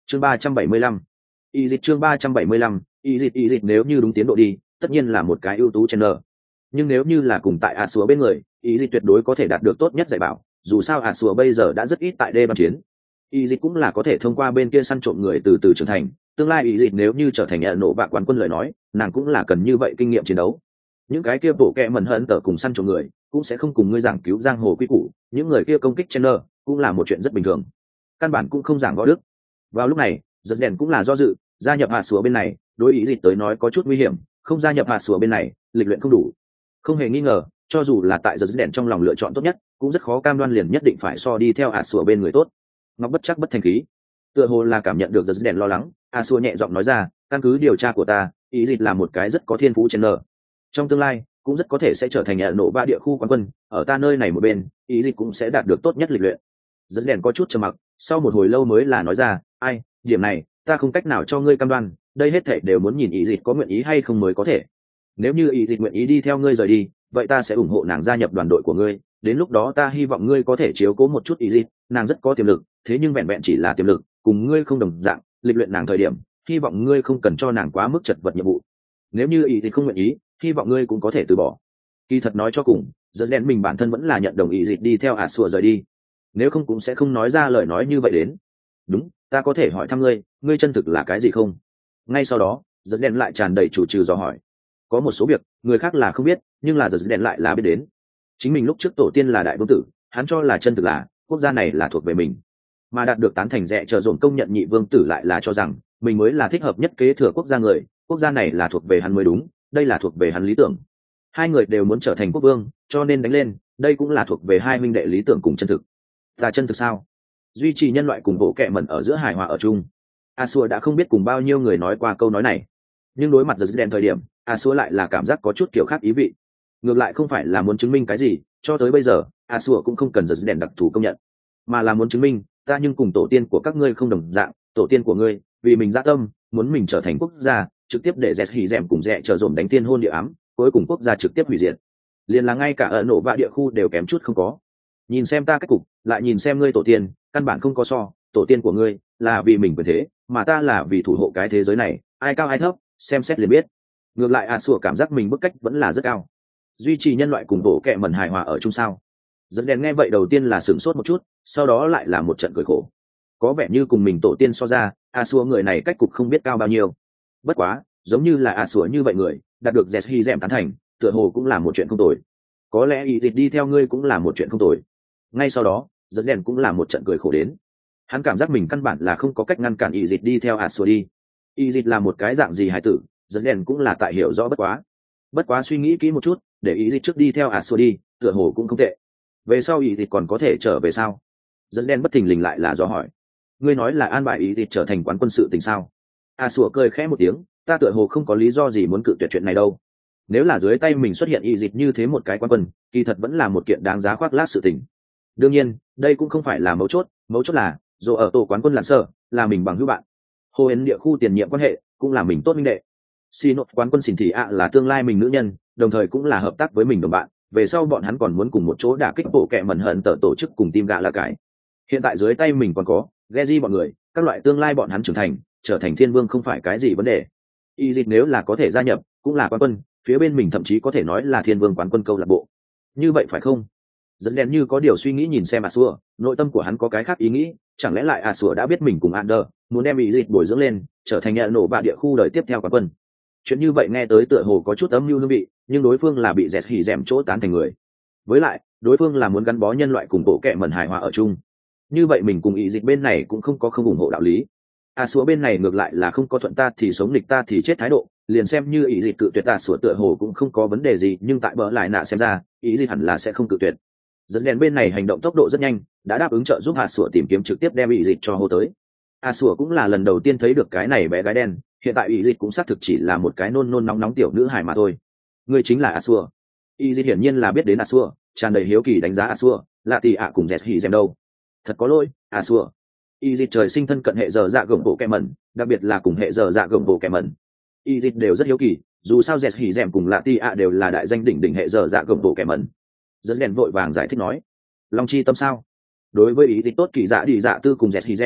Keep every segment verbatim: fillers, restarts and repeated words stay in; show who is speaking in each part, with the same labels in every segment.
Speaker 1: chương ba trăm bảy mươi lăm, y dịch chương ba trăm bảy mươi lăm, y dịch y dịch nếu như đúng tiến độ đi tất nhiên là một cái ưu tú chen nở, nhưng nếu như là cùng tại a xúa bên người, y dịch tuyệt đối có thể đạt được tốt nhất dạy bảo, dù sao a xúa bây giờ đã rất ít tại đê băng chiến, y dịch cũng là có thể thông qua bên kia săn trộm người từ từ trưởng thành, tương lai y dịch nếu như trở thành nổ bạ quán quân lời nói, nàng cũng là cần như vậy kinh nghiệm chiến đấu. Những cái kia bộ kẹ mẩn hận tở cùng săn trộm người cũng sẽ không cùng ngươi giảng cứu giang hồ quy củ, những người kia công kích chen nở cũng là một chuyện rất bình thường, căn bản cũng không giảng võ đức. Vào lúc này giật đèn cũng là do dự, gia nhập hạ sủa bên này đối ý dịch tới nói có chút nguy hiểm, không gia nhập hạ sủa bên này lịch luyện không đủ. Không hề nghi ngờ, cho dù là tại giật đèn trong lòng lựa chọn tốt nhất cũng rất khó cam đoan liền nhất định phải so đi theo hạ sủa bên người tốt. Ngọc bất chắc bất thành khí, tựa hồ là cảm nhận được giật đèn lo lắng, hạ sủa nhẹ giọng nói ra, căn cứ điều tra của ta, ý dịch là một cái rất có thiên phú trên nở, trong tương lai cũng rất có thể sẽ trở thành nhà nổ ba địa khu quán quân, ở ta nơi này một bên ý dịch cũng sẽ đạt được tốt nhất lịch luyện. Giật đèn có chút trầm mặc, sau một hồi lâu mới là nói ra, ai, điểm này ta không cách nào cho ngươi cam đoan, đây hết thảy đều muốn nhìn ý dịch có nguyện ý hay không mới có thể. Nếu như ý dịch nguyện ý đi theo ngươi rời đi, vậy ta sẽ ủng hộ nàng gia nhập đoàn đội của ngươi, đến lúc đó ta hy vọng ngươi có thể chiếu cố một chút ý dịch, nàng rất có tiềm lực, thế nhưng vẹn vẹn chỉ là tiềm lực, cùng ngươi không đồng dạng, lịch luyện nàng thời điểm, hy vọng ngươi không cần cho nàng quá mức chật vật nhiệm vụ. Nếu như ý dịch không nguyện ý, hy vọng ngươi cũng có thể từ bỏ. Kỳ thật nói cho cùng, dẫn đèn mình bản thân vẫn là nhận đồng ý dịch đi theo ả sủa rời đi, nếu không cũng sẽ không nói ra lời nói như vậy đến. Đúng, ta có thể hỏi thăm ngươi, ngươi chân thực là cái gì không? Ngay sau đó dẫn đèn lại tràn đầy chủ trừ dò hỏi. Có một số việc người khác là không biết, nhưng là dẫn đèn lại là biết đến. Chính mình lúc trước tổ tiên là đại vương tử, hắn cho là chân thực là quốc gia này là thuộc về mình, mà đạt được tán thành rẻ chờ dồn công nhận nhị vương tử lại là cho rằng mình mới là thích hợp nhất kế thừa quốc gia người, quốc gia này là thuộc về hắn mới đúng, đây là thuộc về hắn lý tưởng. Hai người đều muốn trở thành quốc vương, cho nên đánh lên, đây cũng là thuộc về hai huynh đệ lý tưởng cùng chân thực. Ta chân thực sao? Duy trì nhân loại cùng bộ kệ mẩn ở giữa hài hòa ở chung. A Xua đã không biết cùng bao nhiêu người nói qua câu nói này, nhưng đối mặt giật đèn thời điểm, A Xua lại là cảm giác có chút kiểu khác ý vị. Ngược lại không phải là muốn chứng minh cái gì, cho tới bây giờ A Xua cũng không cần giật đèn đặc thù công nhận, mà là muốn chứng minh ta nhưng cùng tổ tiên của các ngươi không đồng dạng, tổ tiên của ngươi vì mình dạ tâm muốn mình trở thành quốc gia, trực tiếp để dẹt hỉ dẻm cùng dẹ chờ dồn đánh tiên hôn địa ám, cuối cùng quốc gia trực tiếp hủy diệt, liền là ngay cả ở nổ vạ địa khu đều kém chút không có. Nhìn xem ta cách cục, lại nhìn xem ngươi tổ tiên, căn bản không có so, tổ tiên của ngươi là vì mình quyền thế, mà ta là vì thủ hộ cái thế giới này, ai cao ai thấp xem xét liền biết. Ngược lại a sủa cảm giác mình bức cách vẫn là rất cao. Duy trì nhân loại cùng bộ kệ mẩn hài hòa ở chung sao? Dẫn đèn nghe vậy đầu tiên là sửng sốt một chút, sau đó lại là một trận cười khổ. Có vẻ như cùng mình tổ tiên so ra, a sủa người này cách cục không biết cao bao nhiêu. Bất quá giống như là a sủa như vậy người đạt được dẹt hi dẻm tán thành, tựa hồ cũng là một chuyện không tồi. Có lẽ ý dịch đi theo ngươi cũng là một chuyện không tồi. Ngay sau đó dẫn đèn cũng là một trận cười khổ đến. Hắn cảm giác mình căn bản là không có cách ngăn cản ý dịch đi theo a sủa đi. Ý dịch là một cái dạng gì hài tử, dẫn đèn cũng là tại hiểu rõ bất quá. Bất quá suy nghĩ kỹ một chút, để ý dịch trước đi theo a sủa đi, tựa hồ cũng không tệ. Về sau ý dịch còn có thể trở về sao? Dẫn đèn bất thình lình lại là do hỏi. Ngươi nói là an bài ý dịch trở thành quán quân sự tình sao? A sủa cười khẽ một tiếng, ta tựa hồ không có lý do gì muốn cự tuyệt chuyện này đâu. Nếu là dưới tay mình xuất hiện ý dịch như thế một cái quán quân, kỳ thật vẫn là một kiện đáng giá khoác lác sự tình. Đương nhiên đây cũng không phải là mấu chốt, mấu chốt là dù ở tổ quán quân lặn sở là mình bằng hữu bạn, hồ hến địa khu tiền nhiệm quan hệ cũng là mình tốt minh đệ, xì nốt quán quân xỉn thị ạ là tương lai mình nữ nhân, đồng thời cũng là hợp tác với mình đồng bạn, về sau bọn hắn còn muốn cùng một chỗ đả kích bộ kệ mẩn hận tờ tổ chức cùng team gạ là cái. Hiện tại dưới tay mình còn có Geji bọn người, các loại tương lai bọn hắn trưởng thành trở thành thiên vương không phải cái gì vấn đề. Y dịch nếu là có thể gia nhập cũng là quán quân, phía bên mình thậm chí có thể nói là thiên vương quán quân câu lạc bộ, như vậy phải không? Dẫn đèn như có điều suy nghĩ nhìn xem a xua, nội tâm của hắn có cái khác ý nghĩ, chẳng lẽ lại a xua đã biết mình cùng Ander muốn đem ý dịch bồi dưỡng lên trở thành nhận nổ bạ địa khu đời tiếp theo quán quân. Chuyện như vậy nghe tới tựa hồ có chút âm mưu hương vị, nhưng đối phương là bị dẹt hỉ dẻm chỗ tán thành người, với lại đối phương là muốn gắn bó nhân loại cùng bộ kệ mẩn hài hòa ở chung, như vậy mình cùng ý dịch bên này cũng không có không ủng hộ đạo lý. A xua bên này ngược lại là không có thuận ta thì sống nghịch ta thì chết thái độ, liền xem như ý dịch cự tuyệt ta sủa tựa hồ cũng không có vấn đề gì, nhưng tại bờ lại nạ xem ra ý dịch hẳn là sẽ không cự tuyệt. Dẫn đèn bên này hành động tốc độ rất nhanh, đã đáp ứng trợ giúp a sủa tìm kiếm trực tiếp đem ý dịch cho hô tới. A sủa cũng là lần đầu tiên thấy được cái này bé gái đen, hiện tại ý dịch cũng xác thực chỉ là một cái nôn nôn nóng nóng tiểu nữ hài mà thôi. Người chính là a sủa. Ý dịch hiển nhiên là biết đến a sủa, tràn đầy hiếu kỳ đánh giá a sủa, lạ tỷ ạ cùng dẹt hỉ dèm đâu. Thật có lỗi a sủa. Y dịch trời sinh thân cận hệ giờ dạ gồng bộ kẹ mẩn, đặc biệt là cùng hệ giờ dạ gồng bộ kẹ mẩn. Y dịch đều rất hiếu kỳ, dù sao dẹt hỉ dẻm cùng lạ ti ạ đều là đại danh đỉnh đỉnh hệ giờ dạ gồng bộ kẹ mẩn. Dẫn đèn vội vàng giải thích nói, long chi tâm sao? Đối với ý dịch tốt kỳ dạ đi dạ tư cùng dẹt hỉ dẻm,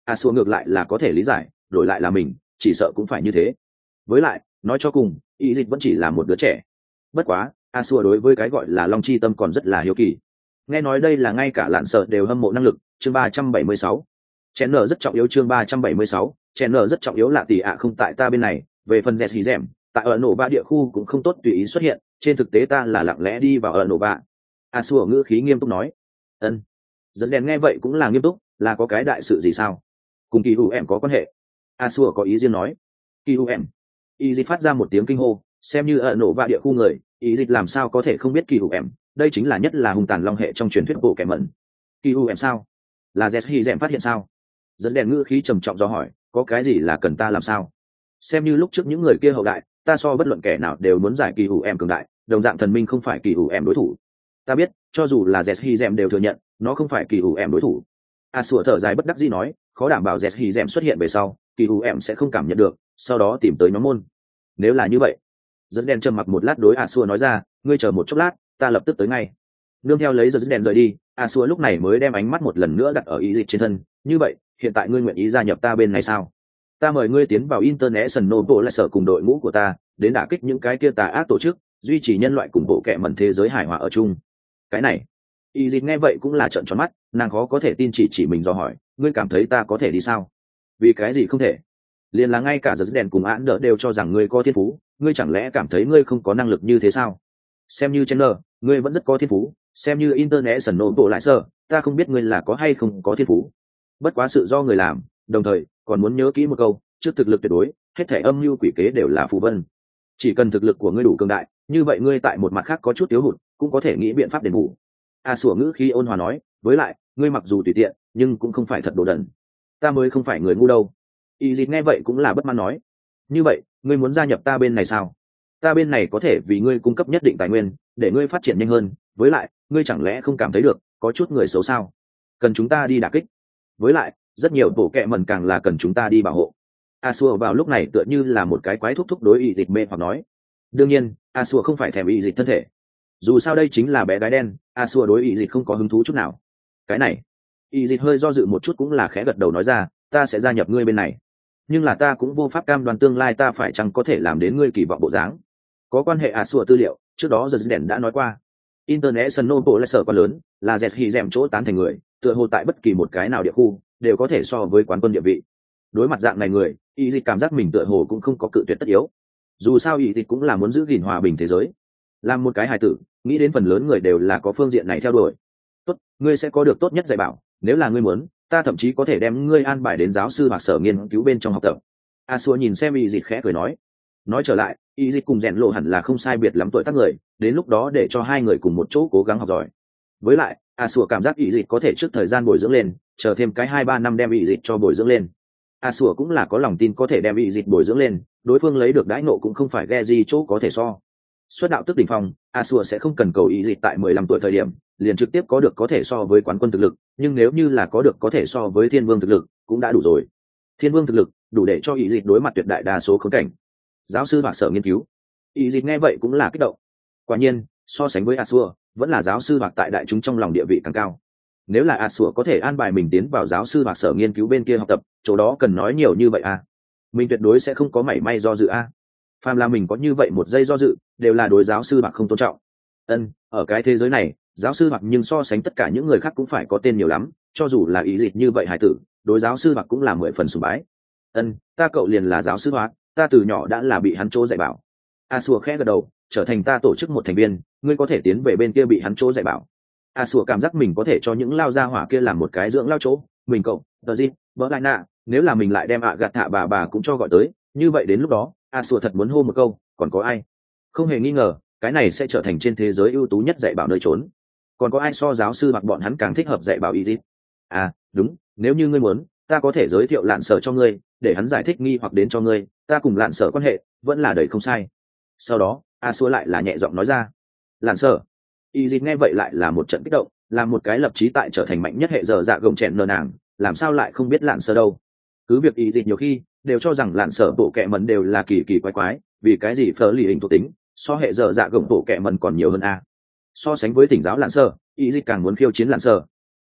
Speaker 1: a xua ngược lại là có thể lý giải, đổi lại là mình chỉ sợ cũng phải như thế. Với lại nói cho cùng ý dịch vẫn chỉ là một đứa trẻ. Bất quá a xua đối với cái gọi là long chi tâm còn rất là hiếu kỳ. Nghe nói đây là ngay cả lạn sợ đều hâm mộ năng lực. Chương ba trăm bảy mươi sáu, chén nở rất trọng yếu. Chương ba trăm bảy mươi sáu, chén nở rất trọng yếu. Lạ tỷ ạ không tại ta bên này. Về phần dẹt hí dẻm, tại ở nổ ba địa khu cũng không tốt tùy ý xuất hiện, trên thực tế ta là lặng lẽ đi vào ở nổ ba. A xua ngữ khí nghiêm túc nói. Ân. Dẫn đèn nghe vậy cũng là nghiêm túc, là có cái đại sự gì sao? Cùng kỳ hữu em có quan hệ. A xua có ý riêng nói. Kỳ hữu em. Y dịch phát ra một tiếng kinh hô, xem như ở nổ ba địa khu người, Y dịch làm sao có thể không biết kỳ hữu em, đây chính là nhất là hung tàn long hệ trong truyền thuyết bộ kẻ mẩn. Kỳ hữu em sao? Là dẹt hí dẻm phát hiện sao? Dẫn đèn ngữ khí trầm trọng do hỏi, có cái gì là cần ta làm sao? Xem như lúc trước những người kia hậu đại, ta so bất luận kẻ nào đều muốn giải kỳ hữu em cường đại, đồng dạng thần minh không phải kỳ hữu em đối thủ. Ta biết, cho dù là dẹt hí dẻm đều thừa nhận, nó không phải kỳ hữu em đối thủ. A sủa thở dài bất đắc dĩ nói, khó đảm bảo dẹt hí dẻm xuất hiện về sau, kỳ hữu em sẽ không cảm nhận được, sau đó tìm tới nhóm môn. Nếu là như vậy, dẫn đèn trầm mặc một lát đối A sủa nói ra, ngươi chờ một chốc lát, ta lập tức tới ngay. Nương theo lấy dẫn đèn rời đi, A sủa lúc này mới đem ánh mắt một lần nữa đặt ở ý dịch trên thân. Như vậy, hiện tại ngươi nguyện ý gia nhập ta bên này sao? Ta mời ngươi tiến vào International lại sở cùng đội ngũ của ta, đến đả kích những cái kia tà ác tổ chức, duy trì nhân loại cùng bộ kệ mẩn thế giới hài hòa ở chung. Cái này, ý dịch nghe vậy cũng là trợn tròn mắt, nàng khó có thể tin chỉ chỉ mình do hỏi, ngươi cảm thấy ta có thể đi sao? Vì cái gì không thể? Liền là ngay cả giờ đèn cùng án đỡ đều cho rằng ngươi có thiên phú, ngươi chẳng lẽ cảm thấy ngươi không có năng lực như thế sao? Xem như Chandler, ngươi vẫn rất có thiên phú, xem như International lại sở, ta không biết ngươi là có hay không có thiên phú. Bất quá sự do người làm, đồng thời còn muốn nhớ kỹ một câu, trước thực lực tuyệt đối, hết thể âm mưu quỷ kế đều là phù vân. Chỉ cần thực lực của ngươi đủ cường đại, như vậy ngươi tại một mặt khác có chút thiếu hụt, cũng có thể nghĩ biện pháp đền bù. A sủa ngữ khí ôn hòa nói, với lại, ngươi mặc dù tùy tiện, nhưng cũng không phải thật đồ đần. Ta mới không phải người ngu đâu. Y Dịch nghe vậy cũng là bất mãn nói, như vậy, ngươi muốn gia nhập ta bên này sao? Ta bên này có thể vì ngươi cung cấp nhất định tài nguyên, để ngươi phát triển nhanh hơn. Với lại, ngươi chẳng lẽ không cảm thấy được, có chút người xấu sao? Cần chúng ta đi đả kích. Với lại, rất nhiều bộ kệ mẩn càng là cần chúng ta đi bảo hộ. A xua vào lúc này tựa như là một cái quái thúc thúc đối Y Dịch mê hoặc nói. Đương nhiên, A xua không phải thèm Y Dịch thân thể. Dù sao đây chính là bé gái đen, A xua đối Y Dịch không có hứng thú chút nào. Cái này, Y Dịch hơi do dự một chút cũng là khẽ gật đầu nói ra, ta sẽ gia nhập ngươi bên này. Nhưng là ta cũng vô pháp cam đoan tương lai ta phải chăng có thể làm đến ngươi kỳ vọng bộ dáng. Có quan hệ A xua tư liệu, trước đó giờ đèn đã nói qua. International lại sở quá lớn, là dẹt hì dẻm chỗ tán thành người, tựa hồ tại bất kỳ một cái nào địa khu đều có thể so với quán quân địa vị. Đối mặt dạng này người, Y Dịch cảm giác mình tựa hồ cũng không có cự tuyệt tất yếu. Dù sao Y Dịch cũng là muốn giữ gìn hòa bình thế giới. Làm một cái hài tử, nghĩ đến phần lớn người đều là có phương diện này theo đuổi. Tốt, ngươi sẽ có được tốt nhất dạy bảo, nếu là ngươi muốn, ta thậm chí có thể đem ngươi an bài đến giáo sư hoặc sở nghiên cứu bên trong học tập. A Xua nhìn xem Y Dịch khẽ cười nói. Nói trở lại, Y Dịch cùng rèn lộ hẳn là không sai biệt lắm tuổi tác người, đến lúc đó để cho hai người cùng một chỗ cố gắng học giỏi. Với lại, A Xua cảm giác Y Dịch có thể trước thời gian bồi dưỡng lên, chờ thêm cái hai ba năm đem Y Dịch cho bồi dưỡng lên. A Xua cũng là có lòng tin có thể đem Y Dịch bồi dưỡng lên, đối phương lấy được đãi nộ cũng không phải ghe gì chỗ có thể so. Xuất đạo tức đỉnh phong, A Xua sẽ không cần cầu Y Dịch tại mười lăm tuổi thời điểm, liền trực tiếp có được có thể so với quán quân thực lực, nhưng nếu như là có được có thể so với Thiên Vương thực lực, cũng đã đủ rồi. Thiên Vương thực lực, đủ để cho Y Dịch đối mặt tuyệt đại đa số khốn cảnh. Giáo sư hoặc sở nghiên cứu, Y Dịch nghe vậy cũng là kích động. Quả nhiên, so sánh với A Xua, vẫn là giáo sư hoặc tại đại chúng trong lòng địa vị càng cao. Nếu là A Xua có thể an bài mình tiến vào giáo sư hoặc sở nghiên cứu bên kia học tập, chỗ đó cần nói nhiều như vậy à? Mình tuyệt đối sẽ không có mảy may do dự a. À. Phàm là mình có như vậy một giây do dự, đều là đối giáo sư hoặc không tôn trọng. Ân, ở cái thế giới này, giáo sư hoặc nhưng so sánh tất cả những người khác cũng phải có tên nhiều lắm, cho dù là ý dịch như vậy hải tử, đối giáo sư hoặc cũng là mười phần sùng bái. Ân, ta cậu liền là giáo sư hoặc, ta từ nhỏ đã là bị hắn chỗ dạy bảo. A Xua khẽ gật đầu, trở thành ta tổ chức một thành viên, ngươi có thể tiến về bên kia bị hắn chỗ dạy bảo. A Xua cảm giác mình có thể cho những lao gia hỏa kia làm một cái dưỡng lao chỗ, mình cậu, tờ gì, bỡ lại nạ, nếu là mình lại đem ạ gạt thạ bà bà cũng cho gọi tới, như vậy đến lúc đó, A Xua thật muốn hô một câu, còn có ai? Không hề nghi ngờ, cái này sẽ trở thành trên thế giới ưu tú nhất dạy bảo nơi trốn. Còn có ai so giáo sư hoặc bọn hắn càng thích hợp dạy bảo y tín? À, đúng, nếu như ngươi muốn, ta có thể giới thiệu lạn sở cho ngươi, để hắn giải thích nghi hoặc đến cho ngươi, ta cùng lạn sở quan hệ, vẫn là đầy không sai. Sau đó, A Xua lại là nhẹ giọng nói ra. Lạn sở. Y tín nghe vậy lại là một trận kích động, là một cái lập chí tại trở thành mạnh nhất hệ giờ dạ gồng chèn nờ nàng, làm sao lại không biết lạn sở đâu. Cứ việc Y tín nhiều khi, đều cho rằng lạn sở bộ kệ mẩn đều là kỳ kỳ quái quái, vì cái gì phở lì hình thuộc tính, so hệ giờ dạ gồng bộ kệ mẩn còn nhiều hơn a. So sánh với tỉnh giáo lạn sở, Y tín càng muốn khiêu chiến lạn sở.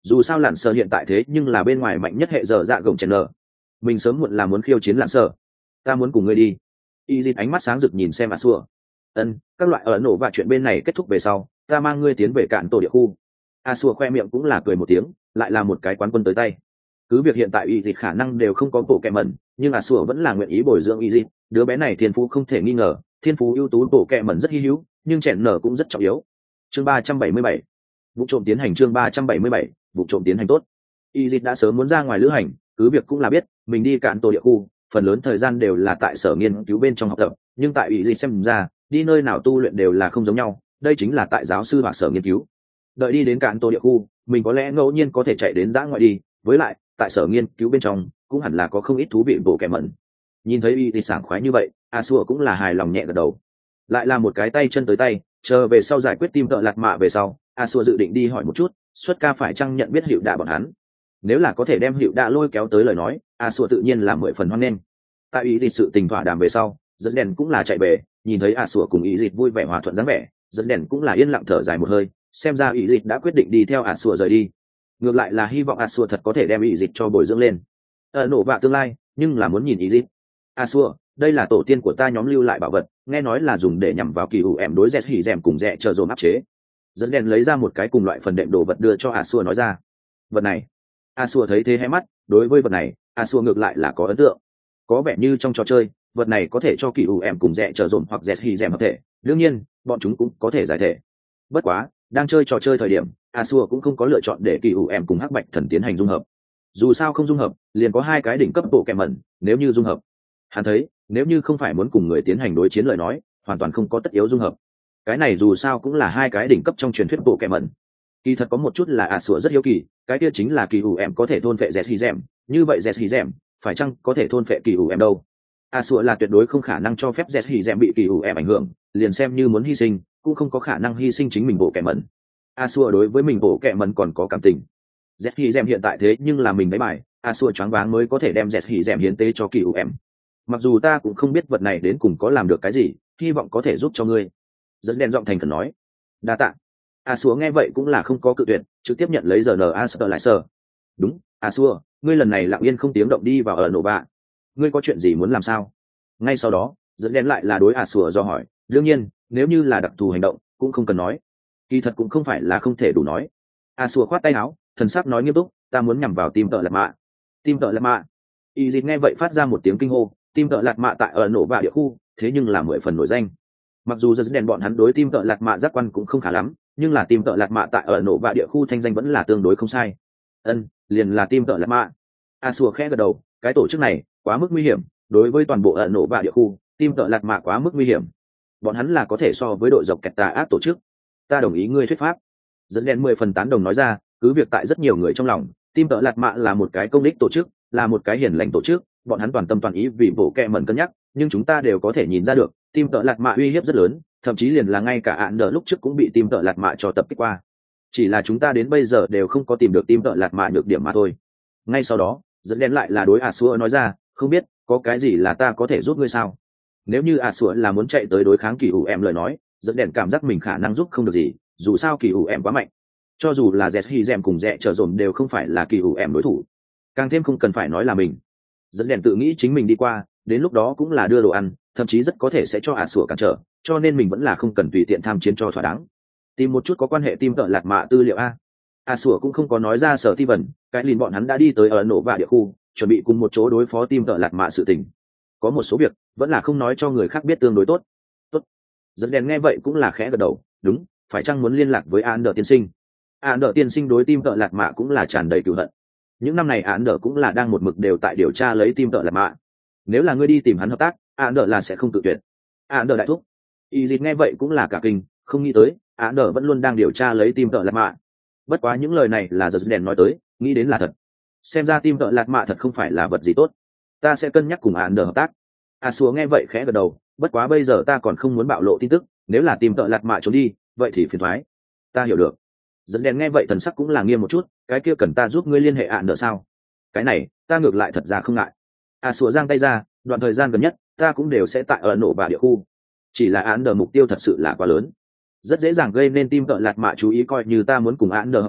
Speaker 1: dù sao lặn sờ hiện tại thế nhưng là bên ngoài mạnh nhất hệ giờ dạ gồng chen nở, mình sớm muộn là muốn khiêu chiến lặn sờ. Ta muốn cùng ngươi đi. Y dịt ánh mắt sáng rực nhìn xem a xua. Ân, các loại ở nổ và chuyện bên này kết thúc về sau, ta mang ngươi tiến về cạn tổ địa khu. A xua khoe miệng cũng là cười một tiếng, lại là một cái quán quân tới tay. Cứ việc hiện tại Y dịt khả năng đều không có bộ kẹ mẩn, nhưng a xua vẫn là nguyện ý bồi dưỡng Y dịt. Đứa bé này thiên phú không thể nghi ngờ, thiên phú ưu tú bộ kẹ mẩn rất hi hữu, nhưng chèn nở cũng rất trọng yếu. Chương ba trăm bảy mươi bảy, vụ trộm tiến hành. Chương ba trăm bảy mươi bảy, vụ trộm tiến hành tốt. Y dịt đã sớm muốn ra ngoài lữ hành, cứ việc cũng là biết mình đi cạn tổ địa khu, phần lớn thời gian đều là tại sở nghiên cứu bên trong học tập, nhưng tại Y dịt xem ra, đi nơi nào tu luyện đều là không giống nhau, đây chính là tại giáo sư hoặc sở nghiên cứu. Đợi đi đến cạn tổ địa khu, mình có lẽ ngẫu nhiên có thể chạy đến dã ngoại đi, với lại tại sở nghiên cứu bên trong cũng hẳn là có không ít thú vị bộ kẻ mẩn. Nhìn thấy Y dịt sảng khoái như vậy, a xua cũng là hài lòng nhẹ gật đầu. Lại là một cái tay chân tới tay, chờ về sau giải quyết tim tợ lạt mạ về sau, a xua dự định đi hỏi một chút xuất ca phải chăng nhận biết hiệu đạ bọn hắn. Nếu là có thể đem hiệu đạ lôi kéo tới lời nói, a xua tự nhiên là mười phần hoan nghênh. Tại ý thì sự tình thỏa đàm về sau, dẫn đèn cũng là chạy về, nhìn thấy a xua cùng ý dịt vui vẻ hòa thuận dáng vẻ, dẫn đèn cũng là yên lặng thở dài một hơi, xem ra ý dịt đã quyết định đi theo a xua rời đi. Ngược lại là hy vọng a xua thật có thể đem ý dịt cho bồi dưỡng lên, ở nổ vạ tương lai, nhưng là muốn nhìn ý dịt. A xua, đây là tổ tiên của ta nhóm lưu lại bảo vật, nghe nói là dùng để nhằm vào kỳ hữu em đối dẹt hỉ dèm cùng dẹ chờ dồn áp chế. Dẫn đèn lấy ra một cái cùng loại phần đệm đồ vật đưa cho a xua nói ra. Vật này. A xua thấy thế hé mắt, đối với vật này, a xua ngược lại là có ấn tượng. Có vẻ như trong trò chơi, vật này có thể cho kỳ hữu em cùng dẹ chờ dồn hoặc dẹt hỉ dèm hợp thể, đương nhiên bọn chúng cũng có thể giải thể. Bất quá, đang chơi trò chơi thời điểm, a xua cũng không có lựa chọn để kỳ hữu em cùng hắc bạch thần tiến hành dung hợp. Dù sao không dung hợp, liền có hai cái đỉnh cấp bộ kẹm mẩn, nếu như dung hợp, hắn thấy nếu như không phải muốn cùng người tiến hành đối chiến lời nói, hoàn toàn không có tất yếu dung hợp. Cái này dù sao cũng là hai cái đỉnh cấp trong truyền thuyết bộ kẹm mẩn. Kỳ thật có một chút là a xua rất hiếu kỳ, cái kia chính là kỳ hữu em có thể thôn phệ dẹt hỉ dèm, như vậy dẹt hỉ dèm phải chăng có thể thôn phệ kỳ hữu em đâu? A xua là tuyệt đối không khả năng cho phép dẹt hỉ dèm bị kỳ hữu em ảnh hưởng, liền xem như muốn hy sinh cũng không có khả năng hy sinh chính mình bộ kẹm mẩn. A xua đối với mình bộ kẹm mẩn còn có cảm tình. Dẹt hỉ dèm hiện tại thế nhưng là mình đáy bài, a xua choáng váng mới có thể đem dẹt hỉ dèm hiến tế cho kỳ hữu em. Mặc dù ta cũng không biết vật này đến cùng có làm được cái gì, hy vọng có thể giúp cho ngươi. Dẫn đèn giọng thành khẩn nói. Đa tạ. A xua nghe vậy cũng là không có cự tuyệt, trực tiếp nhận lấy giờ n a sơ lại sơ. Đúng, a xua, ngươi lần này lặng yên không tiếng động đi vào ở nổ bạ, ngươi có chuyện gì muốn làm sao? Ngay sau đó, dẫn đèn lại là đối a xua do hỏi, đương nhiên nếu như là đặc thù hành động cũng không cần nói, kỳ thật cũng không phải là không thể đủ nói. A xua khoát tay áo, thần sắc nói nghiêm túc, ta muốn nhằm vào tim tợ lạt mạ. Tim tợ lạt mạ. Y dịt nghe vậy phát ra một tiếng kinh hô, tim tợ lạt mạ tại ở nổ bạ địa khu thế nhưng là mười phần nổi danh. Mặc dù dẫn đèn bọn hắn đối tim tợ lạt mạ giác quan cũng không khá lắm, nhưng là tim tợ lạt mạ tại ở nổ bạ địa khu thanh danh vẫn là tương đối không sai. Ân, liền là tim tợ lạt mạ. A xua khẽ gật đầu, cái tổ chức này quá mức nguy hiểm, đối với toàn bộ ở nổ bạ địa khu, tim tợ lạt mạ quá mức nguy hiểm. Bọn hắn là có thể so với đội dọc kẹt tà ác tổ chức. Ta đồng ý ngươi thuyết pháp. Dẫn đèn mười phần tán đồng nói ra, cứ việc tại rất nhiều người trong lòng, tim tợ lạt mạ là một cái công đích tổ chức, là một cái hiền lành tổ chức, bọn hắn toàn tâm toàn ý vì bộ kẹ mẩn cân nhắc, nhưng chúng ta đều có thể nhìn ra được, tim tợ lạt mạ uy hiếp rất lớn, thậm chí liền là ngay cả án đỡ lúc trước cũng bị tim tợ lạt mạ cho tập kích qua. Chỉ là chúng ta đến bây giờ đều không có tìm được tim tợ lạt mạ nhược điểm mà thôi. Ngay sau đó, dẫn đèn lại là đối a xua nói ra, không biết có cái gì là ta có thể giúp ngươi sao? Nếu như a xua là muốn chạy tới đối kháng kỳ hữu em lời nói, dẫn đèn cảm giác mình khả năng giúp không được gì, dù sao kỳ hữu em quá mạnh, cho dù là dẹt hỉ dèm cùng dẹ trở dồn đều không phải là kỳ hữu em đối thủ, càng thêm không cần phải nói là mình. Dẫn đèn tự nghĩ chính mình đi qua, đến lúc đó cũng là đưa đồ ăn, thậm chí rất có thể sẽ cho ả sủa cản trở, cho nên mình vẫn là không cần tùy tiện tham chiến cho thỏa đáng. Tìm một chút có quan hệ tim tợ lạt mạ tư liệu a. ả sủa cũng không có nói ra sở ti vần, cái lìn bọn hắn đã đi tới ở nổ vạ địa khu, chuẩn bị cùng một chỗ đối phó tim tợ lạt mạ sự tình. Có một số việc vẫn là không nói cho người khác biết tương đối tốt. Tốt. Dẫn đèn nghe vậy cũng là khẽ gật đầu, đúng, phải chăng muốn liên lạc với An Đờ tiên sinh? An Đờ tiên sinh đối tim tợ lạt mạ cũng là tràn đầy cừu hận. Những năm này An Đờ cũng là đang một mực đều tại điều tra lấy tim tợ lạt mạ. Nếu là ngươi đi tìm hắn hợp tác, An Đờ là sẽ không tự tuyệt. An Đờ đại thúc. Y Dịt nghe vậy cũng là cả kinh, không nghĩ tới, An Đờ vẫn luôn đang điều tra lấy tim tợ lạt mạ. Bất quá những lời này là giật đèn nói tới, nghĩ đến là thật. Xem ra tim tợ lạt mạ thật không phải là vật gì tốt. Ta sẽ cân nhắc cùng An Đờ hợp tác. A Xua nghe vậy khẽ gật đầu, bất quá bây giờ ta còn không muốn bạo lộ tin tức, nếu là tim tợ lạt mạ trốn đi, vậy thì phiền thoái. Ta hiểu được. Dẫn đèn nghe vậy thần sắc cũng là nghiêm một chút, cái kia cần ta giúp ngươi liên hệ An Đờ sao? Cái này, ta ngược lại thật ra không ngại. A Xua giang tay ra, đoạn thời gian gần nhất, ta cũng đều sẽ tại ở nổ bà địa khu. Chỉ là An Đờ mục tiêu thật sự là quá lớn, rất dễ dàng gây nên tim tợ lạt mạ chú ý, coi như ta muốn cùng An Đờ hợp tác,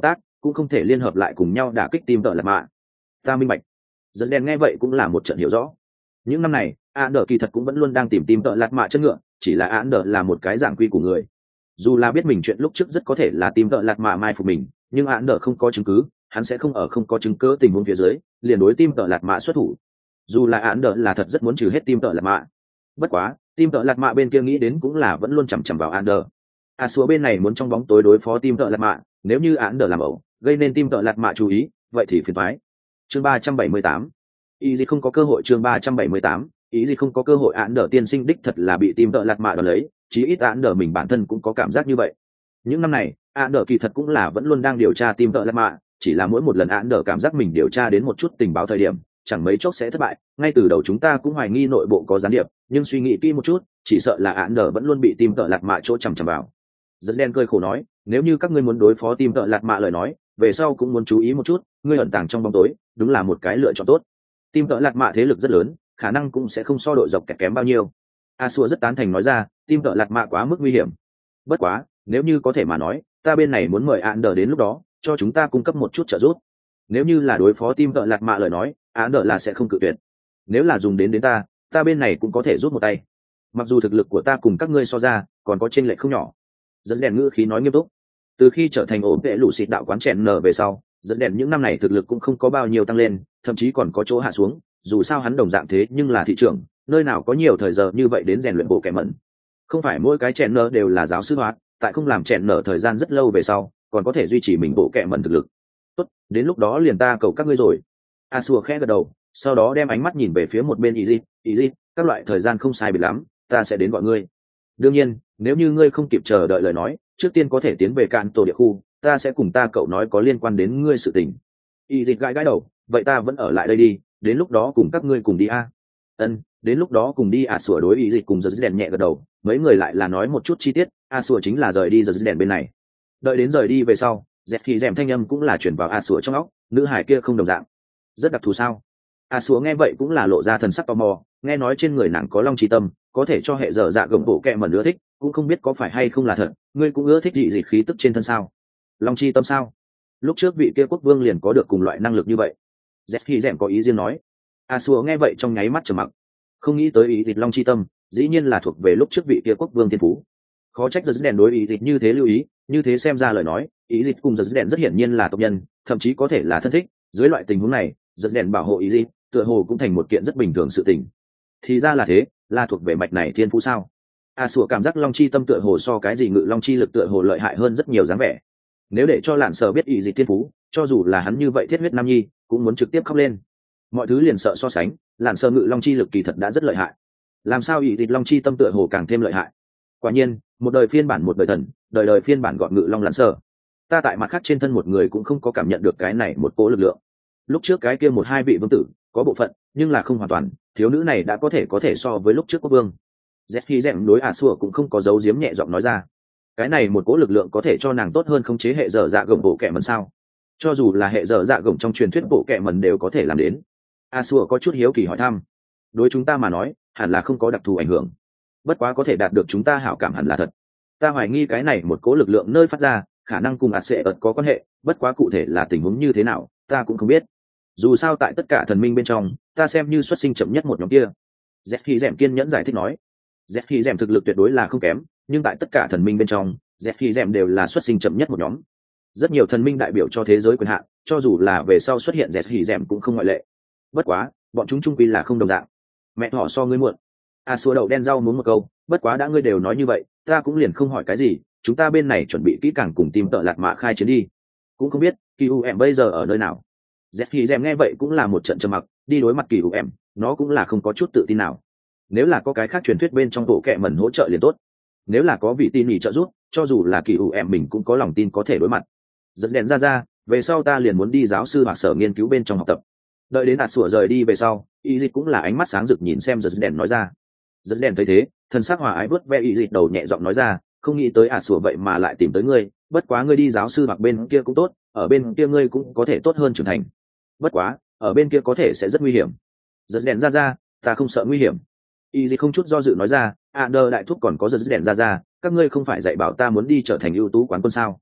Speaker 1: cũng không thể liên hợp lại cùng nhau đả kích tim tợ lạt mạ. Ta minh bạch. Dẫn đèn nghe vậy cũng là một trận hiểu rõ. Những năm này án đờ kỳ thật cũng vẫn luôn đang tìm tim tợ lạt mạ chân ngựa, chỉ là án đờ là một cái giảng quy của người. Dù là biết mình chuyện lúc trước rất có thể là tim tợ lạt mạ mai phục mình, nhưng án đờ không có chứng cứ, hắn sẽ không ở không có chứng cứ tình huống phía dưới liền đối tim tợ lạt mạ xuất thủ. Dù là án đờ là thật rất muốn trừ hết tim tợ lạt mạ, bất quá tim tợ lạt mạ bên kia nghĩ đến cũng là vẫn luôn chằm chằm vào án đờ. A Xua bên này muốn trong bóng tối đối phó tim tợ lạt mạ, nếu như án đờ làm ẩu gây nên tim tợ lạt mạ chú ý, vậy thì phiền toái. Chương ba trăm bảy mươi tám, ý gì không có cơ hội. Chương ba trăm bảy mươi tám, ý gì không có cơ hội. Án đờ tiên sinh đích thật là bị tim tợ lạt mạ đoạt lấy, chí ít án đờ mình bản thân cũng có cảm giác như vậy. Những năm này án đờ kỳ thật cũng là vẫn luôn đang điều tra tim tợ lạt mạ, chỉ là mỗi một lần án đờ cảm giác mình điều tra đến một chút tình báo thời điểm chẳng mấy chốc sẽ thất bại. Ngay từ đầu chúng ta cũng hoài nghi nội bộ có gián điệp, nhưng suy nghĩ kỹ một chút chỉ sợ là án đờ vẫn luôn bị tim tợ lạt mạ chỗ chằm chằm vào. Dẫn đen cười khổ nói, nếu như các ngươi muốn đối phó tim tợ lạt mạ lời nói, về sau cũng muốn chú ý một chút, ngươi ẩn tàng trong bóng tối đúng là một cái lựa chọn tốt. Tim tợ lạt mạ thế lực rất lớn, khả năng cũng sẽ không so đội dọc kẹt kém bao nhiêu. A Xua rất tán thành nói ra, tim tợ lạt mạ quá mức nguy hiểm. Bất quá nếu như có thể mà nói, ta bên này muốn mời án đờ đến lúc đó cho chúng ta cung cấp một chút trợ giúp. Nếu như là đối phó tim tợ lạt mạ lời nói, án đờ là sẽ không cự tuyệt. Nếu là dùng đến đến ta, ta bên này cũng có thể rút một tay. Mặc dù thực lực của ta cùng các ngươi so ra còn có chênh lệch không nhỏ. Dẫn đèn ngữ khí nói nghiêm túc. Từ khi trở thành ổn vệ lũ xịt đạo quán chèn nở về sau, dẫn đèn những năm này thực lực cũng không có bao nhiêu tăng lên, thậm chí còn có chỗ hạ xuống. Dù sao hắn đồng dạng thế nhưng là thị trưởng, nơi nào có nhiều thời giờ như vậy đến rèn luyện bộ kẻ mẩn. Không phải mỗi cái chèn nở đều là giáo sư hóa, tại không làm chèn nở thời gian rất lâu về sau còn có thể duy trì mình bộ kẻ mẩn thực lực. Tốt, đến lúc đó liền ta cầu các ngươi rồi. A Xua khẽ gật đầu, sau đó đem ánh mắt nhìn về phía một bên Easy, Easy, các loại thời gian không sai biệt lắm, ta sẽ đến gọi ngươi. Đương nhiên, nếu như ngươi không kịp chờ đợi lời nói, trước tiên có thể tiến về cạn tổ địa khu, ta sẽ cùng ta cậu nói có liên quan đến ngươi sự tình. Easy gãi gãi đầu, vậy ta vẫn ở lại đây đi, đến lúc đó cùng các ngươi cùng đi a. Ân, đến lúc đó cùng đi. A Xua đối Easy cùng giật đèn nhẹ gật đầu, mấy người lại là nói một chút chi tiết. A Xua chính là rời đi giật đèn bên này. Đợi đến rời đi về sau, dẹt khi rèm thanh âm cũng là chuyển vào A Xua trong óc, nữ hải kia không đồng dạng, rất đặc thù sao? A Xua nghe vậy cũng là lộ ra thần sắc tò mò, nghe nói trên người nàng có long chi tâm, có thể cho hệ dở dạ gồng bộ kẹ mẩn ưa thích, cũng không biết có phải hay không là thật. Ngươi cũng ưa thích dị dị khí tức trên thân sao? Long chi tâm sao? Lúc trước vị kia quốc vương liền có được cùng loại năng lực như vậy. Dẹt khi rèm có ý riêng nói. A Xua nghe vậy trong nháy mắt trầm mặc, không nghĩ tới ý thịt long chi tâm dĩ nhiên là thuộc về lúc trước vị kia quốc vương thiên phú. Khó trách giật đèn đối ý thịt như thế lưu ý, như thế xem ra lời nói ý thịt cùng giật đèn rất hiển nhiên là tộc nhân, thậm chí có thể là thân thích. Dưới loại tình huống này giật đèn bảo hộ ý thịt tựa hồ cũng thành một kiện rất bình thường sự tình. Thì ra là thế, là thuộc về mạch này thiên phú sao? A Xua cảm giác long chi tâm tựa hồ so cái gì ngự long chi lực tựa hồ lợi hại hơn rất nhiều dáng vẻ. Nếu để cho lạn sở biết ý thịt thiên phú, cho dù là hắn như vậy thiết huyết nam nhi cũng muốn trực tiếp khóc lên. Mọi thứ liền sợ so sánh, lạn sở ngự long chi lực kỳ thật đã rất lợi hại, làm sao ý thịt long chi tâm tựa hồ càng thêm lợi hại. Quả nhiên, một đời phiên bản một đời thần, đời đời phiên bản gọn ngự long lạn sở. Ta tại mặt khác trên thân một người cũng không có cảm nhận được cái này một cỗ lực lượng. Lúc trước cái kia một hai vị vương tử có bộ phận, nhưng là không hoàn toàn. Thiếu nữ này đã có thể có thể so với lúc trước quốc vương. Z khi dẹm đối A Xua cũng không có giấu giếm, nhẹ giọng nói ra, cái này một cỗ lực lượng có thể cho nàng tốt hơn khống chế hệ dở dạ gồng bộ kẹ mần sao? Cho dù là hệ dở dạ gồng trong truyền thuyết bộ kẹ mần đều có thể làm đến. A Xua có chút hiếu kỳ hỏi thăm. Đối chúng ta mà nói hẳn là không có đặc thù ảnh hưởng, bất quá có thể đạt được chúng ta hảo cảm hẳn là thật. Ta hoài nghi cái này một cỗ lực lượng nơi phát ra khả năng cùng ạt sệ ợt có quan hệ, bất quá cụ thể là tình huống như thế nào ta cũng không biết. Dù sao tại tất cả thần minh bên trong ta xem như xuất sinh chậm nhất một nhóm kia. Z khi dẻm kiên nhẫn giải thích nói. Z khi dẻm thực lực tuyệt đối là không kém, nhưng tại tất cả thần minh bên trong Z khi dẻm đều là xuất sinh chậm nhất một nhóm. Rất nhiều thần minh đại biểu cho thế giới quyền hạn, cho dù là về sau xuất hiện Z khi dẻm cũng không ngoại lệ. Bất quá bọn chúng trung quy là không đồng dạng. Mẹ họ so ngươi muộn. A Xua đậu đen rau muốn một câu, bất quá đã ngươi đều nói như vậy ta cũng liền không hỏi cái gì, chúng ta bên này chuẩn bị kỹ càng cùng tìm tợ lạt mạ khai chiến đi. Cũng không biết kỳ u em bây giờ ở nơi nào. Z khi dèm nghe vậy cũng là một trận trầm mặc, đi đối mặt kỳ u em nó cũng là không có chút tự tin nào. Nếu là có cái khác truyền thuyết bên trong bộ kệ mẩn hỗ trợ liền tốt, nếu là có vị tin nhì trợ giúp, cho dù là kỳ u em mình cũng có lòng tin có thể đối mặt. Dẫn đèn ra ra, về sau ta liền muốn đi giáo sư hoặc sở nghiên cứu bên trong học tập. Đợi đến A Xua rời đi về sau, y dịch cũng là ánh mắt sáng rực nhìn xem giật đèn nói ra. Dẫn đèn thấy thế thần sắc hòa ái vớt ve y dịch đầu, nhẹ giọng nói ra, không nghĩ tới A Xua vậy mà lại tìm tới ngươi, bất quá ngươi đi giáo sư hoặc bên kia cũng tốt, ở bên kia ngươi cũng có thể tốt hơn trưởng thành. Bất quá ở bên kia có thể sẽ rất nguy hiểm. Giật đèn ra ra, ta không sợ nguy hiểm. Y dịch không chút do dự nói ra, à đờ đại thúc còn có giật đèn ra ra, các ngươi không phải dạy bảo ta muốn đi trở thành ưu tú quán quân sao?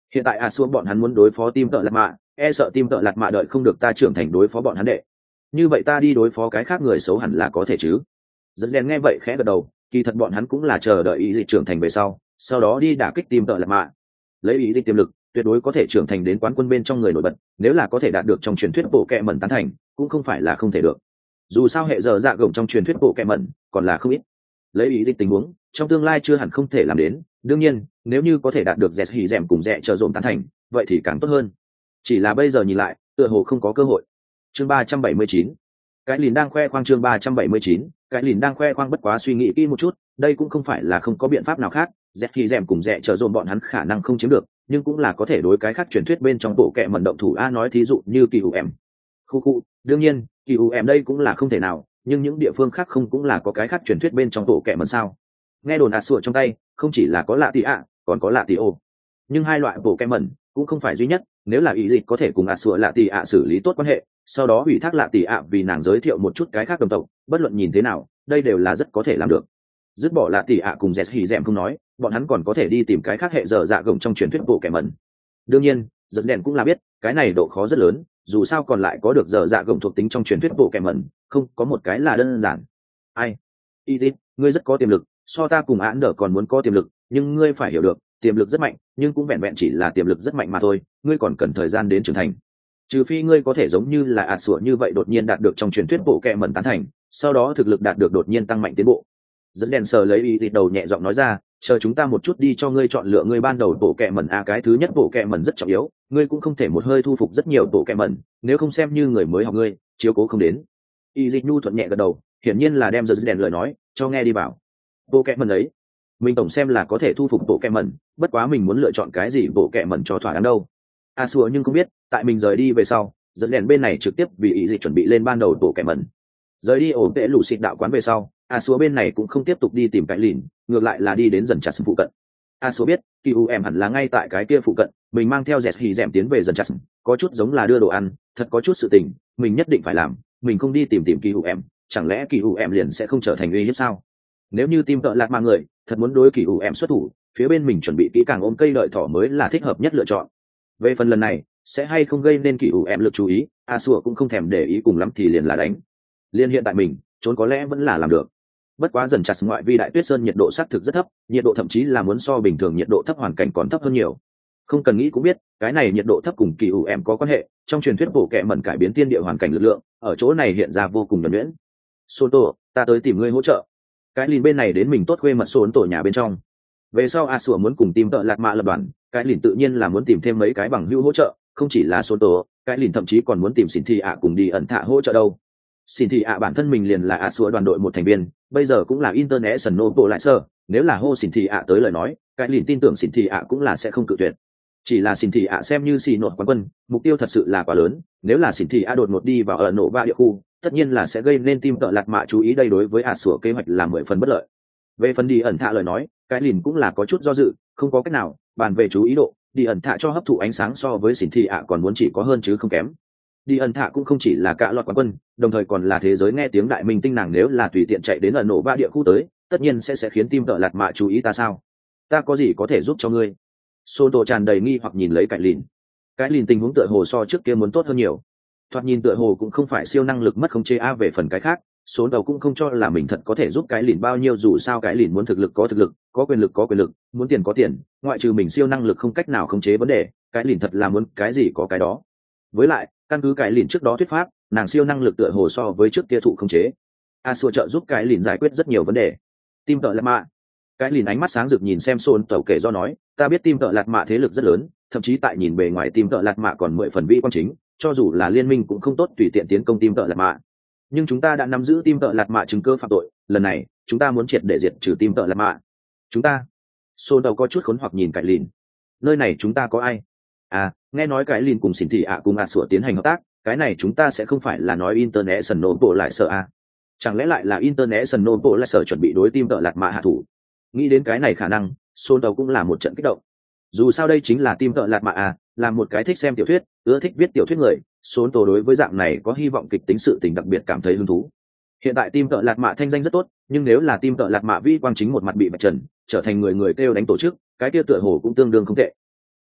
Speaker 1: Hiện tại a xua bọn hắn muốn đối phó team tợ lạt mạ, e sợ team tợ lạt mạ đợi không được ta trưởng thành đối phó bọn hắn đệ. Như vậy ta đi đối phó cái khác người xấu hẳn là có thể chứ. Dẫn đèn nghe vậy khẽ gật đầu, kỳ thật bọn hắn cũng là chờ đợi ý dịch trưởng thành về sau sau đó đi đả kích team tợ lạt mạ. Lấy ý dịch tiềm lực tuyệt đối có thể trưởng thành đến quán quân bên trong người nổi bật, nếu là có thể đạt được trong truyền thuyết bộ kệ mẩn tán thành cũng không phải là không thể được. Dù sao hệ giờ dạ gồng trong truyền thuyết bộ kệ mẩn còn là không ít. Lấy ý dịch tình huống trong tương lai chưa hẳn không thể làm đến, đương nhiên nếu như có thể đạt được dẹt hỉ dẻm cùng dẹ chờ dồn tán thành vậy thì càng tốt hơn, chỉ là bây giờ nhìn lại tựa hồ không có cơ hội. Chương ba trăm bảy mươi chín, cái lìn đang khoe khoang. Chương ba trăm bảy mươi chín, cái lìn đang khoe khoang. Bất quá suy nghĩ kỹ một chút, đây cũng không phải là không có biện pháp nào khác, dẹt hỉ dẻm cùng dẹ chờ dồn bọn hắn khả năng không chiếm được, nhưng cũng là có thể đối cái khác truyền thuyết bên trong bộ kệ mẩn động thủ. A nói thí dụ như kỳ u em, khu khu đương nhiên kỳ u em đây cũng là không thể nào, nhưng những địa phương khác không cũng là có cái khác truyền thuyết bên trong bộ kệ mẩn sao? Nghe đồn ạt sủa trong tay không chỉ là có lạ tì ạ còn có lạ tì ô, nhưng hai loại bộ kệ mẩn cũng không phải duy nhất. Nếu là ý dịch có thể cùng ạt sủa lạ tì ạ xử lý tốt quan hệ, sau đó ủy thác lạ tì ạ vì nàng giới thiệu một chút cái khác đồng tộc, bất luận nhìn thế nào đây đều là rất có thể làm được. Dứt bỏ lạ tì ạ cùng dẹt hỉ dẻm không nói, bọn hắn còn có thể đi tìm cái khác hệ dở dạ gồng trong truyền thuyết bộ kệ mẩn. Đương nhiên giật đèn cũng là biết cái này độ khó rất lớn, dù sao còn lại có được dở dạ gồng thuộc tính trong truyền thuyết bộ kệ mẩn không có một cái là đơn giản. Ai ý dịch, ngươi rất có tiềm lực, so ta cùng án đỡ còn muốn có tiềm lực, nhưng ngươi phải hiểu được tiềm lực rất mạnh nhưng cũng vẹn vẹn chỉ là tiềm lực rất mạnh mà thôi, ngươi còn cần thời gian đến trưởng thành. Trừ phi ngươi có thể giống như là ạt sủa như vậy đột nhiên đạt được trong truyền thuyết bộ kệ mẩn tán thành, sau đó thực lực đạt được đột nhiên tăng mạnh tiến bộ. Dẫn đèn sờ lấy ý thịt đầu nhẹ giọng nói ra, chờ chúng ta một chút đi cho ngươi chọn lựa ngươi ban đầu bộ kệ mẩn. A cái thứ nhất bộ kệ mẩn rất trọng yếu, ngươi cũng không thể một hơi thu phục rất nhiều bộ kệ mẩn, nếu không xem như người mới học ngươi chiếu cố không đến. Y dịch nhu thuận nhẹ gật đầu, hiển nhiên là đem dẫn đèn lời nói cho nghe đi vào. Bộ kệ mẩn ấy mình tổng xem là có thể thu phục bộ kệ mẩn, bất quá mình muốn lựa chọn cái gì bộ kệ mẩn cho thỏa đáng đâu. A xua nhưng không biết tại mình rời đi về sau dẫn đèn bên này trực tiếp vì ý dịch chuẩn bị lên ban đầu bộ kệ mẩn. Rời đi ổ tệ lũ xịt đạo quán về sau, A xua bên này cũng không tiếp tục đi tìm cái lìn, ngược lại là đi đến dần chặt phụ cận. A xua biết kỳ u em hẳn là ngay tại cái kia phụ cận, mình mang theo dẹt hì dẻm tiến về dần chặt có chút giống là đưa đồ ăn, thật có chút sự tình mình nhất định phải làm. Mình không đi tìm tìm kỳ u em, chẳng lẽ kỳ u em liền sẽ không trở thành uy hiếp sao? Nếu như team tợ lạt mà người thật muốn đối kỳ u em xuất thủ, phía bên mình chuẩn bị kỹ càng ôm cây đợi thỏ mới là thích hợp nhất lựa chọn. Về phần lần này sẽ hay không gây nên kỳ u em lực chú ý, A xua cũng không thèm để ý, cùng lắm thì liền là đánh. Liên hiện tại mình trốn có lẽ vẫn là làm được. Bất quá dần chặt ngoại vi đại tuyết sơn nhiệt độ xác thực rất thấp, nhiệt độ thậm chí là muốn so bình thường nhiệt độ thấp hoàn cảnh còn thấp hơn nhiều. Không cần nghĩ cũng biết cái này nhiệt độ thấp cùng kỳ u em có quan hệ, trong truyền thuyết bộ kệ mẩn cải biến thiên địa hoàn cảnh lực lượng ở chỗ này hiện ra vô cùng nhuần nhuyễn. Soto, ta tới tìm ngươi hỗ trợ. Cái lìn bên này đến mình tốt khuê mật xôn tổ nhà bên trong. Về sau a sủa muốn cùng tìm tợ lạt mạ lập đoàn, cái lìn tự nhiên là muốn tìm thêm mấy cái bằng hữu hỗ trợ, không chỉ là Soto, cái lìn thậm chí còn muốn tìm xỉn thị ạ cùng đi ẩn thạ hỗ trợ đâu. Xỉn thị ạ bản thân mình liền là a sủa đoàn đội một thành viên, bây giờ cũng là international bộ lại sơ, nếu là hô xỉn thị ạ tới lời nói, cái lìn tin tưởng xỉn thị ạ cũng là sẽ không cự tuyệt. Chỉ là xỉn thị ạ xem như xì nột quán quân, mục tiêu thật sự là quá lớn, nếu là xỉn thị ạ đột ngột đi vào ở nổ ba địa khu, tất nhiên là sẽ gây nên tim tợ lạt mạ chú ý, đây đối với a sủa kế hoạch là mười phần bất lợi. Về phần đi ẩn thạ lời nói, cái lìn cũng là có chút do dự, không có cách nào, bàn về chú ý độ, đi ẩn thạ cho hấp thụ ánh sáng so với xỉn thị ạ còn muốn chỉ có hơn chứ không kém. Đi ẩn thạ cũng không chỉ là cả loạt quán quân, đồng thời còn là thế giới nghe tiếng đại minh tinh, nàng nếu là tùy tiện chạy đến ở nổ ba địa khu tới, tất nhiên sẽ sẽ khiến tim tợ lạt mạ chú ý ta sao? Ta có gì có thể giúp cho ngươi? Sô tô tràn đầy nghi hoặc nhìn lấy cái lìn. Cái lìn tình huống tựa hồ so trước kia muốn tốt hơn nhiều, thoạt nhìn tựa hồ cũng không phải siêu năng lực mất khống chế. A về phần cái khác, số đầu cũng không cho là mình thật có thể giúp cái lìn bao nhiêu, dù sao cái lìn muốn thực lực có thực lực, có quyền lực có quyền lực, muốn tiền có tiền, ngoại trừ mình siêu năng lực không cách nào khống chế vấn đề, cái lìn thật là muốn cái gì có cái đó. Với lại căn cứ cái lìn trước đó thuyết pháp, nàng siêu năng lực tựa hồ so với trước kia thụ khống chế. A xua trợ giúp cái lìn giải quyết rất nhiều vấn đề. Tim tợ lạt mạ, cái lìn ánh mắt sáng rực nhìn xem Sôn tẩu kể do nói, ta biết tim tợ lạt mạ thế lực rất lớn, thậm chí tại nhìn bề ngoài tim tợ lạt mạ còn mười phần vi quan chính, cho dù là liên minh cũng không tốt tùy tiện tiến công tim tợ lạt mạ. Nhưng chúng ta đã nắm giữ tim tợ lạt mạ chứng cơ phạm tội, lần này chúng ta muốn triệt để diệt trừ tim tợ lạt mạ. Chúng ta? Sôn tẩu có chút khốn hoặc nhìn cái lìn. Nơi này chúng ta có ai? À, nghe nói cái lìn cùng xỉn thị ạ cùng a sủa tiến hành hợp tác, cái này chúng ta sẽ không phải là nói international bộ lại sợ à? Chẳng lẽ lại là international bộ lại sợ chuẩn bị đối tim tợ lạt mạ hạ thủ? Nghĩ đến cái này khả năng, Sôn tàu cũng là một trận kích động. Dù sao đây chính là tim tợ lạt mạ à, là một cái thích xem tiểu thuyết, ưa thích viết tiểu thuyết người, Sôn tàu đối với dạng này có hy vọng kịch tính sự tình đặc biệt cảm thấy hứng thú. Hiện tại tim tợ lạt mạ thanh danh rất tốt, nhưng nếu là tim tợ lạt mạ vi quang chính một mặt bị bạch trần, trở thành người người kêu đánh tổ chức, cái kia tựa hồ cũng tương đương không tệ.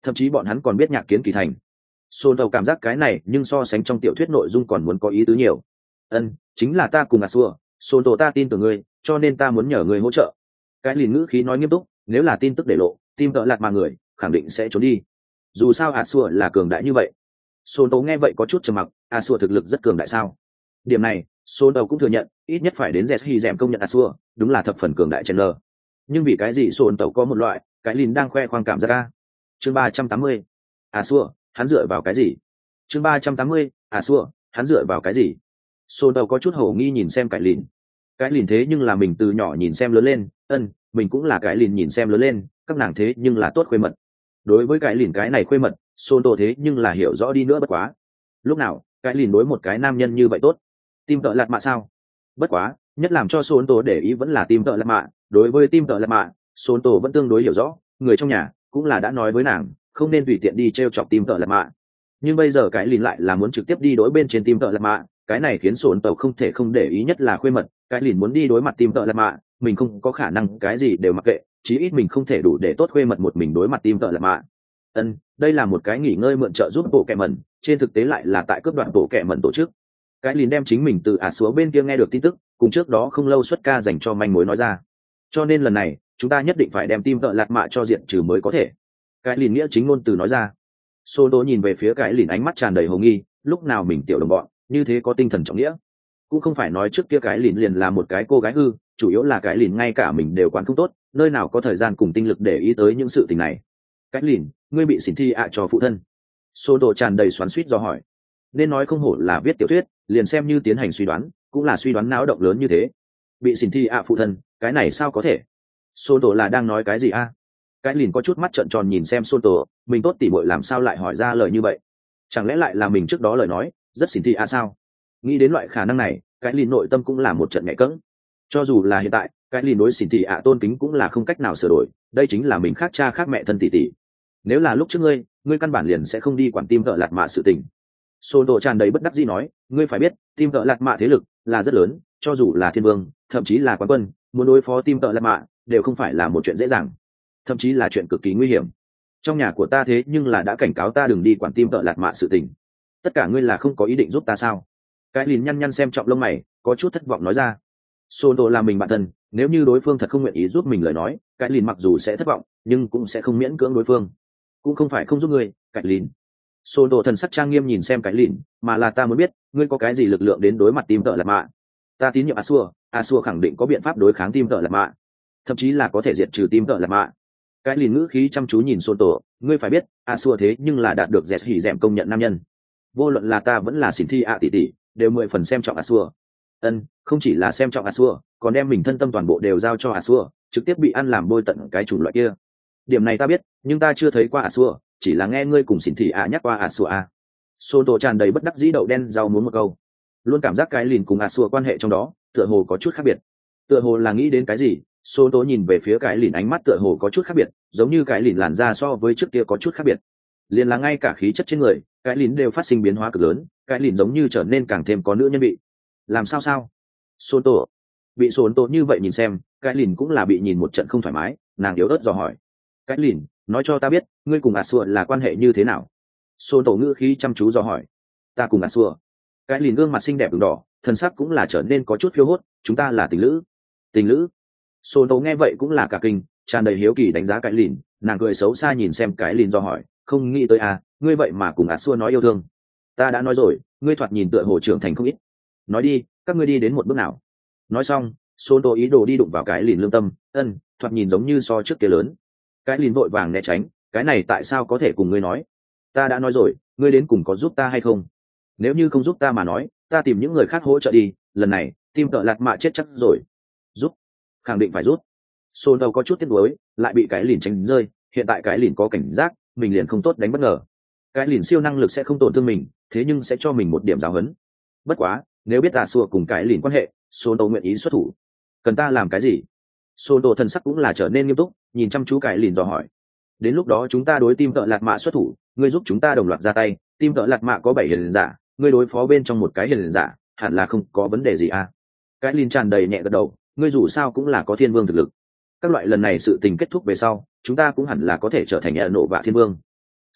Speaker 1: thậm chí bọn hắn còn biết nhạc kiến kỳ thành. Sôn tàu cảm giác cái này nhưng so sánh trong tiểu thuyết nội dung còn muốn có ý tứ nhiều. Ân, chính là ta cùng Asua, Sôn tàu ta tin tưởng ngươi, cho nên ta muốn nhờ ngươi hỗ trợ. Cái liền ngữ khí nói nghiêm túc, nếu là tin tức để lộ, tim tợ lạt mà người khẳng định sẽ trốn đi. Dù sao Asua là cường đại như vậy. Sôn tàu nghe vậy có chút trầm mặc, Asua thực lực rất cường đại sao? Điểm này, Sôn tàu cũng thừa nhận, ít nhất phải đến Zetsu dẻm công nhận Asua, đúng là thập phần cường đại Chandler. Nhưng vì cái gì Sôn tàu có một loại, cái liền đang khoe khoang cảm giác a. Chương ba trăm tám mươi. Asua, hắn dựa vào cái gì? Chương ba trăm tám mươi. Asua, hắn dựa vào cái gì? Sôn tàu có chút hổ nghi nhìn xem cái lìn. Cái lìn thế nhưng là mình từ nhỏ nhìn xem lớn lên, ân, mình cũng là cái lìn nhìn xem lớn lên, các nàng thế nhưng là tốt khuê mật. Đối với cái lìn cái này khuê mật, Sôn tàu thế nhưng là hiểu rõ đi nữa bất quá. Lúc nào, cái lìn đối một cái nam nhân như vậy tốt? Tim tợ lạt mạ sao? Bất quá, nhất làm cho Sôn tàu để ý vẫn là tim tợ lạt mạ. Đối với tim tợ lạt mạ, Sôn tàu vẫn tương đối hiểu rõ, người trong nhà cũng là đã nói với nàng không nên tùy tiện đi t r e o chọc tim tợ lạt mạ. Nhưng bây giờ cái lìn lại là muốn trực tiếp đi đối bên trên tim tợ lạt mạ, cái này khiến Sôn tàu không thể không để ý, nhất là khuê mật. Cái lìn muốn đi đối mặt tim tợ lạt mạ, mình không có khả năng cái gì đều mặc kệ, chí ít mình không thể đủ để tốt khuê mật một mình đối mặt tim tợ lạt mạ. Ân, đây là một cái nghỉ ngơi mượn trợ giúp bộ kẹ mẩn, trên thực tế lại là tại cướp đoạn bộ kẹ mẩn tổ chức. Cái lìn đem chính mình từ ả xuống bên kia nghe được tin tức, cùng trước đó không lâu xuất ca dành cho manh mối nói ra. Cho nên lần này chúng ta nhất định phải đem tim tợ lạt mạ cho diện trừ mới có thể. Cái lìn nghĩa chính ngôn từ nói ra. Sô tố nhìn về phía cái lìn ánh mắt tràn đầy hồ nghi, lúc nào mình tiểu đồng bọn như thế có tinh thần trọng nghĩa. Cũng không phải nói trước kia cái lìn liền là một cái cô gái hư, chủ yếu là cái lìn ngay cả mình đều quản không tốt, nơi nào có thời gian cùng tinh lực để ý tới những sự tình này. Cái lìn, ngươi bị xỉn thi ạ cho phụ thân. Sô tố tràn đầy xoắn xuýt do hỏi. Nên nói không hổ là viết tiểu thuyết, liền xem như tiến hành suy đoán, cũng là suy đoán náo động lớn như thế. Bị xỉn thi ạ phụ thân, cái này sao có thể? Sôn tổ là đang nói cái gì a? Cái lìn có chút mắt trợn tròn nhìn xem Sôn tổ, mình tốt tỉ muội làm sao lại hỏi ra lời như vậy? Chẳng lẽ lại là mình trước đó lời nói rất xỉn thị a sao? Nghĩ đến loại khả năng này, cái lìn nội tâm cũng là một trận nhẹ cẫng. Cho dù là hiện tại, cái lìn đối xỉn thị ạ tôn kính cũng là không cách nào sửa đổi, đây chính là mình khác cha khác mẹ thân tỷ tỷ. Nếu là lúc trước ngươi, ngươi căn bản liền sẽ không đi quản tim vợ lạt mạ sự tình. Sôn tổ tràn đầy bất đắc dĩ nói, ngươi phải biết, tim vợ lạt mạ thế lực là rất lớn, cho dù là thiên vương, thậm chí là quán quân, muốn đối phó tim vợ lạt mạ đều không phải là một chuyện dễ dàng, thậm chí là chuyện cực kỳ nguy hiểm. Trong nhà của ta thế nhưng là đã cảnh cáo ta đừng đi quản tim vợ lạt mạ sự tình. Tất cả ngươi là không có ý định giúp ta sao? Cái lìn nhăn nhăn xem trọng lông mày, có chút thất vọng nói ra. Sôn tổ là mình bạn thân, nếu như đối phương thật không nguyện ý giúp mình lời nói, cái lìn mặc dù sẽ thất vọng, nhưng cũng sẽ không miễn cưỡng đối phương. Cũng không phải không giúp ngươi, cái lìn. Sôn tổ thần sắc trang nghiêm nhìn xem cái lìn, mà là ta muốn biết, ngươi có cái gì lực lượng đến đối mặt tim vợ lạt mạ? Ta tín nhiệm Asua, Asua khẳng định có biện pháp đối kháng tim vợ lạt mạ, thậm chí là có thể diệt trừ tim vợ lạt mạ. Cái lìn ngữ khí chăm chú nhìn Sôn tổ, ngươi phải biết, Asua thế nhưng là đạt được dẹt hỉ dẹm công nhận nam nhân. Vô luận là ta vẫn là xỉn thi ạ tỷ tỷ, đều mười phần xem trọng Asua. Ân, không chỉ là xem trọng Asua, còn đem mình thân tâm toàn bộ đều giao cho Asua, trực tiếp bị ăn làm bôi tận cái chủng loại kia. Điểm này ta biết, nhưng ta chưa thấy qua Asua, chỉ là nghe ngươi cùng xỉn thị ạ nhắc qua Asua. Sôn tổ tràn đầy bất đắc dĩ đậu đen rau muốn một câu, luôn cảm giác cái lìn cùng Asua quan hệ trong đó tựa hồ có chút khác biệt. Tựa hồ là nghĩ đến cái gì, Sôn tổ nhìn về phía cái lìn ánh mắt tựa hồ có chút khác biệt, giống như cái lìn làn da so với trước kia có chút khác biệt. Liền là ngay cả khí chất trên người, cái lìn đều phát sinh biến hóa cực lớn, cái lìn giống như trở nên càng thêm có nữ nhân vị. Làm sao sao? Sôn tổ bị Sôn tổ như vậy nhìn xem, cái lìn cũng là bị nhìn một trận không thoải mái, nàng yếu ớt dò hỏi. Cái lìn, nói cho ta biết, ngươi cùng Asua là quan hệ như thế nào? Sôn tổ ngữ khí chăm chú dò hỏi. Ta cùng Asua. Cái lìn gương mặt xinh đẹp ửng đỏ, thân sắc cũng là trở nên có chút phiêu hốt, chúng ta là tình lữ. Tình lữ? Sôn tổ nghe vậy cũng là cả kinh, tràn đầy hiếu kỳ đánh giá cái lìn, nàng cười xấu xa nhìn xem cái lìn dò hỏi, không nghĩ tới à, ngươi vậy mà cùng Asua nói yêu thương. Ta đã nói rồi, ngươi thoạt nhìn tựa hồ trưởng thành không ít. Nói đi, các ngươi đi đến một bước nào? Nói xong, Sôn tổ ý đồ đi đụng vào cái lìn lương tâm, ân, thoạt nhìn giống như so trước kia lớn. Cái lìn vội vàng né tránh, cái này tại sao có thể cùng ngươi nói? Ta đã nói rồi, ngươi đến cùng có giúp ta hay không? Nếu như không giúp ta mà nói, ta tìm những người khác hỗ trợ đi, lần này tim tợ lạt mạ chết chắc rồi. Giúp? Khẳng định phải giúp. Sôn đầu có chút tiếc nuối, lại bị cái lìn tránh rơi, hiện tại cái lìn có cảnh giác, mình liền không tốt đánh bất ngờ. Cái lìn siêu năng lực sẽ không tổn thương mình, thế nhưng sẽ cho mình một điểm giáo huấn. Bất quá, nếu biết Asua cùng cái lìn quan hệ, Sôn đầu nguyện ý xuất thủ. Cần ta làm cái gì? Sôn đầu thần sắc cũng là trở nên nghiêm túc, nhìn chăm chú cái lìn dò hỏi. Đến lúc đó chúng ta đối tim tợ lạt mạ xuất thủ, ngươi giúp chúng ta đồng loạt ra tay, tim tợ lạt mạ có bảy hiền giả, ngươi đối phó bên trong một cái hiền giả, hẳn là không có vấn đề gì à? Cái lìn tràn đầy nhẹ gật đầu, ngươi dù sao cũng là có thiên vương thực lực. Các loại lần này sự tình kết thúc về sau, chúng ta cũng hẳn là có thể trở thành ẩn nộ và thiên vương.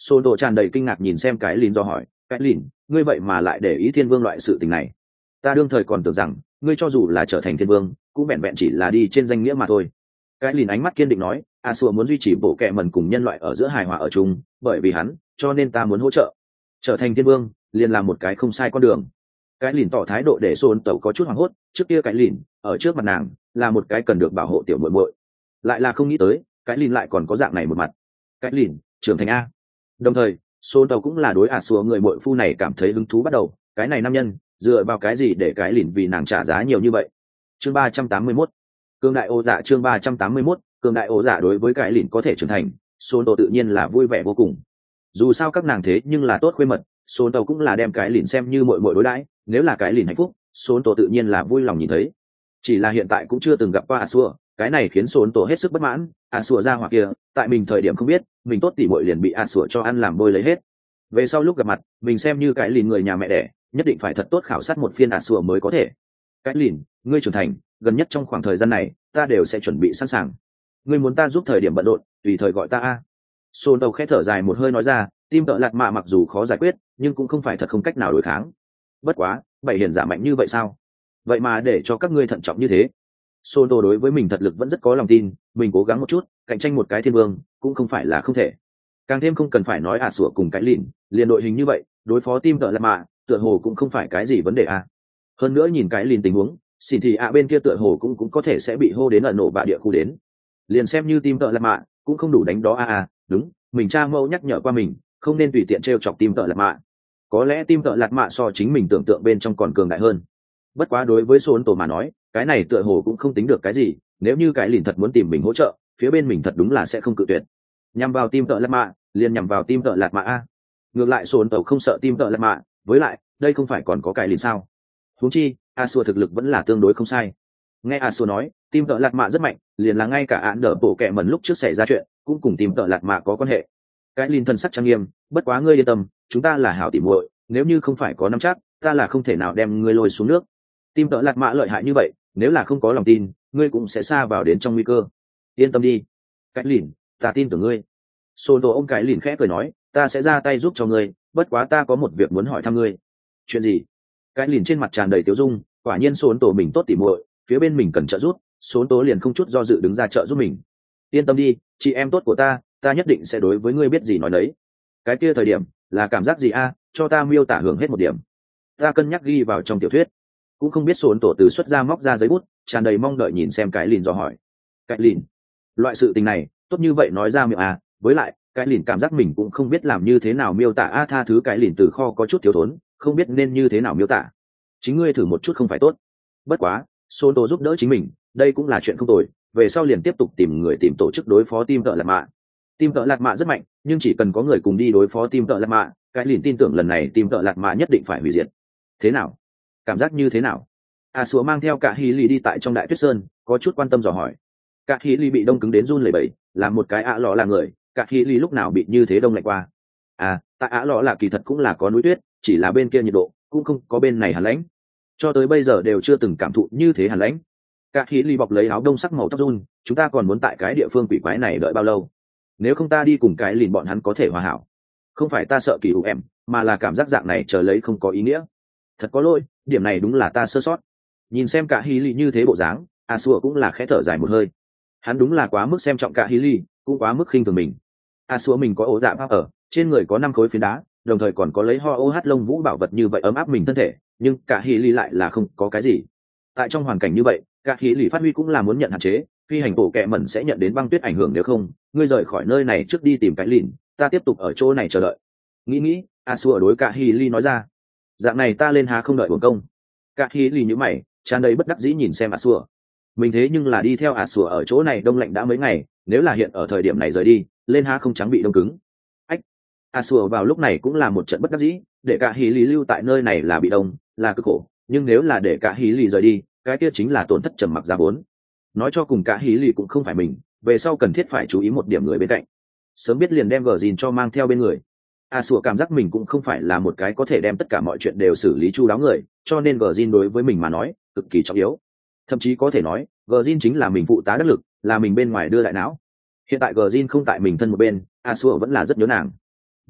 Speaker 1: Sôn Tổ tràn đầy kinh ngạc nhìn xem cái lìn do hỏi, cái lìn, ngươi vậy mà lại để ý thiên vương loại sự tình này? Ta đương thời còn tưởng rằng ngươi cho dù là trở thành thiên vương cũng vẹn vẹn chỉ là đi trên danh nghĩa mà thôi. Cái lìn ánh mắt kiên định nói, a xua muốn duy trì bộ kệ mẩn cùng nhân loại ở giữa hài hòa ở chung, bởi vì hắn cho nên ta muốn hỗ trợ. Trở thành thiên vương liền là một cái không sai con đường. Cái lìn tỏ thái độ để Sôn Tổ có chút hoảng hốt, trước kia cái lìn ở trước mặt nàng là một cái cần được bảo hộ tiểu muội muội, lại là không nghĩ tới cái lìn lại còn có dạng này một mặt. Cái lìn trưởng thành a. Đồng thời Sôn Tổ cũng là đối a xua người muội phu này cảm thấy hứng thú bắt đầu, cái này nam nhân dựa vào cái gì để cái lìn vì nàng trả giá nhiều như vậy. Chương ba trăm tám mươi mốt, cương đại ô dạ. Chương ba trăm tám mươi mốt, cương đại ô dạ. Đối với cái lìn có thể trưởng thành, Sôn Tổ tự nhiên là vui vẻ vô cùng. Dù sao các nàng thế nhưng là tốt khuê mật, Sôn Tổ cũng là đem cái lìn xem như muội muội đối đãi, nếu là cái lìn hạnh phúc, Sôn Tổ tự nhiên là vui lòng nhìn thấy. Chỉ là hiện tại cũng chưa từng gặp qua a xua, cái này khiến Sôn Tổ hết sức bất mãn. A xua ra hỏa kia tại mình thời điểm không biết mình tốt tỉ muội liền bị a xua cho ăn làm bôi lấy hết, về sau lúc gặp mặt mình xem như cái lìn người nhà mẹ đẻ, nhất định phải thật tốt khảo sát một phiên a xua mới có thể. Cái lìn, ngươi trưởng thành, gần nhất trong khoảng thời gian này ta đều sẽ chuẩn bị sẵn sàng, ngươi muốn ta giúp thời điểm bận rộn tùy thời gọi ta a. Sôn Tổ khẽ thở dài một hơi nói ra, tim tợ lạt mạ mặc dù khó giải quyết nhưng cũng không phải thật không cách nào đối kháng. Bất quá bảy hiền giả mạnh như vậy sao, vậy mà để cho các ngươi thận trọng như thế. Sôn Tổ đối với mình thật lực vẫn rất có lòng tin, mình cố gắng một chút cạnh tranh một cái thiên vương cũng không phải là không thể. Càng thêm không cần phải nói ả sủa cùng cái lìn liền đội hình như vậy đối phó tim tợ lạt mạ tựa hồ cũng không phải cái gì vấn đề a. Hơn nữa nhìn cái lìn tình huống, xin thì ạ bên kia tựa hồ cũng cũng có thể sẽ bị hô đến ẩn nổ bạ địa khu đến, liền xem như tim tợ lạt mạ cũng không đủ đánh đó a a. Đúng, mình cha mẫu nhắc nhở qua mình không nên tùy tiện t r e o chọc tim tợ lạt mạ, có lẽ tim tợ lạt mạ so chính mình tưởng tượng bên trong còn cường đại hơn. Bất quá đối với Sôn Tổ mà nói cái này tựa hồ cũng không tính được cái gì, nếu như cái lìn thật muốn tìm mình hỗ trợ phía bên mình thật đúng là sẽ không cự tuyệt. Nhằm vào tim tợ lạt mạ liền nhằm vào tim tợ lạt mạ a. Ngược lại Sôn Tổ không sợ tim tợ lạt mạ, với lại đây không phải còn có cái lìn sao. Huống chi a xua thực lực vẫn là tương đối không sai. Nghe a xua nói tim tợ lạt mạ rất mạnh, liền là ngay cả án đỡ bộ kẹ mẩn lúc trước xảy ra chuyện cũng cùng tim tợ lạt mạ có quan hệ. Cái lìn thần sắc trang nghiêm, bất quá ngươi yên tâm, chúng ta là hảo tỉ muội, nếu như không phải có nắm chắc ta là không thể nào đem ngươi lôi xuống nước. Tim tợ lạt mạ lợi hại như vậy, nếu là không có lòng tin ngươi cũng sẽ xa vào đến trong nguy cơ. Yên tâm đi cái lìn, ta tin tưởng ngươi. Sôn Tổ ông cái lìn khẽ cười nói, ta sẽ ra tay giúp cho ngươi, bất quá ta có một việc muốn hỏi thăm ngươi. Chuyện gì? Cái lìn trên mặt tràn đầy tiếu dung, quả nhiên Sôn Tổ mình tốt tỉ muội, phía bên mình cần trợ giúp, Sôn Tổ liền không chút do dự đứng ra trợ giúp mình. Yên tâm đi chị em tốt của ta, ta nhất định sẽ đối với ngươi biết gì nói đấy. Cái kia thời điểm là cảm giác gì a, cho ta miêu tả hưởng hết một điểm, ta cân nhắc ghi vào trong tiểu thuyết. Cũng không biết Sôn Tổ từ xuất ra móc ra giấy bút, tràn đầy mong đợi nhìn xem cái lìn dò hỏi. Cái lìn, loại sự tình này tốt như vậy nói ra miệng à, với lại cái lìn cảm giác mình cũng không biết làm như thế nào miêu tả a. Tha thứ cái lìn từ kho có chút thiếu thốn, không biết nên như thế nào miêu tả, chính ngươi thử một chút không phải tốt. Bất quá Sôn Tổ giúp đỡ chính mình đây cũng là chuyện không tồi, về sau liền tiếp tục tìm người tìm tổ chức đối phó tim tợ lạt mạ. Tim tợ lạt mạ rất mạnh, nhưng chỉ cần có người cùng đi đối phó tim tợ lạt mạ, cái lìn tin tưởng lần này tim tợ lạt mạ nhất định phải hủy diệt. Thế nào, cảm giác như thế nào? A xúa mang theo cả Hy Ly đi tại trong đại tuyết sơn, có chút quan tâm dò hỏi. Cả Hy Ly bị đông cứng đến run lẩy bẩy, là một cái ạ lọ là người, cả Hy Ly lúc nào bị như thế đông lạnh qua? À, tại ạ lọ là kỳ thật cũng là có núi tuyết, chỉ là bên kia nhiệt độ cũng không có bên này hàn lãnh, cho tới bây giờ đều chưa từng cảm thụ như thế hàn lãnh. Cả Hy Ly bọc lấy áo đông sắc màu tóc run, chúng ta còn muốn tại cái địa phương quỷ quái này đợi bao lâu? Nếu không ta đi cùng cái lìn bọn hắn có thể hòa hảo. Không phải ta sợ kỳ hữu em, mà là cảm giác dạng này chờ lấy không có ý nghĩa. Thật có lỗi, điểm này đúng là ta sơ sót. Nhìn xem cả Hy Ly như thế bộ dáng, a xua cũng là khẽ thở dài một hơi. Hắn đúng là quá mức xem trọng cả Hy Ly, cũng quá mức khinh thường mình. A xua mình có ố dạ pháp ở trên người, có năm khối phiến đá, đồng thời còn có lấy ho ô hát lông vũ bảo vật như vậy ấm áp mình thân thể, nhưng cả Hy Ly lại là không có cái gì. Tại trong hoàn cảnh như vậy, cả Hy Ly phát huy cũng là muốn nhận hạn chế, phi hành bộ kẹ mẩn sẽ nhận đến băng tuyết ảnh hưởng, nếu không ngươi rời khỏi nơi này trước đi tìm cái lìn, ta tiếp tục ở chỗ này chờ đợi. Nghĩ nghĩ a xua đối cả Hy Ly nói ra, dạng này ta lên há không đợi buồn công. Cả Hy Ly nhíu mày, tràn đầy bất đắc dĩ nhìn xem a xua. Mình thế nhưng là đi theo a xua ở chỗ này đông lạnh đã mấy ngày, nếu là hiện ở thời điểm này rời đi, lên há không trắng bị đông cứng. Ách, a xua vào lúc này cũng là một trận bất đắc dĩ, để cả Hy Ly lưu tại nơi này là bị đông, là cực khổ, nhưng nếu là để cả Hy Ly rời đi, cái kia chính là tổn thất trầm mặc giá vốn. Nói cho cùng cả Hy Ly cũng không phải mình, về sau cần thiết phải chú ý một điểm người bên cạnh, sớm biết liền đem gờ dìn cho mang theo bên người. A xua cảm giác mình cũng không phải là một cái có thể đem tất cả mọi chuyện đều xử lý chu đáo người, cho nên gờ dìn đối với mình mà nói cực kỳ trọng yếu, thậm chí có thể nói gờ dìn chính là mình phụ tá đắc lực, là mình bên ngoài đưa lại não. Hiện tại gờ dìn không tại mình thân một bên, a xua vẫn là rất nhớ nàng.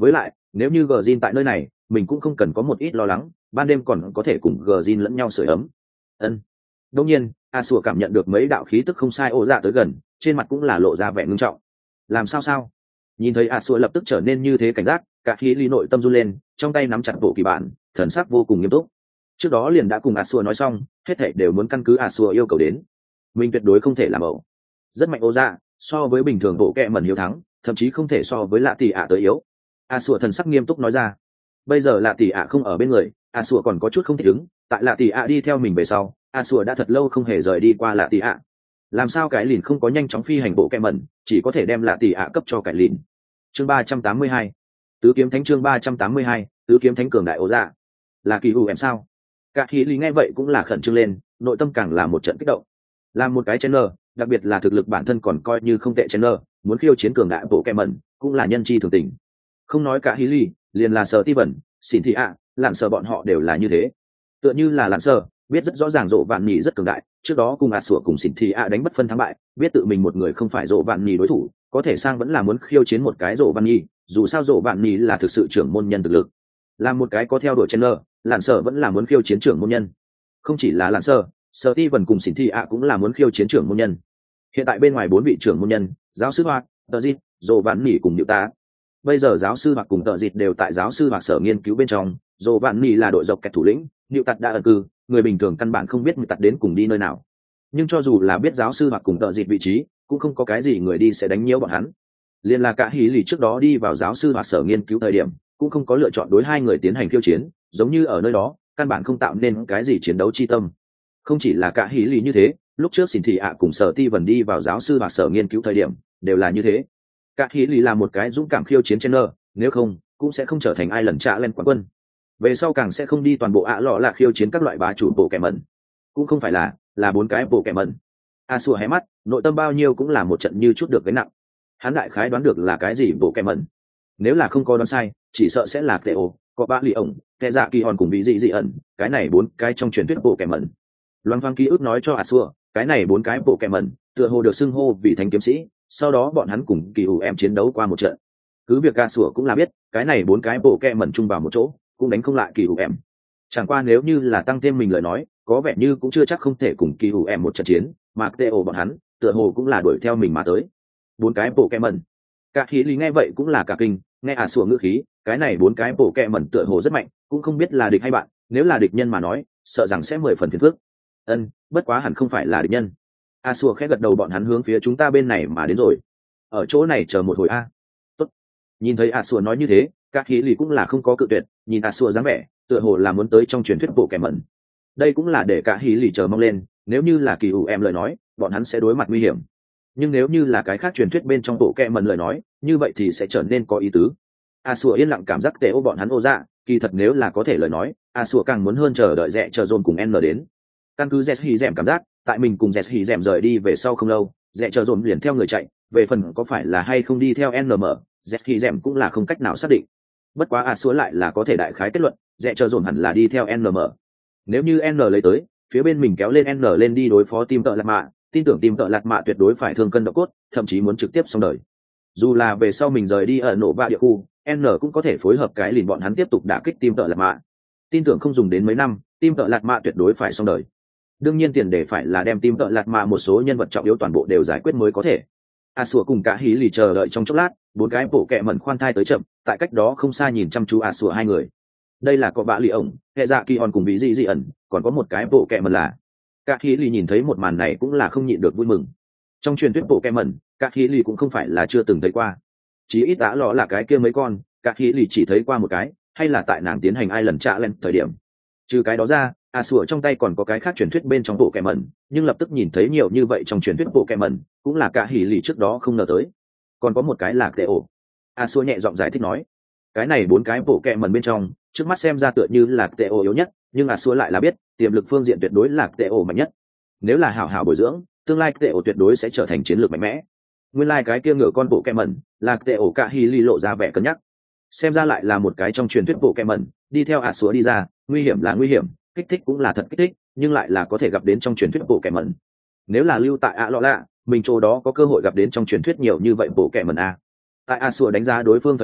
Speaker 1: với lại nếu như gờ zin tại nơi này mình cũng không cần có một ít lo lắng, ban đêm còn có thể cùng gờ zin lẫn nhau sưởi ấm. Ân. Đông nhiên a sủa cảm nhận được mấy đạo khí tức không sai ổ dạ tới gần, trên mặt cũng là lộ ra vẻ ngưng trọng. Làm sao sao? Nhìn thấy a sủa lập tức trở nên như thế cảnh giác, cả khí lý nội tâm run lên, trong tay nắm chặt bộ kỳ bản, thần sắc vô cùng nghiêm túc. Trước đó liền đã cùng a sủa nói xong, hết thảy đều muốn căn cứ a sủa yêu cầu đến, mình tuyệt đối không thể làm ẩu. Rất mạnh ổ dạ, so với bình thường bộ kẹ mẩn hiếu thắng, thậm chí không thể so với lạ tỷ ạ tới yếu. A sủa thần sắc nghiêm túc nói ra. Bây giờ lạ tỷ ạ không ở bên người, a sủa còn có chút không thích ứng, tại lạ tỷ ạ đi theo mình về sau, a sủa đã thật lâu không hề rời đi qua lạ tỷ ạ. Làm sao cái lìn không có nhanh chóng phi hành bộ kẹ mẩn, chỉ có thể đem lạ tỷ ạ cấp cho cái lìn. Chương ba trăm tám mươi hai, tứ kiếm thánh. Chương ba trăm tám mươi hai, tứ kiếm thánh cường đại ố dạ. Là kỳ hù em sao? Cả khí lý nghe vậy cũng là khẩn trương lên, nội tâm càng là một trận kích động. Làm một cái trainer, đặc biệt là thực lực bản thân còn coi như không tệ trainer, muốn khiêu chiến cường đại bộ kẹ mẩn cũng là nhân chi thường tình. Không nói cả hí ly, liền là sở ti vẩn, xỉn thị ạ, lặn sở bọn họ đều là như thế. Tựa như là lặn sở biết rất rõ ràng rộ vạn nhì rất cường đại, trước đó cùng ạt sủa cùng xỉn thị ạ đánh bất phân thắng bại, biết tự mình một người không phải rộ vạn nhì đối thủ, có thể sang vẫn là muốn khiêu chiến một cái rộ vạn nhì, dù sao rộ vạn nhì là thực sự trưởng môn nhân thực lực. Làm một cái có theo đuổi trainer, lặn sở vẫn là muốn khiêu chiến trưởng môn nhân. Không chỉ là lặn sở, sở ti vẩn cùng xỉn thị ạ cũng là muốn khiêu chiến trưởng môn nhân. Hiện tại bên ngoài bốn vị trưởng môn nhân, giáo sư Hoạt, Tờ Dịt, rộ vạn nhì cùng Diệu Ta. Bây giờ giáo sư Hoạt cùng Tờ Dịt đều tại giáo sư Hoạt sở nghiên cứu bên trong, rộ vạn nhì là đội dọc kẹt thủ lĩnh, Diệu Tạt đã ẩn cư, người bình thường căn bản không biết Diệu Tạt đến cùng đi nơi nào. Nhưng cho dù là biết giáo sư Hoạt cùng Tờ Dịt vị trí, cũng không có cái gì người đi sẽ đánh nhiễu bọn hắn. Liên là cả hí lì trước đó đi vào giáo sư Hoạt sở nghiên cứu thời điểm, cũng không có lựa chọn đối hai người tiến hành khiêu chiến, giống như ở nơi đó, căn bản không tạo nên cái gì chiến đấu chi tâm. Không chỉ là cả hí lì như thế, lúc trước xỉn thị ạ cùng sở ti vần đi vào giáo sư Hoạt sở nghiên cứu thời điểm, đều là như thế. Cả hí lì là một cái dũng cảm khiêu chiến trainer, nếu không cũng sẽ không trở thành ai lần trả lên quán quân. Về sau càng sẽ không đi toàn bộ ạ lọ là khiêu chiến các loại bá chủ bộ kẻ mẩn, cũng không phải là là bốn cái bộ kẻ mẩn. A sủa hé mắt, nội tâm bao nhiêu cũng là một trận như chút được gánh nặng. Hắn đại khái đoán được là cái gì bộ kẻ mẩn, nếu là không có đoán sai chỉ sợ sẽ là tệ ổ, có bạ lì ổng, kẻ dạ kỳ hòn cùng vị dị dị ẩn, cái này bốn cái trong truyền thuyết bộ kẻ mẩn. Loan Hoang ký ức nói cho A sủa, cái này bốn cái bộ kẻ mẩn tựa hồ được xưng hô vì thánh kiếm sĩ, sau đó bọn hắn cùng kỳ ủ em chiến đấu qua một trận. Cứ việc A sủa cũng là biết cái này bốn cái bộ kẻ mẩn chung vào một chỗ cũng đánh không lại kỳ ủ em. Chẳng qua nếu như là tăng thêm mình lời nói, có vẻ như cũng chưa chắc không thể cùng kỳ ủ em một trận chiến, mà tệ ổ bọn hắn tựa hồ cũng là đuổi theo mình mà tới. Bốn cái bộ kẻ mẩn. Cả khí lý nghe vậy cũng là cả kinh, nghe à sủa ngữ khí, cái này bốn cái bộ kẹ mẩn tựa hồ rất mạnh, cũng không biết là địch hay bạn, nếu là địch nhân mà nói, sợ rằng sẽ mười phần phiền phức. Ân, bất quá hẳn không phải là địch nhân. A sủa khẽ gật đầu, bọn hắn hướng phía chúng ta bên này mà đến rồi. Ở chỗ này chờ một hồi a. Tốt. Nhìn thấy A sủa nói như thế, cả khí lý cũng là không có cự tuyệt, nhìn A sủa dáng vẻ, tựa hồ là muốn tới trong truyền thuyết bộ kẹ mẩn. Đây cũng là để cả khí lý chờ mong lên, nếu như là kỳ ủ em lời nói, bọn hắn sẽ đối mặt nguy hiểm. Nhưng nếu như là cái khác truyền thuyết bên trong bộ kẹ mẩn lời nói, như vậy thì sẽ trở nên có ý tứ. A sủa yên lặng cảm giác tệ ô bọn hắn ô dạ, kỳ thật nếu là có thể lời nói, A sủa càng muốn hơn chờ đợi rẽ chờ dồn cùng N đến. Căn cứ Zet Hỉ Dẻm cảm giác, tại mình cùng Zet Hỉ Dẻm rời đi về sau không lâu, rẽ chờ dồn liền theo người chạy, về phần có phải là hay không đi theo N M, Zet Hỉ Dẻm cũng là không cách nào xác định. Bất quá A sủa lại là có thể đại khái kết luận, rẽ chờ dồn hẳn là đi theo N M. Nếu như N lấy tới, phía bên mình kéo lên N lên đi đối phó team tợ lạt mạ, tin tưởng team tợ lạt mạ tuyệt đối phải thương cân độ cốt, thậm chí muốn trực tiếp xong đời. Dù là về sau mình rời đi ở nổ vạ địa khu, N cũng có thể phối hợp cái lìn bọn hắn tiếp tục đả kích team tợ lạt mạ. Tin tưởng không dùng đến mấy năm, team tợ lạt mạ tuyệt đối phải xong đời. Đương nhiên tiền đề phải là đem team tợ lạt mạ một số nhân vật trọng yếu toàn bộ đều giải quyết mới có thể. A sủa cùng cả hí lì chờ đợi trong chốc lát, bốn cái bộ kẹ mẩn khoan thai tới chậm, tại cách đó không xa nhìn chăm chú A sủa hai người. Đây là có bạ lì ổng, hệ dạ kỳ hòn cùng vị dị dị ẩn, còn có một cái bộ kẹ mẩn là. Cả hí lì nhìn thấy một màn này cũng là không nhịn được vui mừng. Trong truyền thuyết bộ kẹ mẩn, cả hí lì cũng không phải là chưa từng thấy qua, chí ít đã lọ là cái kia mấy con, cả hí lì chỉ thấy qua một cái, hay là tại nàng tiến hành ai lần trả lên thời điểm. Trừ cái đó ra, A sủa trong tay còn có cái khác truyền thuyết bên trong bộ kẹ mẩn, nhưng lập tức nhìn thấy nhiều như vậy trong truyền thuyết bộ kẹ mẩn, cũng là cả hí lì trước đó không ngờ tới. Còn có một cái là tệ ổ. A sủa nhẹ giọng giải thích nói, cái này bốn cái bộ kẹ mẩn bên trong, trước mắt xem ra tựa như là tệ ổ yếu nhất, nhưng A sủa lại là biết tiềm lực phương diện tuyệt đối là tệ ổ mạnh nhất. Nếu là hảo hảo bồi dưỡng, tương lai tệ ổ tuyệt đối sẽ trở thành chiến lược mạnh mẽ. Nguyên lai like cái kia ngựa con bộ kẹ mẩn là tệ ổ cả hí lì lộ ra vẻ cân nhắc, xem ra lại là một cái trong truyền thuyết bộ kẹ mẩn đi theo ạt sủa đi ra, nguy hiểm là nguy hiểm, kích thích cũng là thật kích thích, nhưng lại là có thể gặp đến trong truyền thuyết bộ kẹ mẩn. Nếu là lưu tại ạ lọ lạ, mình chỗ đó có cơ hội gặp đến trong truyền thuyết nhiều như vậy bộ kẹ mẩn a. Tại ạt sủa đánh giá đối phương thời điểm,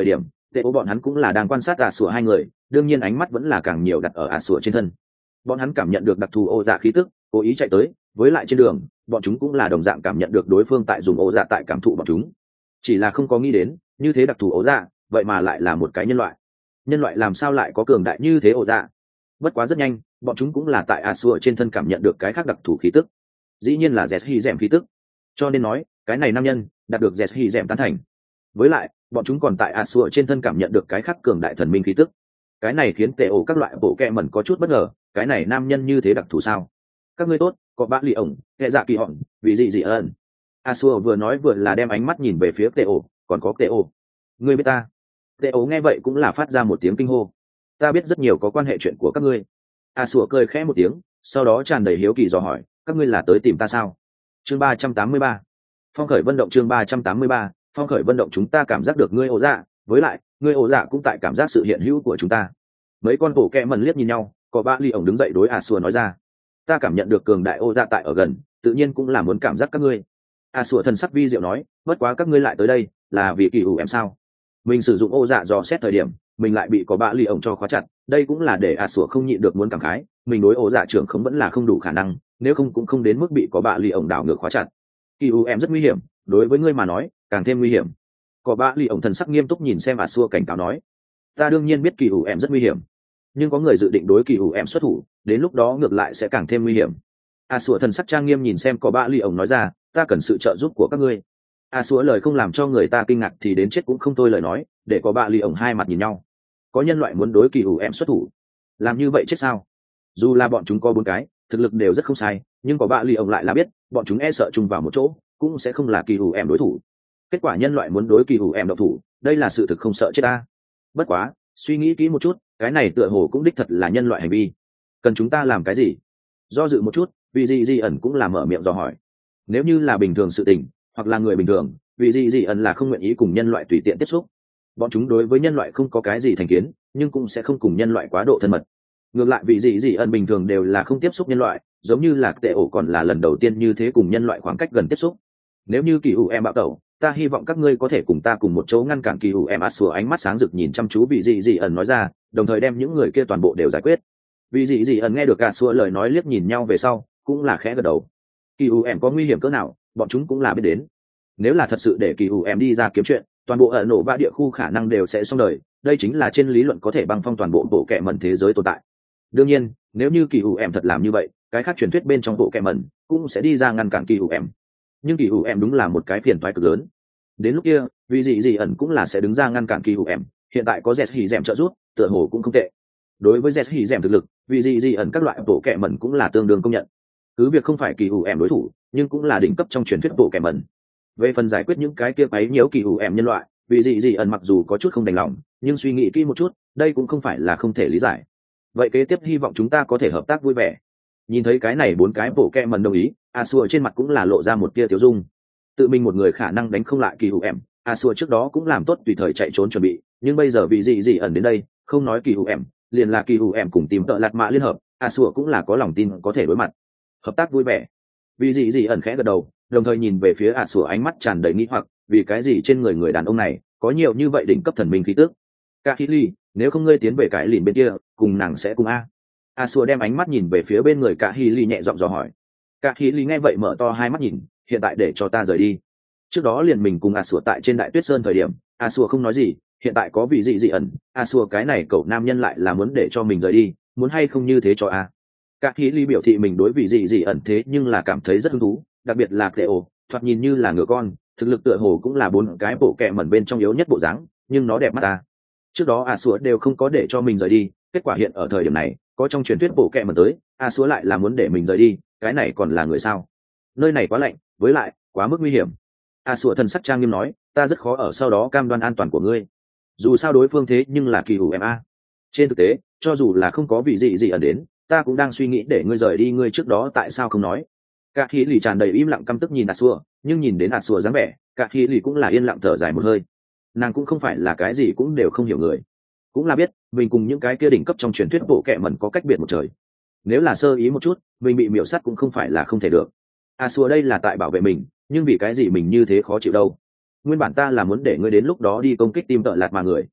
Speaker 1: tệ ố bọn hắn cũng là đang quan sát ả sủa hai người, đương nhiên ánh mắt vẫn là càng nhiều đặt ở ả sủa trên thân. Bọn hắn cảm nhận được đặc thù ô dạ khí tức, cố ý chạy tới, với lại trên đường bọn chúng cũng là đồng dạng cảm nhận được đối phương tại dùng ô dạ tại cảm thụ bọn chúng, chỉ là không có nghĩ đến như thế đặc thù ô dạ vậy mà lại là một cái nhân loại. Nhân loại làm sao lại có cường đại như thế ô dạ? Bất quá rất nhanh bọn chúng cũng là tại ả sủa trên thân cảm nhận được cái khác đặc thù khí tức, dĩ nhiên là Jet Hy Dẻm khí tức. Cho nên nói cái này nam nhân đạt được Jet Hy Dẻm tán thành. Với lại bọn chúng còn tại ả sủa trên thân cảm nhận được cái khác cường đại thần minh khí tức. Cái này khiến tệ ổ các loại bộ kẹ mẩn có chút bất ngờ, cái này nam nhân như thế đặc thù sao? Các ngươi tốt, có bác lì ổng, kệ dạ kỳ hòn, vì gì gì ơn. A xua vừa nói vừa là đem ánh mắt nhìn về phía tệ ổ, còn có tệ ổ. Ngươi biết ta? Tệ ổ nghe vậy cũng là phát ra một tiếng kinh hô. Ta biết rất nhiều có quan hệ chuyện của các ngươi. A xua cười khẽ một tiếng, sau đó tràn đầy hiếu kỳ dò hỏi, các ngươi là tới tìm ta sao? Chương ba trăm tám mươi ba, phong khởi vận động. Chương ba trăm tám mươi ba, phong khởi vận động. Chúng ta cảm giác được ngươi ổ dạ, với lại ngươi ổ dạ cũng tại cảm giác sự hiện hữu của chúng ta. Mấy con bộ kẹ mẩn liếc nhìn nhau, có ba ly ổng đứng dậy đối a xua nói ra, ta cảm nhận được cường đại ô dạ tại ở gần, tự nhiên cũng là muốn cảm giác các ngươi. A xua thần sắc vi diệu nói, bất quá các ngươi lại tới đây là vì kỳ hủ em sao? Mình sử dụng ô dạ dò xét thời điểm mình lại bị có ba ly ổng cho khóa chặt, đây cũng là để a xua không nhịn được muốn cảm khái, mình đối ô dạ trưởng không vẫn là không đủ khả năng, nếu không cũng không đến mức bị có ba ly ổng đảo ngược khóa chặt. Kỳ hủ em rất nguy hiểm, đối với ngươi mà nói càng thêm nguy hiểm. Có ba ly ổng thần sắc nghiêm túc nhìn xem a xua cảnh cáo nói, ta đương nhiên biết kỳ hủ em rất nguy hiểm, nhưng có người dự định đối kỳ hủ em xuất thủ, đến lúc đó ngược lại sẽ càng thêm nguy hiểm. A xua thần sắc trang nghiêm nhìn xem có ba ly ổng nói ra, ta cần sự trợ giúp của các ngươi. A xua lời không làm cho người ta kinh ngạc thì đến chết cũng không thôi lời nói, để có ba ly ổng hai mặt nhìn nhau. Có nhân loại muốn đối kỳ hủ em xuất thủ, làm như vậy chết sao? Dù là bọn chúng có bốn cái thực lực đều rất không sai, nhưng có ba ly ổng lại là biết bọn chúng e sợ chung vào một chỗ cũng sẽ không là kỳ hủ em đối thủ. Kết quả nhân loại muốn đối kỳ hủ em độc thủ, đây là sự thực không sợ chết ta. Bất quá suy nghĩ kỹ một chút, cái này tựa hồ cũng đích thật là nhân loại hành vi. Cần chúng ta làm cái gì? Do dự một chút, vì gì gì ẩn cũng là mở miệng dò hỏi. Nếu như là bình thường sự tình hoặc là người bình thường, vì gì gì ẩn là không nguyện ý cùng nhân loại tùy tiện tiếp xúc. Bọn chúng đối với nhân loại không có cái gì thành kiến, nhưng cũng sẽ không cùng nhân loại quá độ thân mật. Ngược lại vì gì gì ẩn bình thường đều là không tiếp xúc nhân loại, giống như là tệ ổ còn là lần đầu tiên như thế cùng nhân loại khoảng cách gần tiếp xúc. Nếu như kỳ hủ em bạo tẩu, ta hy vọng các ngươi có thể cùng ta cùng một chỗ ngăn cản kỳ hủ em. A sủa ánh mắt sáng rực nhìn chăm chú vị dị dị ẩn nói ra, đồng thời đem những người kia toàn bộ đều giải quyết. Vị dị dị ẩn nghe được A sủa lời nói liếc nhìn nhau về sau cũng là khẽ gật đầu. Kỳ hủ em có nguy hiểm cỡ nào bọn chúng cũng là biết đến, nếu là thật sự để kỳ hủ em đi ra kiếm chuyện, toàn bộ ở nổ ba địa khu khả năng đều sẽ xong đời, đây chính là trên lý luận có thể băng phong toàn bộ bộ kệ mẩn thế giới tồn tại. Đương nhiên nếu như kỳ hủ em thật làm như vậy, cái khác truyền thuyết bên trong bộ kệ mẩn cũng sẽ đi ra ngăn cản kỳ hủ em, nhưng kỳ hủ em đúng là một cái phiền toái cực lớn. Đến lúc kia vì dị dị ẩn cũng là sẽ đứng ra ngăn cản kỳ hủ em, hiện tại có Jet Hy Dẻm trợ giúp tựa hồ cũng không tệ. Đối với Jet Hy Dẻm thực lực, vì dị dị ẩn các loại bộ kệ mẩn cũng là tương đương công nhận. Cứ việc không phải kỳ hủ em đối thủ, nhưng cũng là đỉnh cấp trong truyền thuyết bộ kệ mẩn. Về phần giải quyết những cái kia quấy nhiễu kỳ hủ em nhân loại, vì dị dị ẩn mặc dù có chút không đành lòng, nhưng suy nghĩ kỹ một chút, đây cũng không phải là không thể lý giải. Vậy kế tiếp hy vọng chúng ta có thể hợp tác vui vẻ. Nhìn thấy cái này bốn cái bộ kệ mẩn đồng ý, A Sủa trên mặt cũng là lộ ra một tia tiêu dung. Tự mình một người khả năng đánh không lại kỳ hủ em, A Sủa trước đó cũng làm tốt tùy thời chạy trốn chuẩn bị, nhưng bây giờ vì dị dị ẩn đến đây, không nói kỳ hủ em, liền là kỳ hủ em cùng tìm tợ lạt mạ liên hợp, A Sủa cũng là có lòng tin có thể đối mặt. Hợp tác vui vẻ. Vì dị dị ẩn khẽ gật đầu, đồng thời nhìn về phía A Sủa ánh mắt tràn đầy nghi hoặc, vì cái gì trên người người đàn ông này có nhiều như vậy đỉnh cấp thần minh khí tức. Kahili, nếu không ngươi tiến về cái lìn bên kia, cùng nàng sẽ cùng a. A Sủa đem ánh mắt nhìn về phía bên người Kahili nhẹ giọng dò hỏi. Kahili nghe vậy mở to hai mắt nhìn, hiện tại để cho ta rời đi. Trước đó liền mình cùng A Sủa tại trên Đại Tuyết Sơn thời điểm, A Sủa không nói gì, hiện tại có vị dị dị ẩn, A Sủa cái này cậu nam nhân lại là muốn để cho mình rời đi, muốn hay không như thế cho a. Kahili biểu thị mình đối vị dị dị ẩn thế nhưng là cảm thấy rất hứng thú, đặc biệt là Teo, thoạt nhìn như là ngựa con, thực lực tựa hồ cũng là bốn cái bộ kệ mẩn bên trong yếu nhất bộ dáng, nhưng nó đẹp mắt ta. Trước đó A Sủa đều không có để cho mình rời đi, kết quả hiện ở thời điểm này có trong truyền thuyết bộ kệ mẩn tới, A Sủa lại là muốn để mình rời đi, cái này còn là người sao? Nơi này quá lạnh, với lại quá mức nguy hiểm. A Sủa thần sắc trang nghiêm nói, ta rất khó ở sau đó cam đoan an toàn của ngươi. Dù sao đối phương thế nhưng là kỳ hủ em a. Trên thực tế cho dù là không có vị dị dị ẩn đến, ta cũng đang suy nghĩ để ngươi rời đi, ngươi trước đó tại sao không nói? Cả khí lì tràn đầy im lặng căm tức nhìn A Sủa, nhưng nhìn đến A Sủa dáng vẻ, cả khí lì cũng là yên lặng thở dài một hơi. Nàng cũng không phải là cái gì cũng đều không hiểu người, cũng là biết mình cùng những cái kia đỉnh cấp trong truyền thuyết bộ kệ mẩn có cách biệt một trời. Nếu là sơ ý một chút, mình bị miểu sát cũng không phải là không thể được. A Sủa đây là tại bảo vệ mình, nhưng vì cái gì mình như thế khó chịu đâu? Nguyên bản ta là muốn để ngươi đến lúc đó đi công kích tim tợ lạt mà người.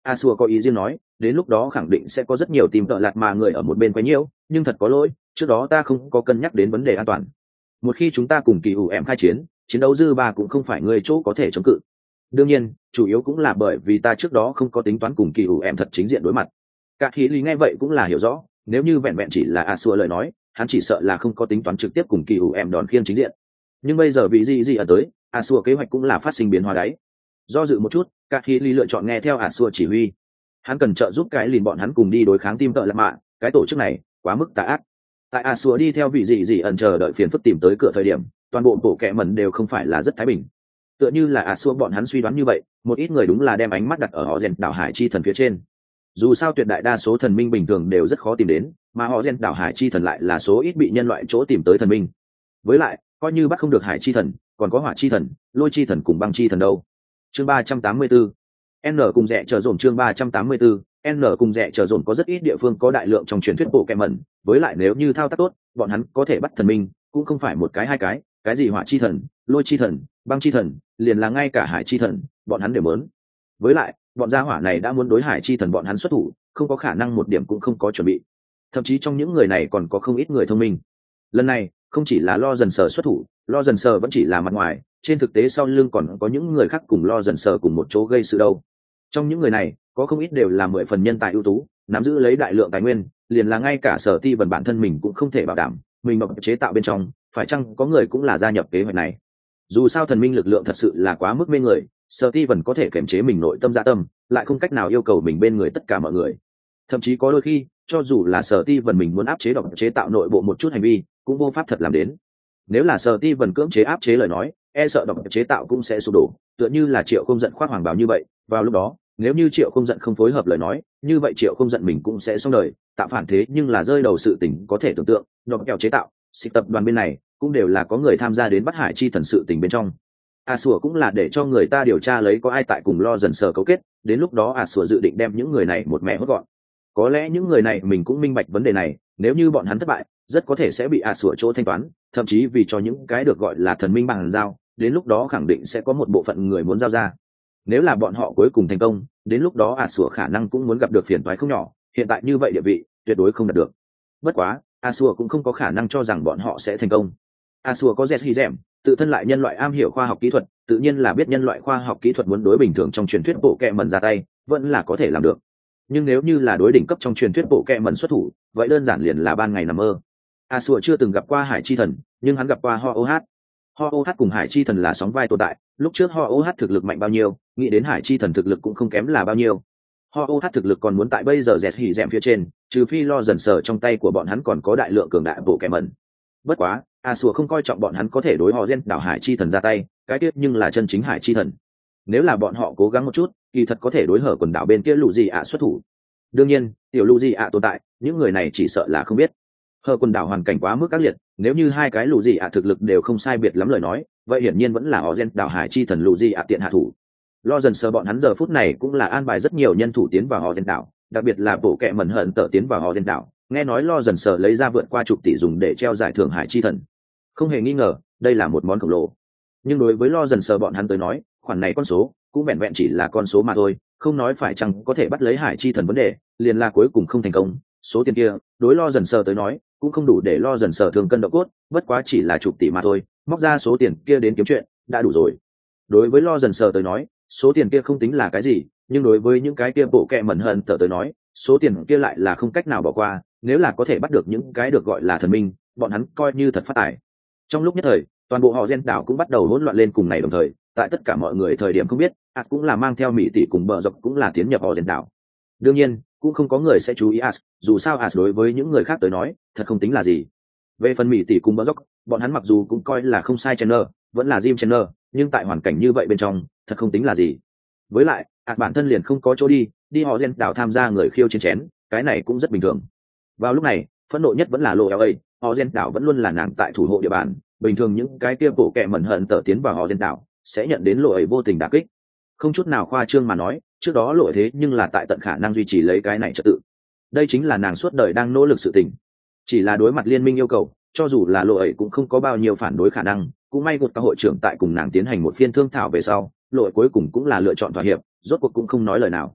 Speaker 1: Asua có ý riêng nói, đến lúc đó khẳng định sẽ có rất nhiều tìm tợ lạt mà người ở một bên quấy nhiễu, nhưng thật có lỗi, trước đó ta không có cân nhắc đến vấn đề an toàn. Một khi chúng ta cùng kỳ ủ em khai chiến, chiến đấu dư ba cũng không phải người chỗ có thể chống cự. Đương nhiên, chủ yếu cũng là bởi vì ta trước đó không có tính toán cùng kỳ ủ em thật chính diện đối mặt. Cả khí lý nghe vậy cũng là hiểu rõ, nếu như vẹn vẹn chỉ là Asua lời nói, hắn chỉ sợ là không có tính toán trực tiếp cùng kỳ ủ em đòn khiêng chính diện. Nhưng bây giờ vị gì gì ở tới, Asua kế hoạch cũng là phát sinh biến hóa đấy. Do dự một chút, cả khí lý lựa chọn nghe theo Asua chỉ huy. Hắn cần trợ giúp cái lìn bọn hắn cùng đi đối kháng tim tợ lạt mạ, cái tổ chức này quá mức tà ác. Tại Asua đi theo vị gì gì ẩn chờ đợi phiền phức tìm tới cửa thời điểm, toàn bộ bộ kệ mẩn đều không phải là rất thái bình. Tựa như là Asua bọn hắn suy đoán như vậy, một ít người đúng là đem ánh mắt đặt ở họ rèn đảo hải chi thần phía trên. Dù sao tuyệt đại đa số thần minh bình thường đều rất khó tìm đến, mà họ rèn đảo hải chi thần lại là số ít bị nhân loại chỗ tìm tới thần minh. Với lại, coi như bắt không được hải chi thần, còn có hỏa chi thần, lôi chi thần cùng băng chi thần đâu. Chương ba trăm tám mươi tư, N cùng rẻ chờ dồn chương ba trăm tám mươi tư, N cùng rẻ chờ dồn có rất ít địa phương có đại lượng trong truyền thuyết bộ kệ mẩn, với lại nếu như thao tác tốt, bọn hắn có thể bắt thần minh, cũng không phải một cái hai cái, cái gì hỏa chi thần, lôi chi thần, băng chi thần, liền là ngay cả hải chi thần, bọn hắn đều muốn. Với lại, bọn gia hỏa này đã muốn đối hải chi thần bọn hắn xuất thủ, không có khả năng một điểm cũng không có chuẩn bị. Thậm chí trong những người này còn có không ít người thông minh. Lần này, không chỉ là lo dần sờ xuất thủ, lo dần sờ vẫn chỉ là mặt ngoài, trên thực tế sau lưng còn có những người khác cùng lo dần sờ cùng một chỗ gây sự đâu. Trong những người này, có không ít đều là mười phần nhân tài ưu tú, nắm giữ lấy đại lượng tài nguyên, liền là ngay cả Sở Ti Vân bản thân mình cũng không thể bảo đảm, mình mà chế tạo bên trong, phải chăng có người cũng là gia nhập kế hoạch này. Dù sao thần minh lực lượng thật sự là quá mức mê người, Sở Ti Vân có thể kiềm chế mình nội tâm dạ tâm, lại không cách nào yêu cầu mình bên người tất cả mọi người. Thậm chí có đôi khi, cho dù là Sở Ti Vân mình muốn áp chế độc chế tạo nội bộ một chút hành vi, cũng vô pháp thật làm đến. Nếu là Sở Ti Vân cưỡng chế áp chế lời nói, e sợ độc chế tạo cũng sẽ sụp đổ, tựa như là Triệu Không giận khoác hoàng bào như vậy, vào lúc đó, nếu như Triệu Không giận không phối hợp lời nói, như vậy Triệu Không giận mình cũng sẽ xong đời, tạo phản thế nhưng là rơi đầu sự tình có thể tưởng tượng, độc kẹo chế tạo, xịt tập đoàn bên này cũng đều là có người tham gia đến bắt hải chi thần sự tình bên trong. A Sủa cũng là để cho người ta điều tra lấy có ai tại cùng lo dần sờ cấu kết, đến lúc đó A Sủa dự định đem những người này một mẹ hốt gọn. Có lẽ những người này mình cũng minh bạch vấn đề này, nếu như bọn hắn thất bại, rất có thể sẽ bị A Sủa chỗ thanh toán, thậm chí vì cho những cái được gọi là thần minh bằng giao, đến lúc đó khẳng định sẽ có một bộ phận người muốn giao ra. Nếu là bọn họ cuối cùng thành công, đến lúc đó A Sủa khả năng cũng muốn gặp được phiền toái không nhỏ, hiện tại như vậy địa vị tuyệt đối không đạt được. Bất quá, A Sủa cũng không có khả năng cho rằng bọn họ sẽ thành công. A Sủa có Jet Hy Dẻm, tự thân lại nhân loại am hiểu khoa học kỹ thuật, tự nhiên là biết nhân loại khoa học kỹ thuật muốn đối bình thường trong truyền thuyết bộ kệ mẩn ra tay, vẫn là có thể làm được. Nhưng nếu như là đối đỉnh cấp trong truyền thuyết bộ kệ mẩn xuất thủ, vậy đơn giản liền là ban ngày nằm mơ. A Sủa chưa từng gặp qua Hải Chi Thần, nhưng hắn gặp qua Ho Oh. Ho Oh cùng Hải Chi Thần là sóng vai tồn tại, lúc trước Ho Oh thực lực mạnh bao nhiêu, nghĩ đến Hải Chi Thần thực lực cũng không kém là bao nhiêu. Ho Oh thực lực còn muốn tại bây giờ dẹt hỉ dẹm phía trên, trừ phi lo dần sờ trong tay của bọn hắn còn có đại lượng cường đại bộ kệ mẩn. Bất quá, A Sủa không coi trọng bọn hắn có thể đối họ gen đảo Hải Chi Thần ra tay, cái tiếc nhưng là chân chính Hải Chi Thần. Nếu là bọn họ cố gắng một chút, kỳ thật có thể đối hở quần đảo bên kia lũ gì ạ xuất thủ. Đương nhiên, tiểu lũ gì ạ tồn tại, những người này chỉ sợ là không biết. Hở quần đảo hoàn cảnh quá mức ác liệt, nếu như hai cái lũ gì ạ thực lực đều không sai biệt lắm lời nói, vậy hiển nhiên vẫn là họ gen đảo Hải Chi Thần lũ gì ạ tiện hạ thủ. Lo dần sờ bọn hắn giờ phút này cũng là an bài rất nhiều nhân thủ tiến vào họ gen đảo, đặc biệt là bộ kệ mẩn hận tở tiến vào họ gen đảo. Nghe nói lo dần sờ lấy ra vượt qua chục tỷ dùng để treo giải thưởng Hải Chi Thần. Không hề nghi ngờ, đây là một món khổng lồ. Nhưng đối với lo dần sờ bọn hắn tới nói, khoản này con số cũng vẹn vẹn chỉ là con số mà thôi, không nói phải chăng có thể bắt lấy Hải Chi Thần vấn đề, liền là cuối cùng không thành công, số tiền kia, đối lo dần sờ tới nói, cũng không đủ để lo dần sờ thường cân độ cốt, bất quá chỉ là chục tỷ mà thôi, móc ra số tiền kia đến kiếm chuyện, đã đủ rồi. Đối với lo dần sờ tới nói, số tiền kia không tính là cái gì, nhưng đối với những cái kia bộ kệ mẩn hận tở tới nói, số tiền kia lại là không cách nào bỏ qua, nếu là có thể bắt được những cái được gọi là thần minh, bọn hắn coi như thật phát tài. Trong lúc nhất thời, toàn bộ họ gen đảo cũng bắt đầu hỗn loạn lên cùng này đồng thời, tại tất cả mọi người thời điểm không biết, As cũng là mang theo Mỹ tỷ cùng bờ dọc cũng là tiến nhập họ gen đảo. Đương nhiên, cũng không có người sẽ chú ý As, dù sao As đối với những người khác tới nói, thật không tính là gì. Về phần Mỹ tỷ cùng bờ dọc, bọn hắn mặc dù cũng coi là không sai Chandler, vẫn là Jim Chandler, nhưng tại hoàn cảnh như vậy bên trong, thật không tính là gì. Với lại, As bản thân liền không có chỗ đi, đi họ gen đảo tham gia người khiêu chiến chén, cái này cũng rất bình thường. Vào lúc này, phẫn nộ nhất vẫn là Lộ eo ây, họ gen đảo vẫn luôn là nàng tại thủ hộ địa bàn, bình thường những cái kia bộ kệ mẩn hận tở tiến vào họ gen đảo sẽ nhận đến Lộ ấy vô tình đả kích. Không chút nào khoa trương mà nói, trước đó Lộ thế nhưng là tại tận khả năng duy trì lấy cái này trật tự. Đây chính là nàng suốt đời đang nỗ lực sự tình. Chỉ là đối mặt liên minh yêu cầu, cho dù là Lộ ấy cũng không có bao nhiêu phản đối khả năng, cũng may gột các hội trưởng tại cùng nàng tiến hành một phiên thương thảo về sau, Lộ cuối cùng cũng là lựa chọn thỏa hiệp, rốt cuộc cũng không nói lời nào.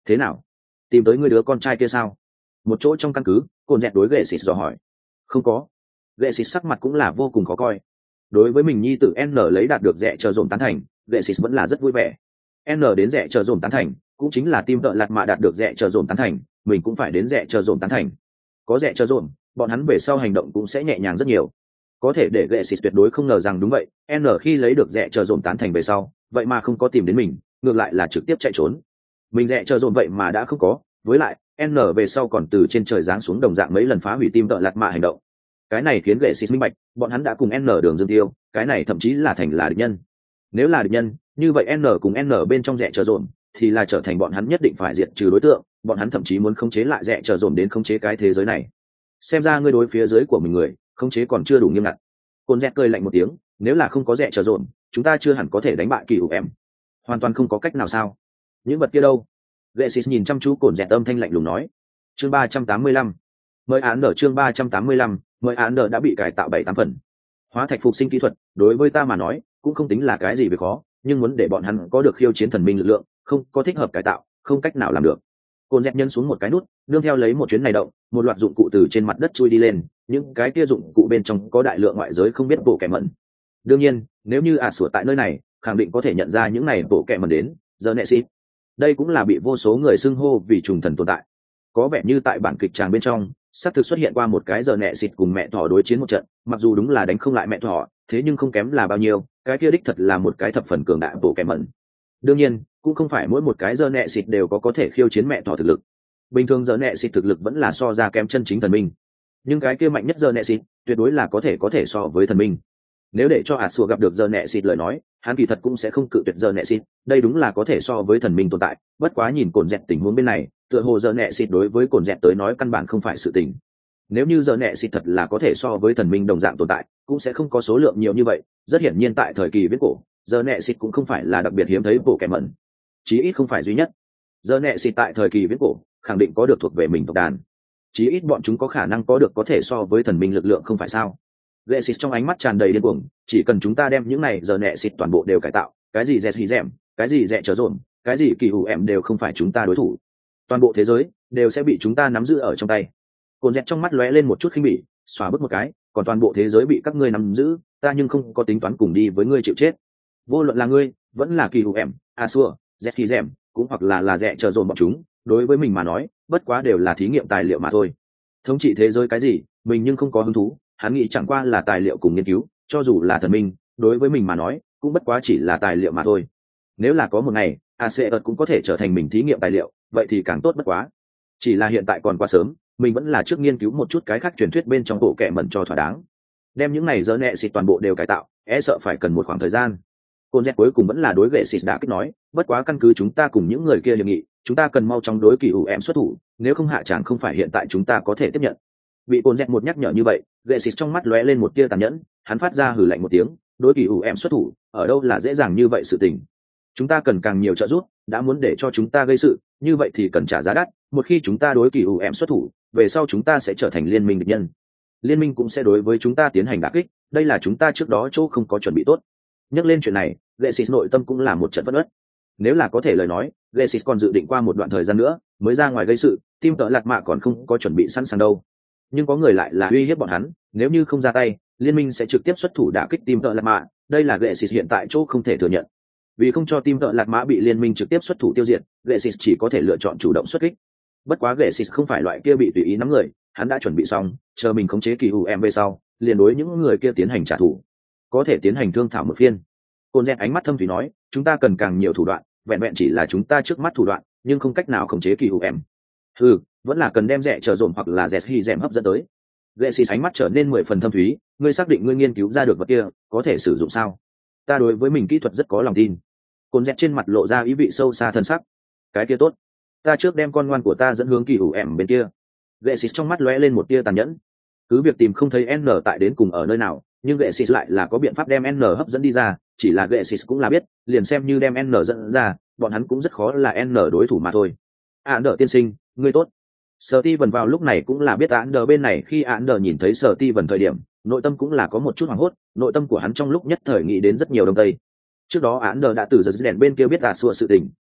Speaker 1: Thế nào, tìm tới người đứa con trai kia sao? Một chỗ trong căn cứ, cồn dẹt đối ghệ xịt dò hỏi. Không có. Ghệ xịt sắc mặt cũng là vô cùng khó coi. Đối với mình nhi tử N lấy đạt được rẻ chờ dồn tán thành, ghệ xịt vẫn là rất vui vẻ. N đến rẻ chờ dồn tán thành, cũng chính là tim tợ lạt mạ đạt được rẻ chờ dồn tán thành, mình cũng phải đến rẻ chờ dồn tán thành. Có rẻ chờ dồn, bọn hắn về sau hành động cũng sẽ nhẹ nhàng rất nhiều. Có thể để ghệ xịt tuyệt đối không ngờ rằng đúng vậy, N khi lấy được rẻ chờ dồn tán thành về sau, vậy mà không có tìm đến mình, ngược lại là trực tiếp chạy trốn. Mình rẻ chờ dồn vậy mà đã không có, với lại N về sau còn từ trên trời giáng xuống đồng dạng mấy lần phá hủy tim tợ lạt mạ hành động. Cái này khiến ghệ xịt minh bạch, bọn hắn đã cùng N đường dương tiêu, cái này thậm chí là thành là địch nhân. Nếu là địch nhân, như vậy N cùng N bên trong rẻ chờ dồn thì là trở thành bọn hắn nhất định phải diệt trừ đối tượng, bọn hắn thậm chí muốn khống chế lại rẻ chờ dồn đến khống chế cái thế giới này. Xem ra ngươi đối phía dưới của mình người khống chế còn chưa đủ nghiêm ngặt. Côn dẹt cười lạnh một tiếng, nếu là không có rẻ chờ dồn, chúng ta chưa hẳn có thể đánh bại kỳ ủ em. Hoàn toàn không có cách nào sao? Những vật kia đâu? Lexis nhìn chăm chú Côn dẹt âm thanh lạnh lùng nói. Chương ba trăm tám mươi lăm. Mời án ở chương ba trăm tám mươi lăm, mời án đã bị cải tạo bảy tám phần. Hóa thạch phục sinh kỹ thuật, đối với ta mà nói, cũng không tính là cái gì về khó, nhưng muốn để bọn hắn có được khiêu chiến thần minh lực lượng, không có thích hợp cải tạo, không cách nào làm được. Côn dẹp nhân xuống một cái nút, nương theo lấy một chuyến này động, một loạt dụng cụ từ trên mặt đất chui đi lên, những cái kia dụng cụ bên trong có đại lượng ngoại giới không biết bộ kẻ mẩn. Đương nhiên, nếu như ả sủa tại nơi này, khẳng định có thể nhận ra những này bộ kẻ mẩn đến, giờ nệ xịt. Đây cũng là bị vô số người xưng hô vì trùng thần tồn tại. Có vẻ như tại bản kịch tràng bên trong, sắp thực xuất hiện qua một cái giờ nệ xịt cùng mẹ thỏ đối chiến một trận, mặc dù đúng là đánh không lại mẹ thỏ, thế nhưng không kém là bao nhiêu, cái kia đích thật là một cái thập phần cường đại bộ kẻ mẩn. Đương nhiên, cũng không phải mỗi một cái giờ nệ xịt đều có có thể khiêu chiến mẹ thỏ thực lực. Bình thường giờ nệ xịt thực lực vẫn là so ra kém chân chính thần minh, nhưng cái kia mạnh nhất giờ nệ xịt tuyệt đối là có thể có thể so với thần minh. Nếu để cho ả sủa gặp được giờ nệ xịt lời nói, hắn kỳ thật cũng sẽ không cự tuyệt giờ nệ xịt, đây đúng là có thể so với thần minh tồn tại. Bất quá nhìn cồn dẹt tình huống bên này, tựa hồ giờ nệ xịt đối với cồn dẹt tới nói căn bản không phải sự tình. Nếu như giờ nệ xịt thật là có thể so với thần minh đồng dạng tồn tại, cũng sẽ không có số lượng nhiều như vậy. Rất hiển nhiên tại thời kỳ viễn cổ, giờ nệ xịt cũng không phải là đặc biệt hiếm thấy bộ kẻ mẩn, chí ít không phải duy nhất. Giờ nệ xịt tại thời kỳ viễn cổ khẳng định có được thuộc về mình tộc đàn, chí ít bọn chúng có khả năng có được có thể so với thần minh lực lượng, không phải sao? Lệ xịt trong ánh mắt tràn đầy điên cuồng, chỉ cần chúng ta đem những này giờ nệ xịt toàn bộ đều cải tạo, cái gì dẹt hì dẻm, cái gì dẹ trở dồn, cái gì kỳ hủ em đều không phải chúng ta đối thủ. Toàn bộ thế giới đều sẽ bị chúng ta nắm giữ ở trong tay. Cồn dẹt trong mắt lóe lên một chút khinh bỉ, xóa bước một cái, còn toàn bộ thế giới bị các ngươi nắm giữ, ta nhưng không có tính toán cùng đi với ngươi chịu chết. Vô luận là ngươi, vẫn là kỳ hủ em, Asur, dẹt hì dẻm, cũng hoặc là là dẹ trở dồn bọn chúng, đối với mình mà nói, bất quá đều là thí nghiệm tài liệu mà thôi. Thống trị thế giới cái gì, mình nhưng không có hứng thú. Hắn nghĩ chẳng qua là tài liệu cùng nghiên cứu, cho dù là thần minh, đối với mình mà nói cũng bất quá chỉ là tài liệu mà thôi. Nếu là có một ngày a xê ớt cũng có thể trở thành mình thí nghiệm tài liệu, vậy thì càng tốt bất quá. Chỉ là hiện tại còn quá sớm, mình vẫn là trước nghiên cứu một chút cái khác truyền thuyết bên trong bộ kệ mẩn cho thỏa đáng. Đem những này dơ nẹ xịt toàn bộ đều cải tạo, e sợ phải cần một khoảng thời gian. Côn dẹt cuối cùng vẫn là đối ghệ xịt đã kích nói, bất quá căn cứ chúng ta cùng những người kia hiệp nghị, chúng ta cần mau chóng đối kỳ ủ em xuất thủ, nếu không hạ chẳng không phải hiện tại chúng ta có thể tiếp nhận. Bị côn dẹt một nhắc nhở như vậy, ghệ xịt trong mắt lóe lên một tia tàn nhẫn, hắn phát ra hừ lạnh một tiếng, đối kỳ ủ em xuất thủ, ở đâu là dễ dàng như vậy sự tình. Chúng ta cần càng nhiều trợ giúp, đã muốn để cho chúng ta gây sự, như vậy thì cần trả giá đắt, một khi chúng ta đối kỳ ủ em xuất thủ, về sau chúng ta sẽ trở thành liên minh địch nhân. Liên minh cũng sẽ đối với chúng ta tiến hành đả kích, đây là chúng ta trước đó chỗ không có chuẩn bị tốt. Nhắc lên chuyện này, ghệ xịt nội tâm cũng là một trận bất ức. Nếu là có thể lời nói, ghệ xịt còn dự định qua một đoạn thời gian nữa mới ra ngoài gây sự, tim tợ lạt mạ còn không có chuẩn bị sẵn sàng đâu. Nhưng có người lại là uy hiếp bọn hắn, nếu như không ra tay, liên minh sẽ trực tiếp xuất thủ đả kích tim tợ lạt mạ, đây là ghệ xịt hiện tại chỗ không thể thừa nhận. Vì không cho tim tợ lạt mạ bị liên minh trực tiếp xuất thủ tiêu diệt, ghệ xịt chỉ có thể lựa chọn chủ động xuất kích. Bất quá ghệ xịt không phải loại kia bị tùy ý nắm người, hắn đã chuẩn bị xong, chờ mình khống chế kỳ u em về sau, liền đối những người kia tiến hành trả thù, có thể tiến hành thương thảo một phiên. Côn Dẹt ánh mắt thâm thủy nói, chúng ta cần càng nhiều thủ đoạn, vẹn vẹn chỉ là chúng ta trước mắt thủ đoạn, nhưng không cách nào khống chế kỳ u em. Ừ, vẫn là cần đem rẻ chờ dồn hoặc là dẹt hy dẹm hấp dẫn tới. Ghệ xịt ánh mắt trở nên mười phần thâm thúy, ngươi xác định ngươi nghiên cứu ra được vật kia có thể sử dụng sao? Ta đối với mình kỹ thuật rất có lòng tin. Côn Dẹt trên mặt lộ ra ý vị sâu xa thân sắc. Cái kia tốt, ta trước đem con ngoan của ta dẫn hướng kỳ u em bên kia. Ghệ xịt trong mắt lóe lên một tia tàn nhẫn. Cứ việc tìm không thấy N tại đến cùng ở nơi nào, nhưng ghệ xịt lại là có biện pháp đem N hấp dẫn đi ra, chỉ là ghệ xịt cũng là biết, liền xem như đem N dẫn ra, bọn hắn cũng rất khó là N đối thủ mà thôi. Án đờ tiên sinh, ngươi tốt. Sở Ti Vân vào lúc này cũng là biết án đờ bên này, khi án đờ nhìn thấy Sở Ti Vân thời điểm, nội tâm cũng là có một chút hoảng hốt, nội tâm của hắn trong lúc nhất thời nghĩ đến rất nhiều đông tây. Trước đó án đờ đã từ giờ đèn bên kia biết Ả Sủa sự tình,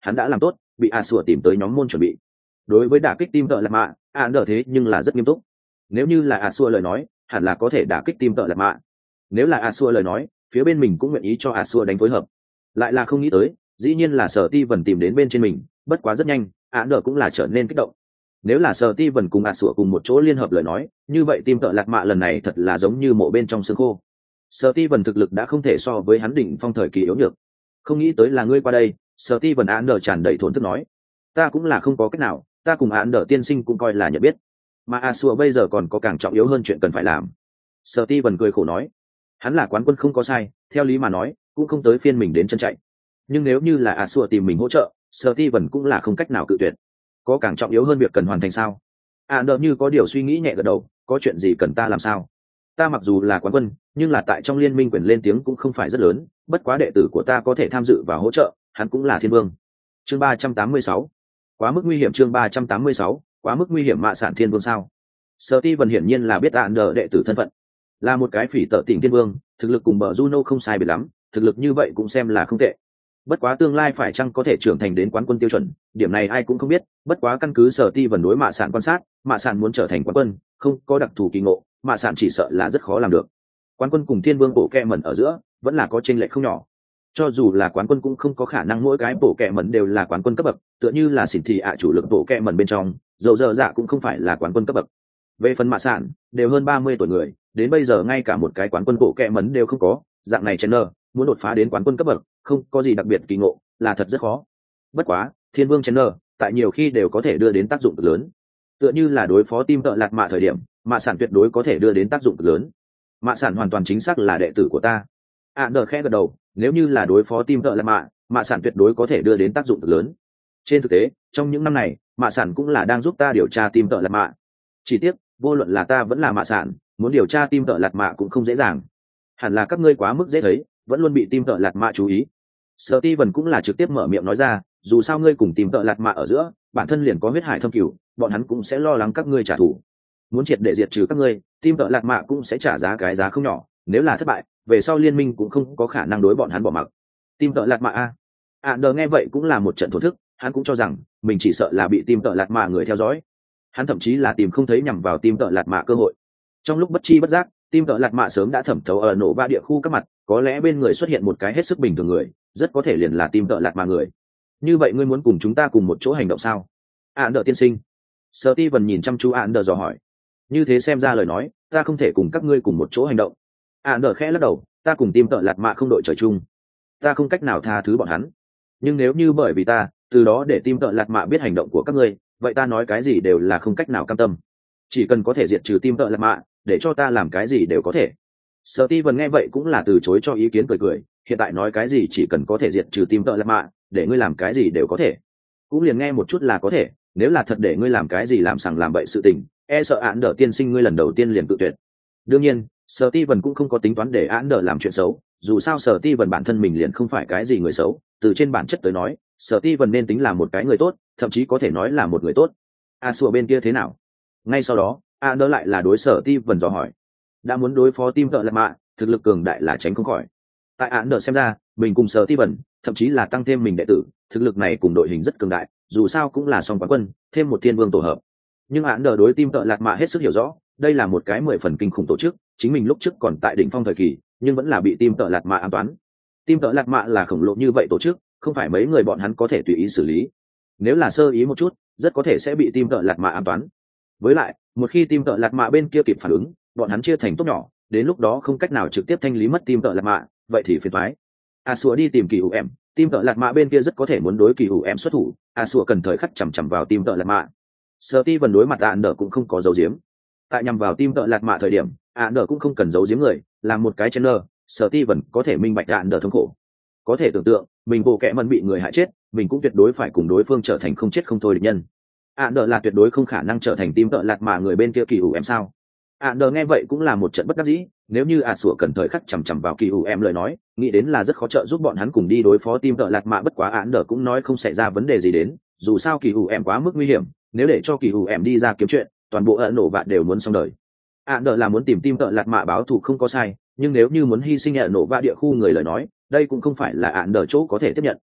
Speaker 1: hắn đã làm tốt bị a sủa tìm tới nhóm môn chuẩn bị. Đối với đả kích tim tợ lạt mạ, án đờ thế nhưng là rất nghiêm túc. Nếu như là a sủa lời nói, hẳn là có thể đả kích tim tợ lạt mạ. Nếu là a sủa lời nói, phía bên mình cũng nguyện ý cho a sủa đánh phối hợp. Lại là không nghĩ tới, dĩ nhiên là Sở Ti Vân tìm đến bên trên mình, bất quá rất nhanh, án đờ cũng là trở nên kích động. Nếu là Sở Ti Vân cùng a sủa cùng một chỗ liên hợp lời nói, như vậy tim tợ lạt mạ lần này thật là giống như mộ bên trong xương khô. Sở Ti Vân thực lực đã không thể so với hắn đỉnh phong thời kỳ yếu nhược. Không nghĩ tới là ngươi qua đây. Sở Ti Vân án đờ tràn đầy thốn thức nói, ta cũng là không có cách nào, ta cùng án đờ tiên sinh cũng coi là nhận biết, mà a sủa bây giờ còn có càng trọng yếu hơn chuyện cần phải làm. Sở Ti Vân cười khổ nói, hắn là quán quân không có sai, theo lý mà nói cũng không tới phiên mình đến chân chạy, nhưng nếu như là a sủa tìm mình hỗ trợ, Sở Ti Vân cũng là không cách nào cự tuyệt. Có càng trọng yếu hơn việc cần hoàn thành sao? Án đờ như có điều suy nghĩ nhẹ gật đầu, có chuyện gì cần ta làm sao? Ta mặc dù là quán quân, nhưng là tại trong liên minh quyền lên tiếng cũng không phải rất lớn, bất quá đệ tử của ta có thể tham dự và hỗ trợ, hắn cũng là thiên vương. Chương ba trăm tám mươi sáu, quá mức nguy hiểm. Chương ba trăm tám mươi sáu, quá mức nguy hiểm. Mạ sản thiên vương sao? Sở Ti Vân hiển nhiên là biết án đờ đệ tử thân phận, là một cái phỉ tợ tỉnh thiên vương, thực lực cùng bờ Juno không sai biệt lắm, thực lực như vậy cũng xem là không tệ. Bất quá tương lai phải chăng có thể trưởng thành đến quán quân tiêu chuẩn, điểm này ai cũng không biết. Bất quá căn cứ Sở Ti Vân đối Mạ sản quan sát, Mạ sản muốn trở thành quán quân, không có đặc thù kỳ ngộ, Mạ sản chỉ sợ là rất khó làm được. Quán quân cùng thiên vương bộ kẹ mẩn ở giữa vẫn là có chênh lệch không nhỏ. Cho dù là quán quân cũng không có khả năng mỗi cái bộ kẹ mẩn đều là quán quân cấp bậc, tựa như là xỉn thị ạ chủ lực bộ kẹ mẩn bên trong, dầu dơ dạ cũng không phải là quán quân cấp bậc. Về phần Mạ sản, đều hơn ba mươi tuổi người, đến bây giờ ngay cả một cái quán quân bộ kẹ mẩn đều không có, dạng này Chandler muốn đột phá đến quán quân cấp bậc, không có gì đặc biệt kỳ ngộ, là thật rất khó. Bất quá, thiên vương Chandler tại nhiều khi đều có thể đưa đến tác dụng cực lớn. Tựa như là đối phó tim tợ lạt mạ thời điểm, Mạ sản tuyệt đối có thể đưa đến tác dụng cực lớn. Mạ sản hoàn toàn chính xác là đệ tử của ta. Án đờ khẽ gật đầu, nếu như là đối phó tim tợ lạt mạ, Mạ sản tuyệt đối có thể đưa đến tác dụng cực lớn. Trên thực tế, trong những năm này, Mạ sản cũng là đang giúp ta điều tra tim tợ lạt mạ. Chỉ tiếc, vô luận là ta vẫn là Mạ sản, muốn điều tra tim tợ lạt mạ cũng không dễ dàng. Hẳn là các ngươi quá mức dễ thấy, vẫn luôn bị tim tợ lạt mạ chú ý. Sở Ti Vân cũng là trực tiếp mở miệng nói ra, dù sao ngươi cùng tim tợ lạt mạ ở giữa, bản thân liền có huyết hải thâm cửu, bọn hắn cũng sẽ lo lắng các ngươi trả thù. Muốn triệt để diệt trừ các ngươi, tim tợ lạt mạ cũng sẽ trả giá cái giá không nhỏ, nếu là thất bại, về sau liên minh cũng không có khả năng đối bọn hắn bỏ mặc. Tim tợ lạt mạ a. Án đờ nghe vậy cũng là một trận thổ thức, hắn cũng cho rằng mình chỉ sợ là bị tim tợ lạt mạ người theo dõi. Hắn thậm chí là tìm không thấy nhằm vào tim tợ lạt mạ cơ hội. Trong lúc bất chi bất giác, tim tợ lạt mạ sớm đã thẩm thấu ở nổ ba địa khu các mặt, có lẽ bên người xuất hiện một cái hết sức bình thường người, rất có thể liền là tim tợ lạt mạ người. Như vậy ngươi muốn cùng chúng ta cùng một chỗ hành động sao? Án đờ tiên sinh. Sở Ti Vân nhìn chăm chú Án đờ dò hỏi. Như thế xem ra lời nói, ta không thể cùng các ngươi cùng một chỗ hành động. Án đờ khẽ lắc đầu, ta cùng tim tợ lạt mạ không đội trời chung, ta không cách nào tha thứ bọn hắn. Nhưng nếu như bởi vì ta, từ đó để tim tợ lạt mạ biết hành động của các ngươi, vậy ta nói cái gì đều là không cách nào cam tâm. Chỉ cần có thể diệt trừ tim tợ lạt mạ, để cho ta làm cái gì đều có thể. Sở Ti Vân nghe vậy cũng là từ chối cho ý kiến, cười cười, hiện tại nói cái gì chỉ cần có thể diệt trừ tim tợ lạt mạ, để ngươi làm cái gì đều có thể. Cũng liền nghe một chút là có thể, nếu là thật để ngươi làm cái gì làm sằng làm bậy sự tình, e sợ Án đờ tiên sinh ngươi lần đầu tiên liền tự tuyệt. Đương nhiên, Sở Ti Vân cũng không có tính toán để Án đờ làm chuyện xấu, dù sao Sở Ti Vân bản thân mình liền không phải cái gì người xấu, từ trên bản chất tới nói, Sở Ti Vân nên tính là một cái người tốt, thậm chí có thể nói là một người tốt. A Sủa bên kia thế nào? Ngay sau đó, Án đờ lại là đối Sở Ti Vân dò hỏi. Đã muốn đối phó tim tợ lạt mạ, thực lực cường đại là tránh không khỏi. Tại Án đờ xem ra, mình cùng Sở Ti Vân, thậm chí là tăng thêm mình đệ tử, thực lực này cùng đội hình rất cường đại, dù sao cũng là song quán quân, thêm một thiên vương tổ hợp. Nhưng Án đờ đối tim tợ lạt mạ hết sức hiểu rõ, đây là một cái mười phần kinh khủng tổ chức, chính mình lúc trước còn tại đỉnh phong thời kỳ, nhưng vẫn là bị tim tợ lạt mạ an toán. Tim tợ lạt mạ là khổng lồ như vậy tổ chức, không phải mấy người bọn hắn có thể tùy ý xử lý. Nếu là sơ ý một chút, rất có thể sẽ bị tim tợ lạt mạ an toán. Với lại, một khi tim tợ lạt mạ bên kia kịp phản ứng, bọn hắn chia thành tốt nhỏ, đến lúc đó không cách nào trực tiếp thanh lý mất tim tợ lạt mạ, vậy thì phiền toái. A Sủa đi tìm kỳ hữu em, tim tợ lạt mạ bên kia rất có thể muốn đối kỳ hữu em xuất thủ, A Sủa cần thời khắc chằm chằm vào tim tợ lạt mạ. Sở Ti Vân đối mặt Án đờ cũng không có dấu giếm. Tại nhằm vào tim tợ lạt mạ thời điểm, Án đờ cũng không cần giấu giếm người, làm một cái Chandler, Sở Ti Vân có thể minh bạch Án đờ thống khổ. Có thể tưởng tượng, mình bộ kẻ mẩn bị người hại chết, mình cũng tuyệt đối phải cùng đối phương trở thành không chết không thôi địch nhân. Án đờ là tuyệt đối không khả năng trở thành tim tợ lạt mạ người bên kia kỳ hữu em sao? Án đờ nghe vậy cũng là một trận bất đắc dĩ, nếu như A Sủa cần thời khắc chằm chằm vào kỳ hữu em lời nói, nghĩ đến là rất khó trợ giúp bọn hắn cùng đi đối phó tim tợ lạt mạ, bất quá Án đờ cũng nói không xảy ra vấn đề gì đến, dù sao kỳ hữu em quá mức nguy hiểm, nếu để cho kỳ hữu em đi ra kiếm chuyện, toàn bộ ẩn nổ vạn đều muốn xong đời. Án đờ là muốn tìm tim tợ lạt mạ báo thù không có sai, nhưng nếu như muốn hy sinh ẩn nổ vạn địa khu người lời nói, đây cũng không phải là Án đờ chỗ có thể tiếp nhận.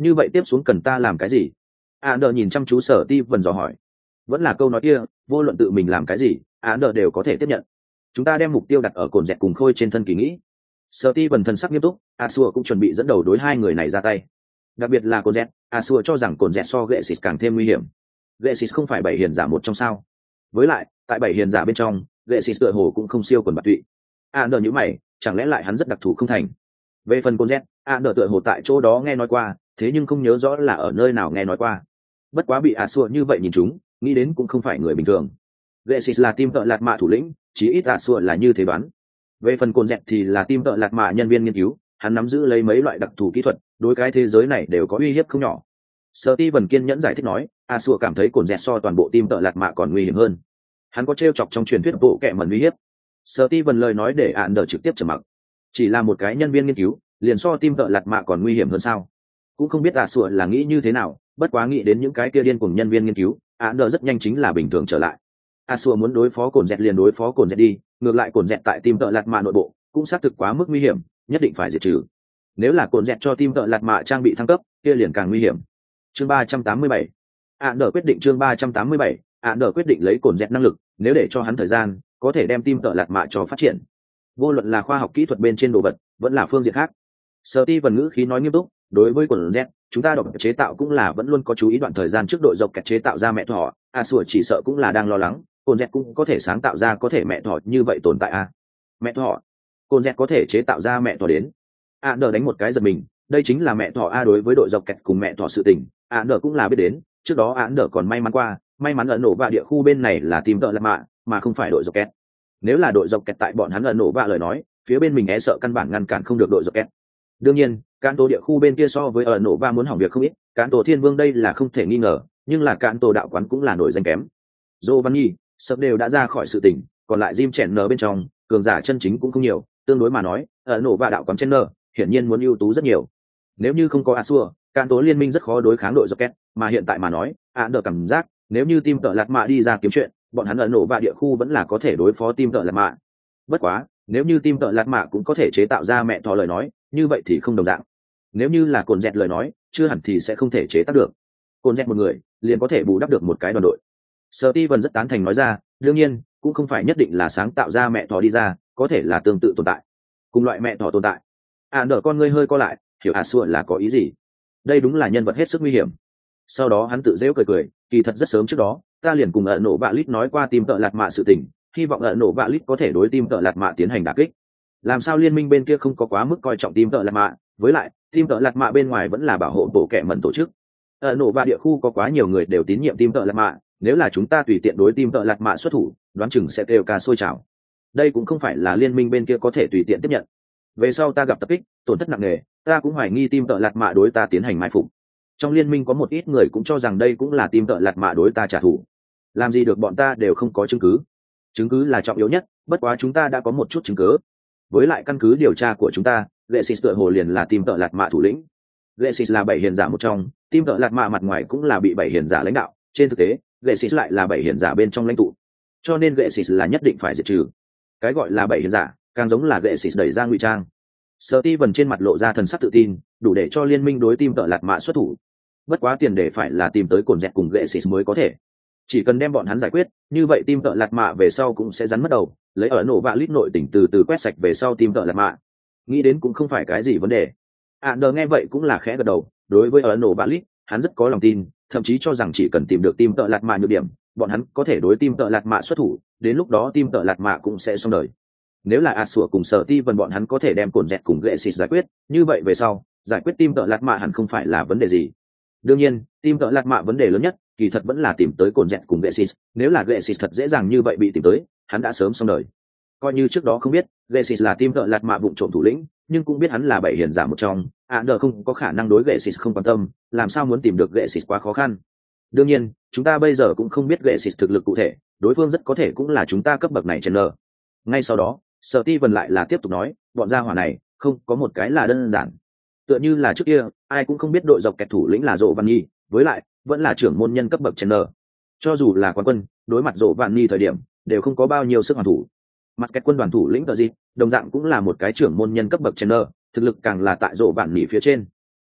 Speaker 1: như vậy tiếp xuống cần ta làm cái gì? Án đờ nhìn chăm chú Sở Ti vần dò hỏi. Vẫn là câu nói kia, vô luận tự mình làm cái gì, án đờ đều có thể tiếp nhận. Chúng ta đem mục tiêu đặt ở cồn dẹt cùng khôi trên thân kỳ nghĩ. Sở Ti vần thần sắc nghiêm túc, Asua cũng chuẩn bị dẫn đầu đối hai người này ra tay. Đặc biệt là cồn dẹt, Asua cho rằng cồn dẹt so Gexit càng thêm nguy hiểm. Gexit không phải bảy hiền giả một trong sao? Với lại, tại bảy hiền giả bên trong, Gexit tựa hồ cũng không siêu quần bạc tụy. Án đờ như mày, chẳng lẽ lại hắn rất đặc thù không thành? Về phần cồn dẹt, Án đờ tựa hồ tại chỗ đó nghe nói qua, thế nhưng không nhớ rõ là ở nơi nào nghe nói qua. Bất quá bị Asua như vậy nhìn chúng, nghĩ đến cũng không phải người bình thường. Gexit là team tợ lạt mạ thủ lĩnh, chí ít Asua là như thế đoán. Về phần cồn dẹt thì là team tợ lạt mạ nhân viên nghiên cứu, hắn nắm giữ lấy mấy loại đặc thù kỹ thuật, đối cái thế giới này đều có uy hiếp không nhỏ. Steven kiên nhẫn giải thích nói, Asua cảm thấy cồn dẹt so toàn bộ team tợ lạt mạ còn nguy hiểm hơn. Hắn có trêu chọc trong truyền thuyết bộ kệ mẩn uy hiếp. Steven lời nói để ạn đờ trực tiếp trầm mặc. Chỉ là một cái nhân viên nghiên cứu, liền so team tợ lạt mạ còn nguy hiểm hơn sao? Cũng không biết Asua là nghĩ như thế nào, bất quá nghĩ đến những cái kia điên cùng nhân viên nghiên cứu, ạn đờ rất nhanh chính là bình thường trở lại. Asua muốn đối phó cồn dẹt liền đối phó cồn dẹt đi, ngược lại cồn dẹt tại team tợ lạt mạ nội bộ cũng xác thực quá mức nguy hiểm, nhất định phải diệt trừ. Nếu là cồn dẹt cho team tợ lạt mạ trang bị thăng cấp, kia liền càng nguy hiểm. Chương ba trăm tám mươi bảy, ạn đờ quyết định chương ba trăm tám mươi bảy, ạn đờ quyết định lấy cồn dẹt năng lực, nếu để cho hắn thời gian, có thể đem team tợ lạt mạ cho phát triển. Vô luận là khoa học kỹ thuật bên trên đồ vật, vẫn là phương diện khác. Steven ngữ khí nói nghiêm túc, đối với cồn dẹt, chúng ta độc chế tạo cũng là vẫn luôn có chú ý đoạn thời gian trước đội dọc kẹt chế tạo ra mẹ thỏ, Asua chỉ sợ cũng là đang lo lắng, cồn dẹt cũng có thể sáng tạo ra có thể mẹ thỏ như vậy tồn tại à? Mẹ thỏ? Cồn dẹt có thể chế tạo ra mẹ thỏ đến? Ạn đờ đánh một cái giật mình, đây chính là mẹ thỏ a đối với đội dọc kẹt cùng mẹ thỏ sự tình, Ạn đờ cũng là biết đến, trước đó Ạn đờ còn may mắn qua, may mắn ở nổ vạ địa khu bên này là team tợ lạt mạ, mà không phải đội dọc kẹt. Nếu là đội dọc kẹt tại bọn hắn ở nổ vạ lời nói, phía bên mình e sợ căn bản ngăn cản không được đội dọc kẹt. Đương nhiên, cán tổ địa khu bên kia so với ở nổ vạ muốn hỏng việc không ít, cán tổ thiên vương đây là không thể nghi ngờ, nhưng là cán tổ đạo quán cũng là nổi danh kém. Giovanni, sập đều đã ra khỏi sự tình, còn lại Jim chèn nở bên trong, cường giả chân chính cũng không nhiều, tương đối mà nói, ở nổ vạ đạo quán chèn nở, hiển nhiên muốn ưu tú rất nhiều. Nếu như không có Asua, cán tổ liên minh rất khó đối kháng đội Rocket, mà hiện tại mà nói, án đỡ cảm giác, nếu như team tợ lạt mạ đi ra kiếm chuyện, bọn hắn ở nổ vạ địa khu vẫn là có thể đối phó team tợ lạt mạ. Bất quá, nếu như team tợ lạt mạ cũng có thể chế tạo ra mẹ thỏ lời nói, như vậy thì không đồng dạng. Nếu như là cồn dẹt lời nói, chưa hẳn thì sẽ không thể chế tác được. Cồn dẹt một người, liền có thể bù đắp được một cái đoàn đội. Steven rất tán thành nói ra, đương nhiên, cũng không phải nhất định là sáng tạo ra mẹ thỏ đi ra, có thể là tương tự tồn tại. Cùng loại mẹ thỏ tồn tại. À nở con ngươi hơi co lại, hiểu Asua là có ý gì? Đây đúng là nhân vật hết sức nguy hiểm. Sau đó hắn tự giễu cười cười, kỳ thật rất sớm trước đó, ta liền cùng ở nổ bạ lít nói qua team tợ lạt mạ sự tình, hy vọng ở nổ bạ lít có thể đối team tợ lạt mạ tiến hành đả kích. Làm sao liên minh bên kia không có quá mức coi trọng team tợ lạt mạ, với lại, team tợ lạt mạ bên ngoài vẫn là bảo hộ bộ kệ mẩn tổ chức. Ở nổ bạ địa khu có quá nhiều người đều tín nhiệm team tợ lạt mạ, nếu là chúng ta tùy tiện đối team tợ lạt mạ xuất thủ, đoán chừng sẽ kêu ca sôi trào. Đây cũng không phải là liên minh bên kia có thể tùy tiện tiếp nhận. Về sau ta gặp tập kích, tổn thất nặng nề, ta cũng hoài nghi team tợ lạt mạ đối ta tiến hành mai phục. Trong liên minh có một ít người cũng cho rằng đây cũng là team tợ lạt mạ đối ta trả thù. Làm gì được bọn ta đều không có chứng cứ. Chứng cứ là trọng yếu nhất, bất quá chúng ta đã có một chút chứng cứ. Với lại căn cứ điều tra của chúng ta, Lexis tựa hồ liền là team tợ lạt mạ thủ lĩnh. Lexis là bảy hiền giả một trong, team tợ lạt mạ mặt ngoài cũng là bị bảy hiền giả lãnh đạo, trên thực tế, Lexis lại là bảy hiền giả bên trong lãnh tụ. Cho nên Lexis là nhất định phải diệt trừ. Cái gọi là bảy hiền giả, càng giống là Lexis đẩy ra ngụy trang. Steven trên mặt lộ ra thần sắc tự tin, đủ để cho liên minh đối team tợ lạt mạ xuất thủ. Bất quá tiền để phải là tìm tới cồn dẹt cùng Lexis mới có thể. Chỉ cần đem bọn hắn giải quyết, như vậy team tợ lạt mạ về sau cũng sẽ rắn mất đầu, lấy ở nổ vạ lít nội tỉnh từ từ quét sạch về sau team tợ lạt mạ. Nghĩ đến cũng không phải cái gì vấn đề. Ander nghe vậy cũng là khẽ gật đầu, đối với ở nổ vạ lít, hắn rất có lòng tin, thậm chí cho rằng chỉ cần tìm được team tợ lạt mạ nhược điểm, bọn hắn có thể đối team tợ lạt mạ xuất thủ, đến lúc đó team tợ lạt mạ cũng sẽ xong đời. Nếu là Asua cùng Sở Ti vần bọn hắn có thể đem cồn dẹt cùng Lexis giải quyết, như vậy về sau, giải quyết team tợ lạt mạ hẳn không phải là vấn đề gì. Đương nhiên, team tợ lạt mạ vấn đề lớn nhất, kỳ thật vẫn là tìm tới cồn dẹt cùng Lexis, nếu là Lexis thật dễ dàng như vậy bị tìm tới, hắn đã sớm xong đời. Coi như trước đó không biết, Lexis là team tợ lạt mạ vụng trộm thủ lĩnh, nhưng cũng biết hắn là bảy hiền giả một trong, Ander không có khả năng đối Lexis không quan tâm, làm sao muốn tìm được Lexis quá khó khăn. Đương nhiên, chúng ta bây giờ cũng không biết Lexis thực lực cụ thể, đối phương rất có thể cũng là chúng ta cấp bậc này trên lờ. Ngay sau đó, Sở Ti vần lại là tiếp tục nói, bọn gia hỏa này, không có một cái là đơn giản. Tựa như là trước kia, ai cũng không biết đội dọc kẹt thủ lĩnh là Dỗ Văn Nhi, với lại, vẫn là trưởng môn nhân cấp bậc Chandler. Cho dù là quán quân, đối mặt Dỗ Văn Nhi thời điểm, đều không có bao nhiêu sức hoàn thủ. Mặt kẹt quân đoàn thủ lĩnh tờ gì, đồng dạng cũng là một cái trưởng môn nhân cấp bậc Chandler, thực lực càng là tại Dỗ Văn Nhi phía trên.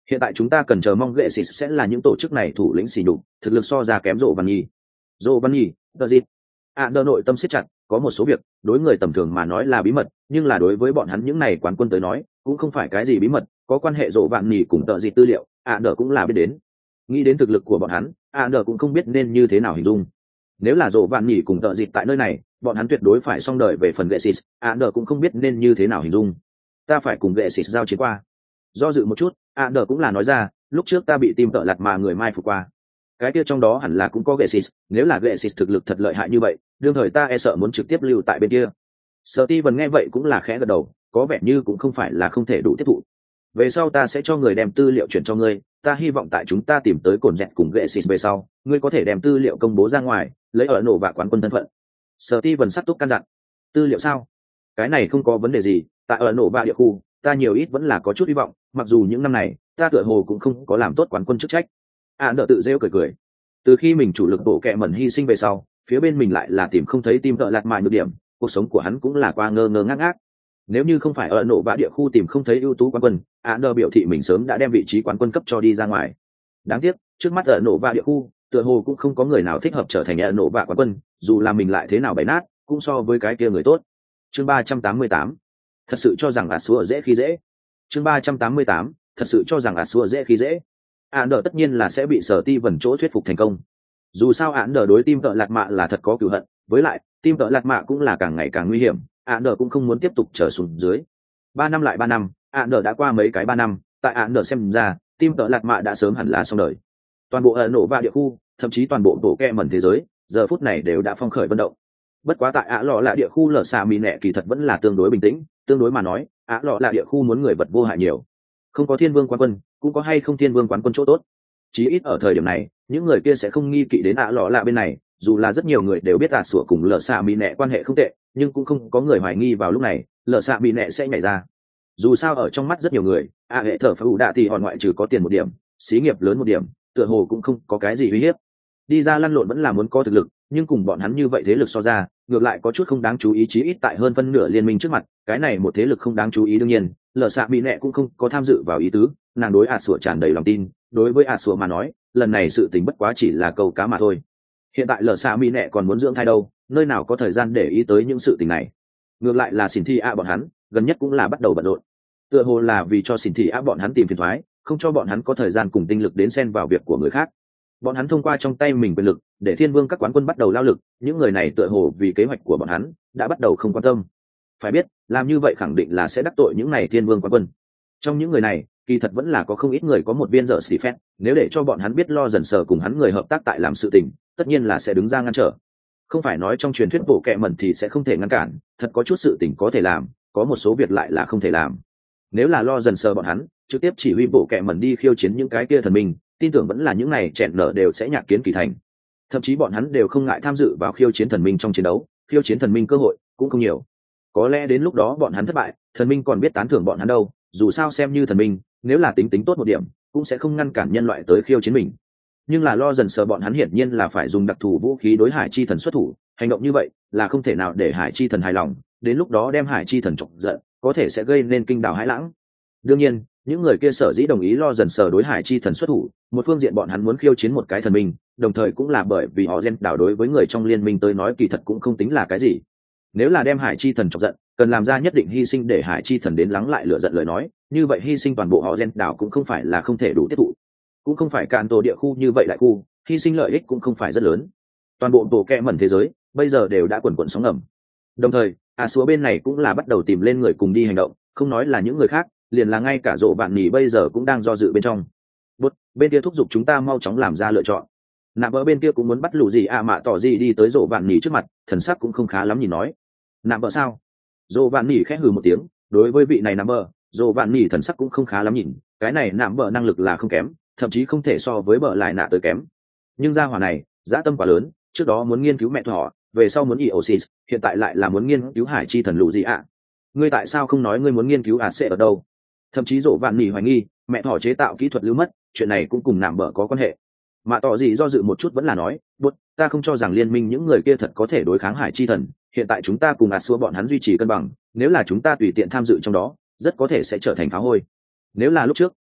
Speaker 1: Hiện tại chúng ta cần chờ mong ghệ xịt sẽ là những tổ chức này thủ lĩnh xỉ nhục, thực lực so ra kém rộ văn nhi. Rộ văn nhi, tờ dịp. À đờ nội tâm siết chặt, có một số việc, đối người tầm thường mà nói là bí mật, nhưng là đối với bọn hắn những này quán quân tới nói, cũng không phải cái gì bí mật, có quan hệ rộ vạn nhi cùng tờ dịp tư liệu, à đờ cũng là biết đến. Nghĩ đến thực lực của bọn hắn, à đờ cũng không biết nên như thế nào hình dung. Nếu là rộ vạn nhi cùng tờ dịp tại nơi này, bọn hắn tuyệt đối phải xong đời về phần ghệ xịt, à đờ cũng không biết nên như thế nào hình dung. Ta phải cùng ghệ xịt giao chiến qua. Do dự một chút, a đờ cũng là nói ra, lúc trước ta bị tim tợ lạt mà người mai phục qua, cái kia trong đó hẳn là cũng có ghệ xịt, nếu là ghệ xịt thực lực thật lợi hại như vậy, đương thời ta e sợ muốn trực tiếp lưu tại bên kia. Sở Ti Vân nghe vậy cũng là khẽ gật đầu, có vẻ như cũng không phải là không thể đủ tiếp thụ. Về sau ta sẽ cho người đem tư liệu chuyển cho ngươi, ta hy vọng tại chúng ta tìm tới cồn dẹt cùng ghệ xịt về sau, ngươi có thể đem tư liệu công bố ra ngoài, lấy ở nổ và quán quân thân phận. Sở Ti Vân sắc túc căn dặn. Tư liệu sao? Cái này không có vấn đề gì, tại ở nổ và địa khu, ta nhiều ít vẫn là có chút hy vọng, mặc dù những năm này ta tựa hồ cũng không có làm tốt quán quân chức trách. À nợ tự rêu cười cười. Từ khi mình chủ lực bộ kẹ mẩn hy sinh về sau, phía bên mình lại là tìm không thấy tim tợ lạt mài nhược điểm, cuộc sống của hắn cũng là qua ngơ ngơ ngác ngác. Nếu như không phải ở nổ vạ địa khu tìm không thấy ưu tú quán quân, à nợ biểu thị mình sớm đã đem vị trí quán quân cấp cho đi ra ngoài. Đáng tiếc, trước mắt ở nổ vạ địa khu, tựa hồ cũng không có người nào thích hợp trở thành ở nổ vạ quán quân, dù là mình lại thế nào bày nát, cũng so với cái kia người tốt. Chương ba trăm tám mươi tám, thật sự cho rằng à xua dễ khi dễ. Chương ba trăm tám mươi tám, thật sự cho rằng à xua dễ khi dễ. Án đờ tất nhiên là sẽ bị Sở Ti Vân chỗ thuyết phục thành công. Dù sao án đờ đối tim tợ lạt mạ là thật có cửu hận, với lại tim tợ lạt mạ cũng là càng ngày càng nguy hiểm, án đờ cũng không muốn tiếp tục trở xuống dưới. Ba năm lại ba năm, án đờ đã qua mấy cái ba năm, tại án đờ xem ra, tim tợ lạt mạ đã sớm hẳn là xong đời. Toàn bộ ẩn nổ và địa khu, thậm chí toàn bộ bộ kẹ mẩn thế giới, giờ phút này đều đã phong khởi vận động. Bất quá tại ạ lọ là địa khu lở xà mì nẹ kỳ thật vẫn là tương đối bình tĩnh, tương đối mà nói, ạ lọ là địa khu muốn người vật vô hại nhiều. Không có thiên vương quán quân, cũng có hay không thiên vương quán quân chỗ tốt. Chí ít ở thời điểm này, những người kia sẽ không nghi kỵ đến ạ lọ là bên này, dù là rất nhiều người đều biết ạ sủa cùng lở xà mì nẹ quan hệ không tệ, nhưng cũng không có người hoài nghi vào lúc này, lở xà mì nẹ sẽ nhảy ra. Dù sao ở trong mắt rất nhiều người, ạ hệ thở phải ủ đạ thì hòn ngoại trừ có tiền một điểm, xí nghiệp lớn một điểm, tựa hồ cũng không có cái gì uy hiếp. Đi ra lăn lộn vẫn là muốn có thực lực, nhưng cùng bọn hắn như vậy thế lực so ra, ngược lại có chút không đáng chú ý, chí ít tại hơn phân nửa liên minh trước mặt, cái này một thế lực không đáng chú ý. Đương nhiên, lở xạ bị nẹ cũng không có tham dự vào ý tứ, nàng đối ạt sủa tràn đầy lòng tin, đối với ạt sủa mà nói, lần này sự tình bất quá chỉ là câu cá mà thôi. Hiện tại lở xạ bị nẹ còn muốn dưỡng thai đâu, nơi nào có thời gian để ý tới những sự tình này. Ngược lại là xỉn thi a bọn hắn, gần nhất cũng là bắt đầu bận rộn. Tựa hồ là vì cho xỉn thi a bọn hắn tìm phiền toái, không cho bọn hắn có thời gian cùng tinh lực đến xen vào việc của người khác. Bọn hắn thông qua trong tay mình quyền lực, để thiên vương các quán quân bắt đầu lao lực, những người này tựa hồ vì kế hoạch của bọn hắn đã bắt đầu không quan tâm. Phải biết, làm như vậy khẳng định là sẽ đắc tội những này thiên vương quán quân. Trong những người này, kỳ thật vẫn là có không ít người có một viên dở xì phét, nếu để cho bọn hắn biết lo dần sờ cùng hắn người hợp tác tại làm sự tình, tất nhiên là sẽ đứng ra ngăn trở. Không phải nói trong truyền thuyết bộ kệ mẩn thì sẽ không thể ngăn cản, thật có chút sự tình có thể làm, có một số việc lại là không thể làm. Nếu là lo dần sờ bọn hắn trực tiếp chỉ huy bộ kệ mẩn đi khiêu chiến những cái kia thần minh, tin tưởng vẫn là những này chẹn nở đều sẽ nhạc kiến kỳ thành. Thậm chí bọn hắn đều không ngại tham dự vào khiêu chiến thần minh trong chiến đấu, khiêu chiến thần minh cơ hội cũng không nhiều. Có lẽ đến lúc đó bọn hắn thất bại, thần minh còn biết tán thưởng bọn hắn đâu, dù sao xem như thần minh, nếu là tính tính tốt một điểm, cũng sẽ không ngăn cản nhân loại tới khiêu chiến mình. Nhưng là lo dần sờ bọn hắn hiển nhiên là phải dùng đặc thù vũ khí đối Hải Chi Thần xuất thủ, hành động như vậy là không thể nào để Hải Chi Thần hài lòng, đến lúc đó đem Hải Chi Thần chọc giận, có thể sẽ gây nên kinh đảo hãi lãng. Đương nhiên, những người kia sở dĩ đồng ý lo dần sờ đối Hải Chi Thần xuất thủ, một phương diện bọn hắn muốn khiêu chiến một cái thần minh, đồng thời cũng là bởi vì họ gen đảo đối với người trong liên minh tới nói kỳ thật cũng không tính là cái gì. Nếu là đem Hải Chi Thần chọc giận, cần làm ra nhất định hy sinh để Hải Chi Thần đến lắng lại lửa giận lời nói, như vậy hy sinh toàn bộ họ gen đảo cũng không phải là không thể đủ tiếp thụ. Cũng không phải cạn tổ địa khu như vậy đại khu, hy sinh lợi ích cũng không phải rất lớn. Toàn bộ tổ kẹ mẩn thế giới bây giờ đều đã quần quần sóng ngầm. Đồng thời, à xúa bên này cũng là bắt đầu tìm lên người cùng đi hành động, không nói là những người khác, liền là ngay cả rộ vạn nhỉ bây giờ cũng đang do dự bên trong. Bút, bên kia thúc giục chúng ta mau chóng làm ra lựa chọn. Nạp vợ bên kia cũng muốn bắt lũ gì à mạ tỏ gì đi tới rộ vạn nhỉ trước mặt, thần sắc cũng không khá lắm nhìn nói. Nạp vợ sao? Rộ vạn nhỉ khẽ hừ một tiếng, đối với vị này nạp vợ, rộ vạn nhỉ thần sắc cũng không khá lắm nhìn, cái này nạp vợ năng lực là không kém, thậm chí không thể so với vợ lại nạ tới kém. Nhưng gia hỏa này, dã tâm quá lớn, trước đó muốn nghiên cứu mẹ thỏ, về sau muốn Eosis, hiện tại lại là muốn nghiên cứu Hải Chi Thần lũ gì ạ? Ngươi tại sao không nói ngươi muốn nghiên cứu à sẽ ở đâu? Thậm chí rộ vạn nhỉ hoài nghi mẹ thỏ chế tạo kỹ thuật lưu mất, chuyện này cũng cùng nạm bờ có quan hệ. Mà tỏ gì do dự một chút vẫn là nói, bút, ta không cho rằng liên minh những người kia thật có thể đối kháng Hải Chi Thần, hiện tại chúng ta cùng ạt xua bọn hắn duy trì cân bằng, nếu là chúng ta tùy tiện tham dự trong đó, rất có thể sẽ trở thành phá hôi. Nếu là lúc trước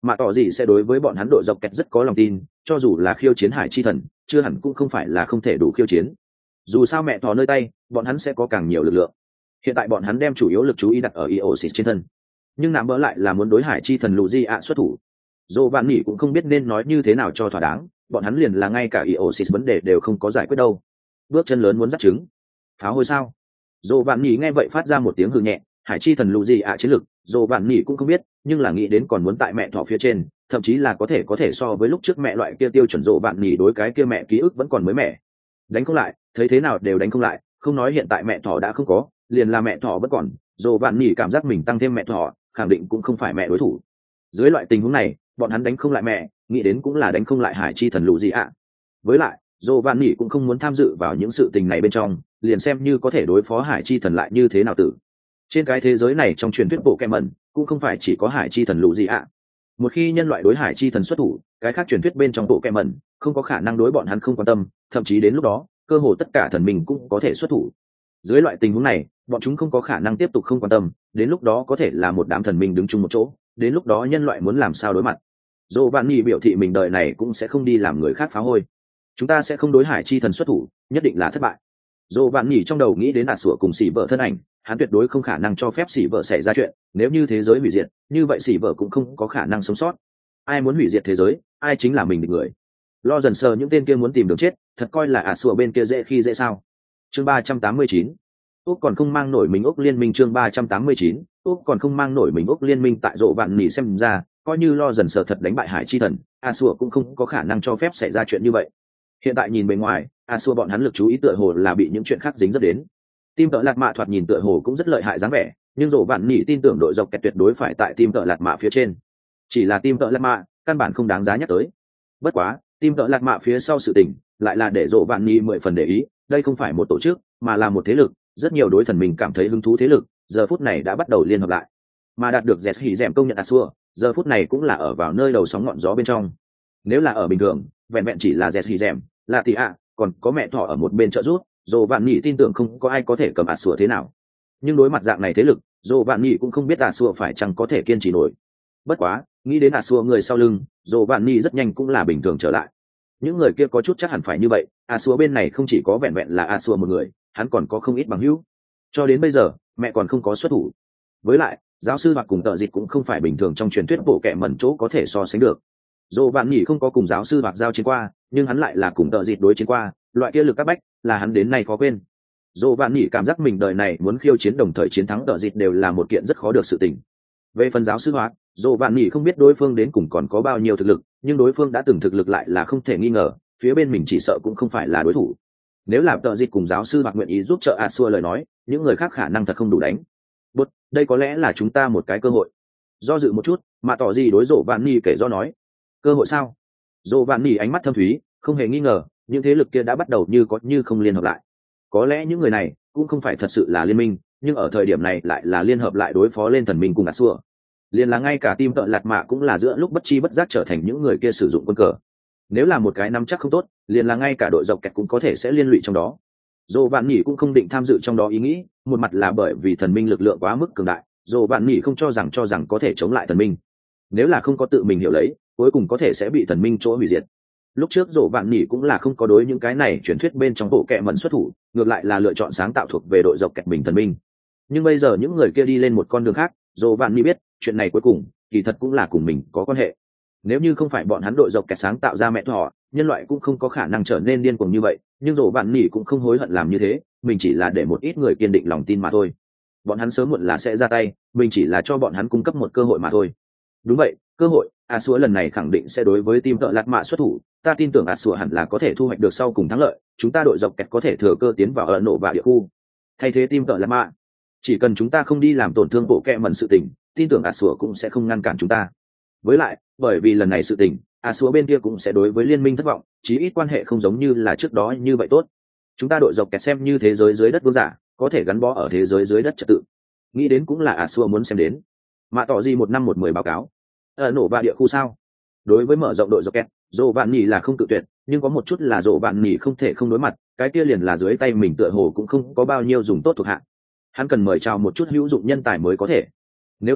Speaker 1: mà tỏ gì sẽ đối với bọn hắn đội dọc kẹt rất có lòng tin, cho dù là khiêu chiến hải chi thần chưa hẳn cũng không phải là không thể đủ khiêu chiến. Dù sao mẹ thỏ nơi tay bọn hắn sẽ có càng nhiều lực lượng. Hiện tại bọn hắn đem chủ yếu lực chú ý đặt ở Iosis trên thân, nhưng nạm bỡ lại là muốn đối hải chi thần Luigi ạ xuất thủ. Dô Vạn Nỉ cũng không biết nên nói như thế nào cho thỏa đáng, bọn hắn liền là ngay cả Iosis vấn đề đều không có giải quyết đâu. Bước chân lớn muốn dắt trứng, pháo hôi sao? Dô Vạn Nỉ nghe vậy phát ra một tiếng hừ nhẹ, hải chi thần Luigi ạ chiến lực, Dô Vạn Nỉ cũng không biết, nhưng là nghĩ đến còn muốn tại mẹ thỏ phía trên, thậm chí là có thể có thể so với lúc trước mẹ loại kia tiêu chuẩn Dô Vạn Nỉ đối cái kia mẹ ký ức vẫn còn mới mẻ. Đánh không lại, thấy thế nào đều đánh không lại, không nói hiện tại mẹ thỏ đã không có, liền là mẹ thỏ vẫn còn, Dô Vạn Nỉ cảm giác mình tăng thêm mẹ thỏ, khẳng định cũng không phải mẹ đối thủ. Dưới loại tình huống này, bọn hắn đánh không lại mẹ, nghĩ đến cũng là đánh không lại hải chi thần Luigi ạ. Với lại, Dô Vạn Nỉ cũng không muốn tham dự vào những sự tình này bên trong, liền xem như có thể đối phó hải chi thần lại như thế nào tử. Trên cái thế giới này trong truyền thuyết bộ kẹm mẩn cũng không phải chỉ có hải chi thần Luigi ạ. Một khi nhân loại đối hải chi thần xuất thủ, cái khác truyền thuyết bên trong bộ kẹm mẩn không có khả năng đối bọn hắn không quan tâm, thậm chí đến lúc đó, cơ hồ tất cả thần mình cũng có thể xuất thủ. Dưới loại tình huống này, bọn chúng không có khả năng tiếp tục không quan tâm, đến lúc đó có thể là một đám thần minh đứng chung một chỗ, đến lúc đó nhân loại muốn làm sao đối mặt. Dô Vạn Nỉ biểu thị mình đời này cũng sẽ không đi làm người khác phá hôi. Chúng ta sẽ không đối hải chi thần xuất thủ, nhất định là thất bại. Dô Vạn Nỉ trong đầu nghĩ đến ạt sủa cùng xỉ vợ thân ảnh, hắn tuyệt đối không khả năng cho phép xỉ vợ xảy ra chuyện, nếu như thế giới hủy diệt, như vậy xỉ vợ cũng không có khả năng sống sót. Ai muốn hủy diệt thế giới, ai chính là mình địch người. Lo dần sờ những tên kia muốn tìm đường chết, thật coi là ạt sủa bên kia dễ khi dễ sao. Chương ba trăm tám mươi chín, Úc còn không mang nổi mình Úc liên minh. Chương ba trăm tám mươi chín, Úc còn không mang nổi mình Úc liên minh. Tại Dô Vạn Nỉ xem ra, coi như Lo dần sờ thật đánh bại hải chi thần, ạt sủa cũng không có khả năng cho phép xảy ra chuyện như vậy. Hiện tại nhìn bề ngoài, a xua bọn hắn lực chú ý tựa hồ là bị những chuyện khác dính dấp đến. Tim tợ lạt mạ thoạt nhìn tựa hồ cũng rất lợi hại dáng vẻ, nhưng Dô Vạn Nỉ tin tưởng đội dọc kẹt tuyệt đối phải tại tim tợ lạt mạ phía trên. Chỉ là tim tợ lạt mạ căn bản không đáng giá nhắc tới. Bất quá, tim tợ lạt mạ phía sau sự tình lại là để Dô Vạn Nỉ mười phần để ý, đây không phải một tổ chức mà là một thế lực, rất nhiều đối thần mình cảm thấy hứng thú thế lực giờ phút này đã bắt đầu liên hợp lại, mà đạt được dẹt hỉ dẻm công nhận a xua giờ phút này cũng là ở vào nơi đầu sóng ngọn gió bên trong. Nếu là ở bình thường, vẹn vẹn chỉ là dẹt hỉ dẻm là tỷ ạ, còn có mẹ thỏ ở một bên trợ giúp, Dô Vạn Nỉ tin tưởng không có ai có thể cầm ạt sủa thế nào. Nhưng đối mặt dạng này thế lực, Dô Vạn Nỉ cũng không biết ạt sủa phải chăng có thể kiên trì nổi. Bất quá, nghĩ đến ạt sủa người sau lưng, Dô Vạn Nỉ rất nhanh cũng là bình thường trở lại. Những người kia có chút chắc hẳn phải như vậy, ạt sủa bên này không chỉ có vẹn vẹn là ạt sủa một người, hắn còn có không ít bằng hữu. Cho đến bây giờ, mẹ còn không có xuất thủ. Với lại, giáo sư hoặc cùng tợ dịch cũng không phải bình thường trong truyền thuyết bộ kệ mẩn chỗ có thể so sánh được. Dô Vạn Nỉ không có cùng giáo sư hoặc giao chiến qua, nhưng hắn lại là cùng tợ dịch đối chiến qua, loại kia lực các bách là hắn đến nay khó quên. Dô Vạn Nỉ cảm giác mình đời này muốn khiêu chiến đồng thời chiến thắng tợ dịch đều là một kiện rất khó được sự tình. Về phần giáo sư hoặc, Dô Vạn Nỉ không biết đối phương đến cùng còn có bao nhiêu thực lực, nhưng đối phương đã từng thực lực lại là không thể nghi ngờ, phía bên mình chỉ sợ cũng không phải là đối thủ. Nếu làm tợ dịch cùng giáo sư hoặc nguyện ý giúp trợ a xua lời nói, những người khác khả năng thật không đủ đánh. Bút, đây có lẽ là chúng ta một cái cơ hội. Do dự một chút, mà tỏ gì đối Dô Vạn Nỉ kể do nói. Cơ hội sao? Dô Vạn Nỉ ánh mắt thâm thúy, không hề nghi ngờ, những thế lực kia đã bắt đầu như có như không liên hợp lại. Có lẽ những người này cũng không phải thật sự là liên minh, nhưng ở thời điểm này lại là liên hợp lại đối phó lên thần minh cùng ạt xua. Liền là ngay cả tim tợ lạt mạ cũng là giữa lúc bất chi bất giác trở thành những người kia sử dụng quân cờ. Nếu là một cái nắm chắc không tốt, liền là ngay cả đội dọc kẹt cũng có thể sẽ liên lụy trong đó. Dô Vạn Nỉ cũng không định tham dự trong đó ý nghĩ, một mặt là bởi vì thần minh lực lượng quá mức cường đại, Dô Vạn Nỉ không cho rằng cho rằng có thể chống lại thần minh. Nếu là không có tự mình hiểu lấy, cuối cùng có thể sẽ bị thần minh chỗ hủy diệt. Lúc trước Dô Vạn Nỉ cũng là không có đối những cái này truyền thuyết bên trong bộ kệ mẩn xuất thủ, ngược lại là lựa chọn sáng tạo thuộc về đội dọc kẹt mình thần minh. Nhưng bây giờ những người kia đi lên một con đường khác, Dô Vạn Nỉ biết chuyện này cuối cùng kỳ thật cũng là cùng mình có quan hệ. Nếu như không phải bọn hắn đội dọc kẹt sáng tạo ra mẹ thỏ, nhân loại cũng không có khả năng trở nên điên cuồng như vậy, nhưng Dô Vạn Nỉ cũng không hối hận làm như thế, mình chỉ là để một ít người kiên định lòng tin mà thôi. Bọn hắn sớm muộn là sẽ ra tay, mình chỉ là cho bọn hắn cung cấp một cơ hội mà thôi. Đúng vậy, cơ hội, a xua lần này khẳng định sẽ đối với team tợ lạt mạ xuất thủ, ta tin tưởng a xua hẳn là có thể thu hoạch được sau cùng thắng lợi, chúng ta đội dọc kẹt có thể thừa cơ tiến vào ở nổ và địa khu. Thay thế team tợ lạt mạ, chỉ cần chúng ta không đi làm tổn thương bộ kẹ mẩn sự tình, tin tưởng a xua cũng sẽ không ngăn cản chúng ta. Với lại, bởi vì lần này sự tình, a xua bên kia cũng sẽ đối với liên minh thất vọng, chí ít quan hệ không giống như là trước đó như vậy tốt. Chúng ta đội dọc kẹt xem như thế giới dưới đất vương giả, có thể gắn bó ở thế giới dưới đất trật tự. Nghĩ đến cũng là a xua muốn xem đến. Mà tỏ gì một năm một mười báo cáo. Ở nổ và địa khu sao? Đối với mở rộng đội dọc kẹt, Dô Vạn Nỉ là không tự tuyệt, nhưng có một chút là Dô Vạn Nỉ không thể không đối mặt, cái kia liền là dưới tay mình tựa hồ cũng không có bao nhiêu dùng tốt thuộc hạ. Hắn cần mời chào một chút hữu dụng nhân tài mới có thể. Nếu không,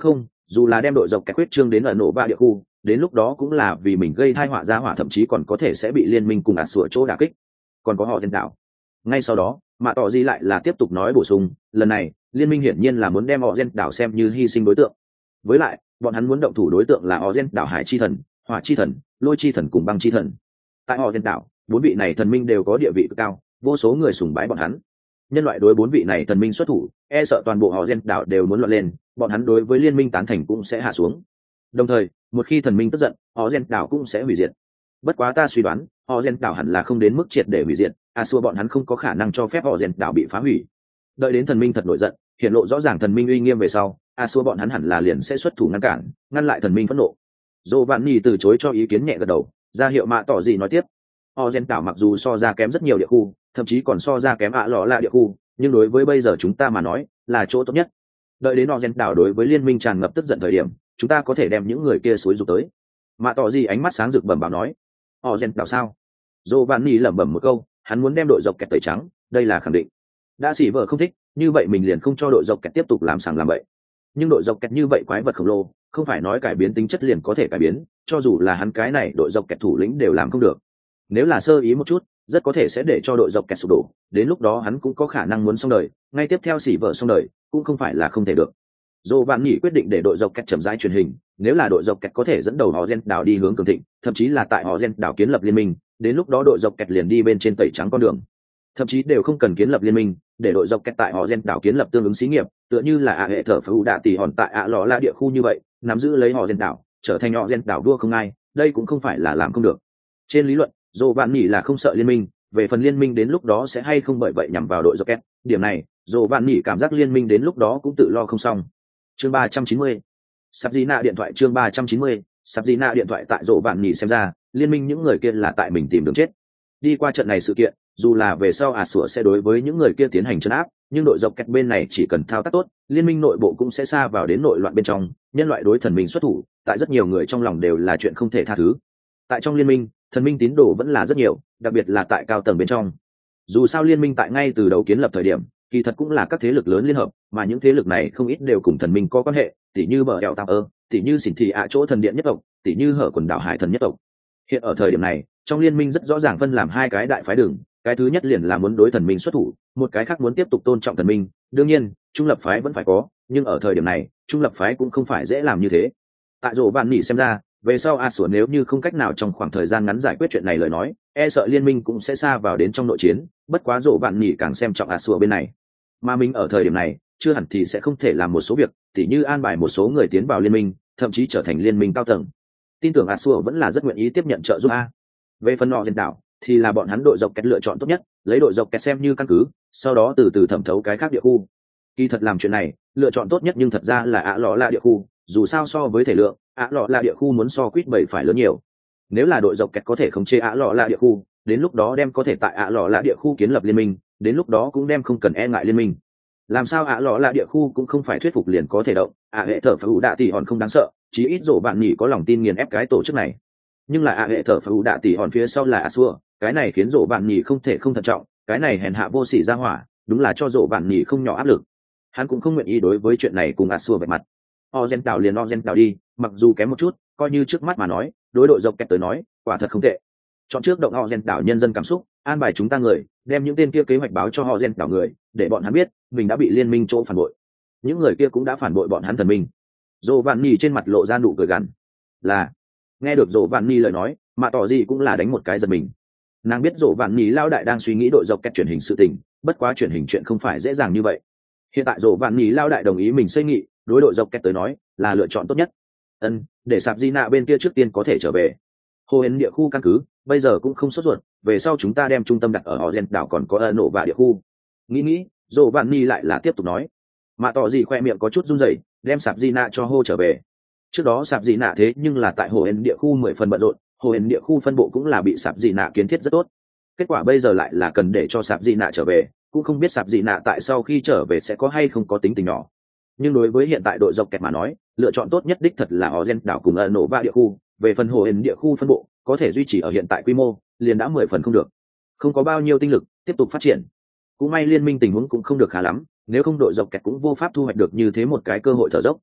Speaker 1: dù là đem đội dọc kẹt huyết trương đến ở nổ ba địa khu, đến lúc đó cũng là vì mình gây tai họa ra hỏa, thậm chí còn có thể sẽ bị liên minh cùng ạt sủa chỗ đả kích. Còn có họ trên đảo. Ngay sau đó mạ tỏ gì lại là tiếp tục nói bổ sung, lần này liên minh hiển nhiên là muốn đem họ gen đảo xem như hy sinh đối tượng. Với lại bọn hắn muốn động thủ đối tượng là họ gen đảo hải chi thần, hỏa chi thần, lôi chi thần cùng băng chi thần. Tại họ gen đảo, bốn vị này thần minh đều có địa vị cực cao, vô số người sùng bái bọn hắn. Nhân loại đối bốn vị này thần minh xuất thủ, e sợ toàn bộ họ gen đảo đều muốn loạn lên, bọn hắn đối với liên minh tán thành cũng sẽ hạ xuống. Đồng thời một khi thần minh tức giận, họ gen đảo cũng sẽ hủy diệt. Bất quá ta suy đoán họ gen đảo hẳn là không đến mức triệt để hủy diệt, a xua bọn hắn không có khả năng cho phép họ gen đảo bị phá hủy. Đợi đến thần minh thật nổi giận, hiện lộ rõ ràng thần minh uy nghiêm về sau, a xua bọn hắn hẳn là liền sẽ xuất thủ ngăn cản, ngăn lại thần minh phẫn nộ. Dô vạn nhì từ chối cho ý kiến nhẹ gật đầu, ra hiệu mạ tỏ gì nói tiếp. Họ gen đảo mặc dù so ra kém rất nhiều địa khu, thậm chí còn so ra kém ạ lọ lạ địa khu, nhưng đối với bây giờ chúng ta mà nói là chỗ tốt nhất. Đợi đến họ gen đảo đối với liên minh tràn ngập tức giận thời điểm, chúng ta có thể đem những người kia xúi giục tới. Mạ tỏ gì ánh mắt sáng rực bẩm bảo nói. Họ gen đảo sao? Dô vạn nhì lẩm bẩm một câu, hắn muốn đem đội dọc kẹt tẩy trắng, đây là khẳng định. Đã xỉ vợ không thích, như vậy mình liền không cho đội dọc kẹt tiếp tục làm sàng làm bậy. Nhưng đội dọc kẹt như vậy quái vật khổng lồ, không phải nói cải biến tính chất liền có thể cải biến, cho dù là hắn cái này đội dọc kẹt thủ lĩnh đều làm không được. Nếu là sơ ý một chút, rất có thể sẽ để cho đội dọc kẹt sụp đổ, đến lúc đó hắn cũng có khả năng muốn xong đời, ngay tiếp theo xỉ vợ xong đời, cũng không phải là không thể được. Dô Vạn Nhĩ quyết định để đội dọc kẹt chậm rãi truyền hình, nếu là đội dọc kẹt có thể dẫn đầu họ gen đảo đi hướng cường thịnh, thậm chí là tại họ gen đảo kiến lập liên minh, đến lúc đó đội dọc kẹt liền đi bên trên tẩy trắng con đường. Thậm chí đều không cần kiến lập liên minh, để đội dọc kẹt tại họ gen đảo kiến lập tương ứng xí nghiệp, tựa như là ạ hệ thở phù đạ tỷ hòn tại ạ lọ la địa khu như vậy, nắm giữ lấy họ gen đảo, trở thành họ gen đảo vua không ai, đây cũng không phải là làm không được. Trên lý luận, Dô Vạn Nhĩ là không sợ liên minh, về phần liên minh đến lúc đó sẽ hay không bởi vậy nhằm vào đội dọc kẹt, điểm này, Dô Vạn Nhĩ cảm giác liên minh đến lúc đó cũng tự lo không xong. Chương ba trăm chín mươi. Sắp Di Nạ điện thoại chương ba trăm chín mươi. Sắp Di Nạ điện thoại tại Dô Vạn Nhĩ xem ra, liên minh những người kia là tại mình tìm đường chết. Đi qua trận này sự kiện, dù là về sau ả sủa sẽ đối với những người kia tiến hành trấn áp, nhưng đội dọc kẹt bên này chỉ cần thao tác tốt, liên minh nội bộ cũng sẽ xa vào đến nội loạn bên trong, nhân loại đối thần minh xuất thủ, tại rất nhiều người trong lòng đều là chuyện không thể tha thứ. Tại trong liên minh, thần minh tín đồ vẫn là rất nhiều, đặc biệt là tại cao tầng bên trong. Dù sao liên minh tại ngay từ đầu kiến lập thời điểm, kỳ thật cũng là các thế lực lớn liên hợp, mà những thế lực này không ít đều cùng thần minh có quan hệ, tỉ như bờ eo tạm ơ, tỉ như xỉn thị ạ chỗ thần điện nhất tộc, tỉ như hở quần đảo hải thần nhất tộc. Hiện ở thời điểm này, trong liên minh rất rõ ràng phân làm hai cái đại phái đường, cái thứ nhất liền là muốn đối thần minh xuất thủ, một cái khác muốn tiếp tục tôn trọng thần minh. Đương nhiên trung lập phái vẫn phải có, nhưng ở thời điểm này trung lập phái cũng không phải dễ làm như thế. Tại Dỗ Vạn Nhĩ xem ra, về sau a sủa nếu như không cách nào trong khoảng thời gian ngắn giải quyết chuyện này lời nói, e sợ liên minh cũng sẽ xa vào đến trong nội chiến. Bất quá Dỗ Vạn Nhĩ càng xem trọng a sủa bên này, mà mình ở thời điểm này chưa hẳn thì sẽ không thể làm một số việc, tỉ như an bài một số người tiến vào liên minh, thậm chí trở thành liên minh cao tầng. Tin tưởng a sủa vẫn là rất nguyện ý tiếp nhận trợ giúp a. Về phần họ hiện đảo thì là bọn hắn đội dọc kẹt lựa chọn tốt nhất, lấy đội dọc kẹt xem như căn cứ, sau đó từ từ thẩm thấu cái khác địa khu. Kỳ thật làm chuyện này lựa chọn tốt nhất nhưng thật ra là ạ lọ là địa khu, dù sao so với thể lượng, ạ lọ là địa khu muốn so quýt bảy phải lớn nhiều. Nếu là đội dọc kẹt có thể khống chế ạ lọ là địa khu, đến lúc đó đem có thể tại ạ lọ là địa khu kiến lập liên minh, đến lúc đó cũng đem không cần e ngại liên minh. Làm sao ạ lọ là địa khu cũng không phải thuyết phục liền có thể động, ạ hệ thở phù đạ tỷ hòn không đáng sợ, chí ít Dỗ Vạn Nhĩ có lòng tin nghiền ép cái tổ chức này. Nhưng là ạ hệ thở phù đạ tỷ hòn phía sau là a xua, cái này khiến Dỗ Vạn Nhĩ không thể không thận trọng, cái này hèn hạ vô sỉ ra hỏa, đúng là cho Dỗ Vạn Nhĩ không nhỏ áp lực. Hắn cũng không nguyện ý đối với chuyện này cùng a xua vạch mặt. Ozen đảo liền Ozen đảo đi, mặc dù kém một chút, coi như trước mắt mà nói, đối đội dọc kẹt tới nói, quả thật không tệ. Chọn trước động Ozen đảo nhân dân cảm xúc, an bài chúng ta người, đem những tên kia kế hoạch báo cho Ozen đảo người, để bọn hắn biết mình đã bị liên minh chỗ phản bội. Những người kia cũng đã phản bội bọn hắn thần minh. Dỗ Vạn Nhĩ trên mặt lộ ra nụ cười gằn. Là, nghe được Dỗ Vạn Nhĩ lời nói, mà tỏ gì cũng là đánh một cái giật mình. Nàng biết Dỗ Vạn Nhĩ lao đại đang suy nghĩ đội dọc kẹt truyền hình sự tình, bất quá truyền hình chuyện không phải dễ dàng như vậy. Hiện tại Dỗ Vạn Nhĩ lao đại đồng ý mình xây nghị, đối đội dọc kẹt tới nói là lựa chọn tốt nhất. Ân, để Sạp Di Nạ bên kia trước tiên có thể trở về. Hồ Hến địa khu căn cứ bây giờ cũng không sốt ruột, về sau chúng ta đem trung tâm đặt ở họ gen đảo còn có ẩn nổ và địa khu. Nghĩ nghĩ, Dỗ Vạn Nhĩ lại là tiếp tục nói, mà tỏ gì khoe miệng có chút run rẩy, đem Sạp Di Nạ cho hô trở về. Trước đó Sạp Di Nạ thế nhưng là tại Hồ Hến địa khu mười phần bận rộn, Hồ Hến địa khu phân bộ cũng là bị Sạp Di Nạ kiến thiết rất tốt. Kết quả bây giờ lại là cần để cho Sạp Di Nạ trở về, cũng không biết Sạp Di Nạ tại sau khi trở về sẽ có hay không có tính tình nhỏ. Nhưng đối với hiện tại đội dọc kẹt mà nói, lựa chọn tốt nhất đích thật là họ gen đảo cùng ẩn nổ và địa khu. Về phần Hồ Hến địa khu phân bộ có thể duy trì ở hiện tại quy mô liền đã mười phần không được, không có bao nhiêu tinh lực tiếp tục phát triển. Cũng may liên minh tình huống cũng không được khá lắm, nếu không đội dọc kẹt cũng vô pháp thu hoạch được như thế một cái cơ hội thở dốc.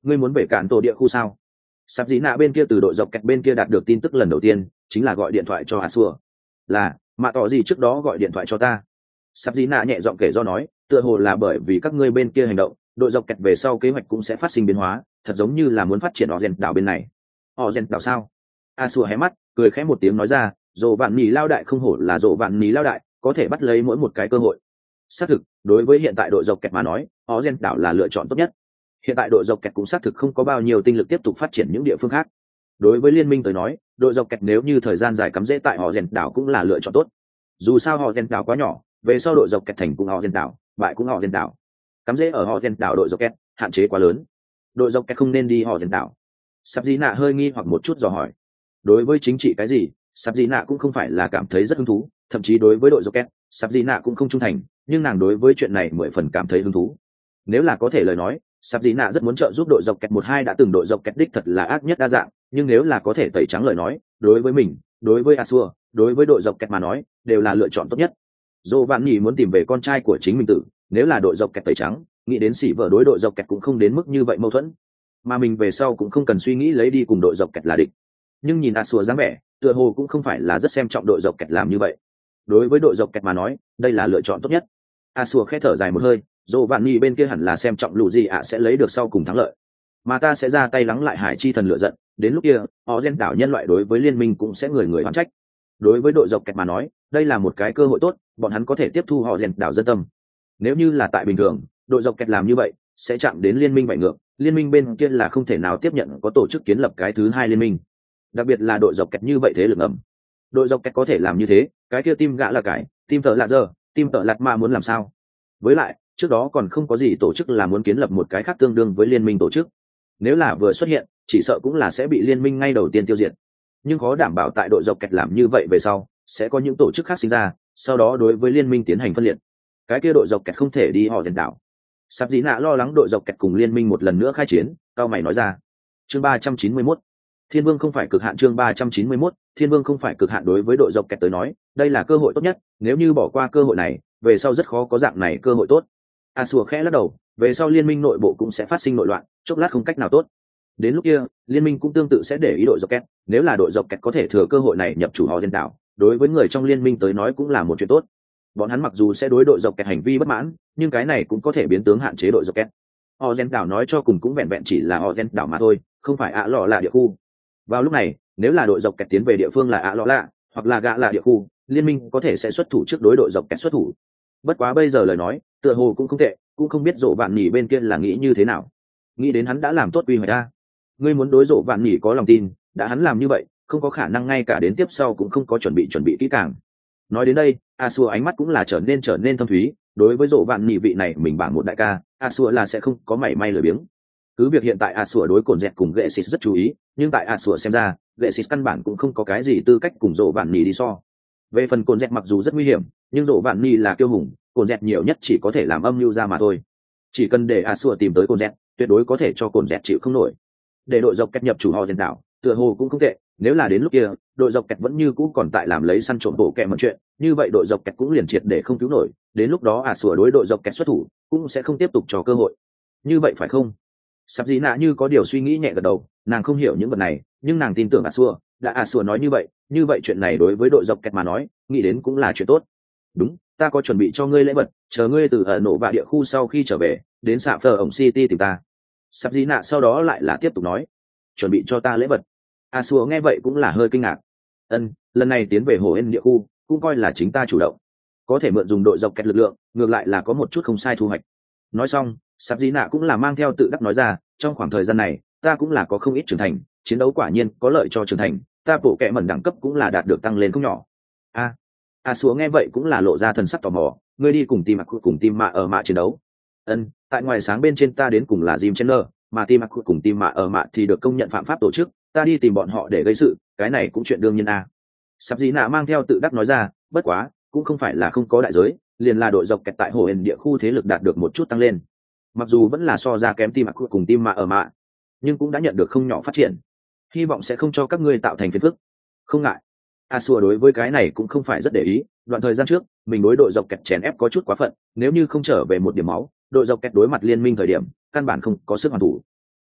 Speaker 1: ngươi muốn về cản tổ địa khu sao? Sắp dĩ nạ bên kia từ đội dọc kẹt bên kia đạt được tin tức lần đầu tiên chính là gọi điện thoại cho a xua. Là mạ tỏ gì trước đó gọi điện thoại cho ta. Sắp dĩ nạ nhẹ giọng kể do nói, tựa hồ là bởi vì các ngươi bên kia hành động, đội dọc kẹt về sau kế hoạch cũng sẽ phát sinh biến hóa, thật giống như là muốn phát triển họ rèn đảo bên này. Họ rèn đảo sao? A xua hé mắt cười khẽ một tiếng nói ra, dồ vạn nhì lao đại không hổ là dồ vạn nhì lao đại, có thể bắt lấy mỗi một cái cơ hội. Xác thực, đối với hiện tại đội dọc kẹt mà nói, họ rèn đảo là lựa chọn tốt nhất. Hiện tại đội dọc kẹt cũng xác thực không có bao nhiêu tinh lực tiếp tục phát triển những địa phương khác. Đối với liên minh tới nói, đội dọc kẹt nếu như thời gian dài cắm rễ tại họ rèn đảo cũng là lựa chọn tốt. Dù sao họ rèn đảo quá nhỏ, về sau đội dọc kẹt thành cũng họ rèn đảo, bại cũng họ rèn đảo. Cắm rễ ở họ rèn đảo đội dọc kẹt, hạn chế quá lớn. Đội dọc kẹt không nên đi họ rèn đảo. Sắp Dĩ Nạ hơi nghi hoặc một chút dò hỏi. Đối với chính trị cái gì, Sắp Dĩ Nạ cũng không phải là cảm thấy rất hứng thú, thậm chí đối với đội dọc kẹt, Sắp Dĩ Nạ cũng không trung thành, nhưng nàng đối với chuyện này mười phần cảm thấy hứng thú. Nếu là có thể lời nói, Sắp Dĩ Nạ rất muốn trợ giúp đội dọc kẹt một hai đã từng đội dọc kẹt đích thật là ác nhất đa dạng, nhưng nếu là có thể tẩy trắng lời nói, đối với mình, đối với Asua, đối với đội dọc kẹt mà nói, đều là lựa chọn tốt nhất. Dô Vạn Nhỉ muốn tìm về con trai của chính mình tử, nếu là đội dọc kẹt tẩy trắng, nghĩ đến xỉ vợ đối đội dọc kẹt cũng không đến mức như vậy mâu thuẫn, mà mình về sau cũng không cần suy nghĩ lấy đi cùng đội dọc kẹt là địch. Nhưng nhìn Asua dáng vẻ, tựa hồ cũng không phải là rất xem trọng đội dọc kẹt làm như vậy. Đối với đội dọc kẹt mà nói, đây là lựa chọn tốt nhất. Asua khẽ thở dài một hơi, Dô Vạn Nhỉ bên kia hẳn là xem trọng lũ gì ạ sẽ lấy được sau cùng thắng lợi, mà ta sẽ ra tay lắng lại hải chi thần lựa giận, đến lúc kia họ gen đảo nhân loại đối với liên minh cũng sẽ người người oán trách. Đối với đội dọc kẹt mà nói, đây là một cái cơ hội tốt, bọn hắn có thể tiếp thu họ gen đảo dân tâm. Nếu như là tại bình thường, đội dọc kẹt làm như vậy sẽ chạm đến liên minh bại ngược, liên minh bên kia là không thể nào tiếp nhận có tổ chức kiến lập cái thứ hai liên minh, đặc biệt là đội dọc kẹt như vậy thế lực ẩm. Đội dọc kẹt có thể làm như thế, cái kia tim gã là cái tim tợ lạ giờ tim tợ lạt ma muốn làm sao? Với lại trước đó còn không có gì tổ chức là muốn kiến lập một cái khác tương đương với liên minh tổ chức, nếu là vừa xuất hiện chỉ sợ cũng là sẽ bị liên minh ngay đầu tiên tiêu diệt. Nhưng khó đảm bảo tại đội dọc kẹt làm như vậy về sau sẽ có những tổ chức khác sinh ra, sau đó đối với liên minh tiến hành phân liệt, cái kia đội dọc kẹt không thể đi họ đền đảo. Sắp Dĩ Nạ lo lắng đội dọc kẹt cùng liên minh một lần nữa khai chiến, cao mày nói ra. Chương ba trăm chín mươi mốt, Thiên Vương không phải cực hạn. Chương ba trăm chín mươi mốt, Thiên Vương không phải cực hạn. Đối với đội dọc kẹt tới nói, đây là cơ hội tốt nhất, nếu như bỏ qua cơ hội này, về sau rất khó có dạng này cơ hội tốt. Asua khẽ lắc đầu, về sau liên minh nội bộ cũng sẽ phát sinh nội loạn, chốc lát không cách nào tốt. Đến lúc kia, liên minh cũng tương tự sẽ để ý đội dọc kẹt, nếu là đội dọc kẹt có thể thừa cơ hội này nhập chủ họ dân đảo, đối với người trong liên minh tới nói cũng là một chuyện tốt. Bọn hắn mặc dù sẽ đối đội dọc kẹt hành vi bất mãn, nhưng cái này cũng có thể biến tướng hạn chế đội dọc kẹt. Họ dân đảo nói cho cùng cũng vẹn vẹn chỉ là họ dân đảo mà thôi, không phải ạ lọ là địa khu. Vào lúc này, nếu là đội dọc kẹt tiến về địa phương là ạ lọ lạ hoặc là gạ là địa khu, liên minh có thể sẽ xuất thủ trước đối đội dọc kẹt xuất thủ. Bất quá bây giờ lời nói, tựa hồ cũng không tệ, cũng không biết Dỗ Vạn Nhỉ bên kia là nghĩ như thế nào. Nghĩ đến hắn đã làm tốt quy hoạch ta, ngươi muốn đối Dỗ Vạn Nhỉ có lòng tin, đã hắn làm như vậy, không có khả năng ngay cả đến tiếp sau cũng không có chuẩn bị chuẩn bị kỹ càng. Nói đến đây, Asua ánh mắt cũng là trở nên trở nên thâm thúy, đối với Dỗ Vạn Nhỉ vị này mình bảng một đại ca, Asua là sẽ không có mảy may lười biếng. Cứ việc hiện tại Asua đối cồn dẹt cùng Gexit rất chú ý, nhưng tại Asua xem ra, Gexit căn bản cũng không có cái gì tư cách cùng Dỗ Vạn Nhỉ đi so. Về phần cồn dẹt mặc dù rất nguy hiểm, nhưng Dỗ Vạn Nhỉ là kiêu hùng, cồn dẹt nhiều nhất chỉ có thể làm âm mưu ra mà thôi. Chỉ cần để Asua tìm tới cồn dẹt, tuyệt đối có thể cho cồn dẹt chịu không nổi. Để đội dọc kẹt nhập chủ họ dân đảo, tựa hồ cũng không tệ, nếu là đến lúc kia đội dọc kẹt vẫn như cũ còn tại làm lấy săn trộm bộ kẹ một chuyện, như vậy đội dọc kẹt cũng liền triệt để không cứu nổi, đến lúc đó Asua đối đội dọc kẹt xuất thủ cũng sẽ không tiếp tục cho cơ hội. Như vậy phải không? Sắp Dĩ Nạ như có điều suy nghĩ nhẹ gật đầu, nàng không hiểu những vật này, nhưng nàng tin tưởng Asua, đã Asua nói như vậy, như vậy chuyện này đối với đội dọc kẹt mà nói, nghĩ đến cũng là chuyện tốt. Đúng, ta có chuẩn bị cho ngươi lễ vật, chờ ngươi từ ở nổ vạ địa khu sau khi trở về, đến xạ phở ổng city tìm ta. Sắp Dĩ Nạ sau đó lại là tiếp tục nói, chuẩn bị cho ta lễ vật. Asua nghe vậy cũng là hơi kinh ngạc. Ân, lần này tiến về hồ ên địa khu, cũng coi là chính ta chủ động, có thể mượn dùng đội dọc kẹt lực lượng, ngược lại là có một chút không sai thu hoạch. Nói xong, Sắp Dĩ Nạ cũng là mang theo tự đắc nói ra, trong khoảng thời gian này, ta cũng là có không ít trưởng thành, chiến đấu quả nhiên có lợi cho trưởng thành, ta bổ kẹ mẩn đẳng cấp cũng là đạt được tăng lên không nhỏ. A, Asua nghe vậy cũng là lộ ra thần sắc tò mò, ngươi đi cùng team Aqua cùng team mạ ở mạ chiến đấu. Ân, tại ngoài sáng bên trên ta đến cùng là Jim Chandler, mà team Aqua cùng team mạ ở mạ thì được công nhận phạm pháp tổ chức, ta đi tìm bọn họ để gây sự, cái này cũng chuyện đương nhiên a. Sắp Dĩ Nạ mang theo tự đắc nói ra, bất quá, cũng không phải là không có đại giới, liền là đội dọc kẹt tại hồ ên địa khu thế lực đạt được một chút tăng lên. Mặc dù vẫn là so ra kém team Aqua cùng team mạ ở mạ, nhưng cũng đã nhận được không nhỏ phát triển. Hy vọng sẽ không cho các ngươi tạo thành phiền phức. Không ngại. Asua đối với cái này cũng không phải rất để ý, đoạn thời gian trước, mình đối đội dọc kẹt chèn ép có chút quá phận, nếu như không trở về một điểm máu, đội dọc kẹt đối mặt liên minh thời điểm, căn bản không có sức hoàn thủ.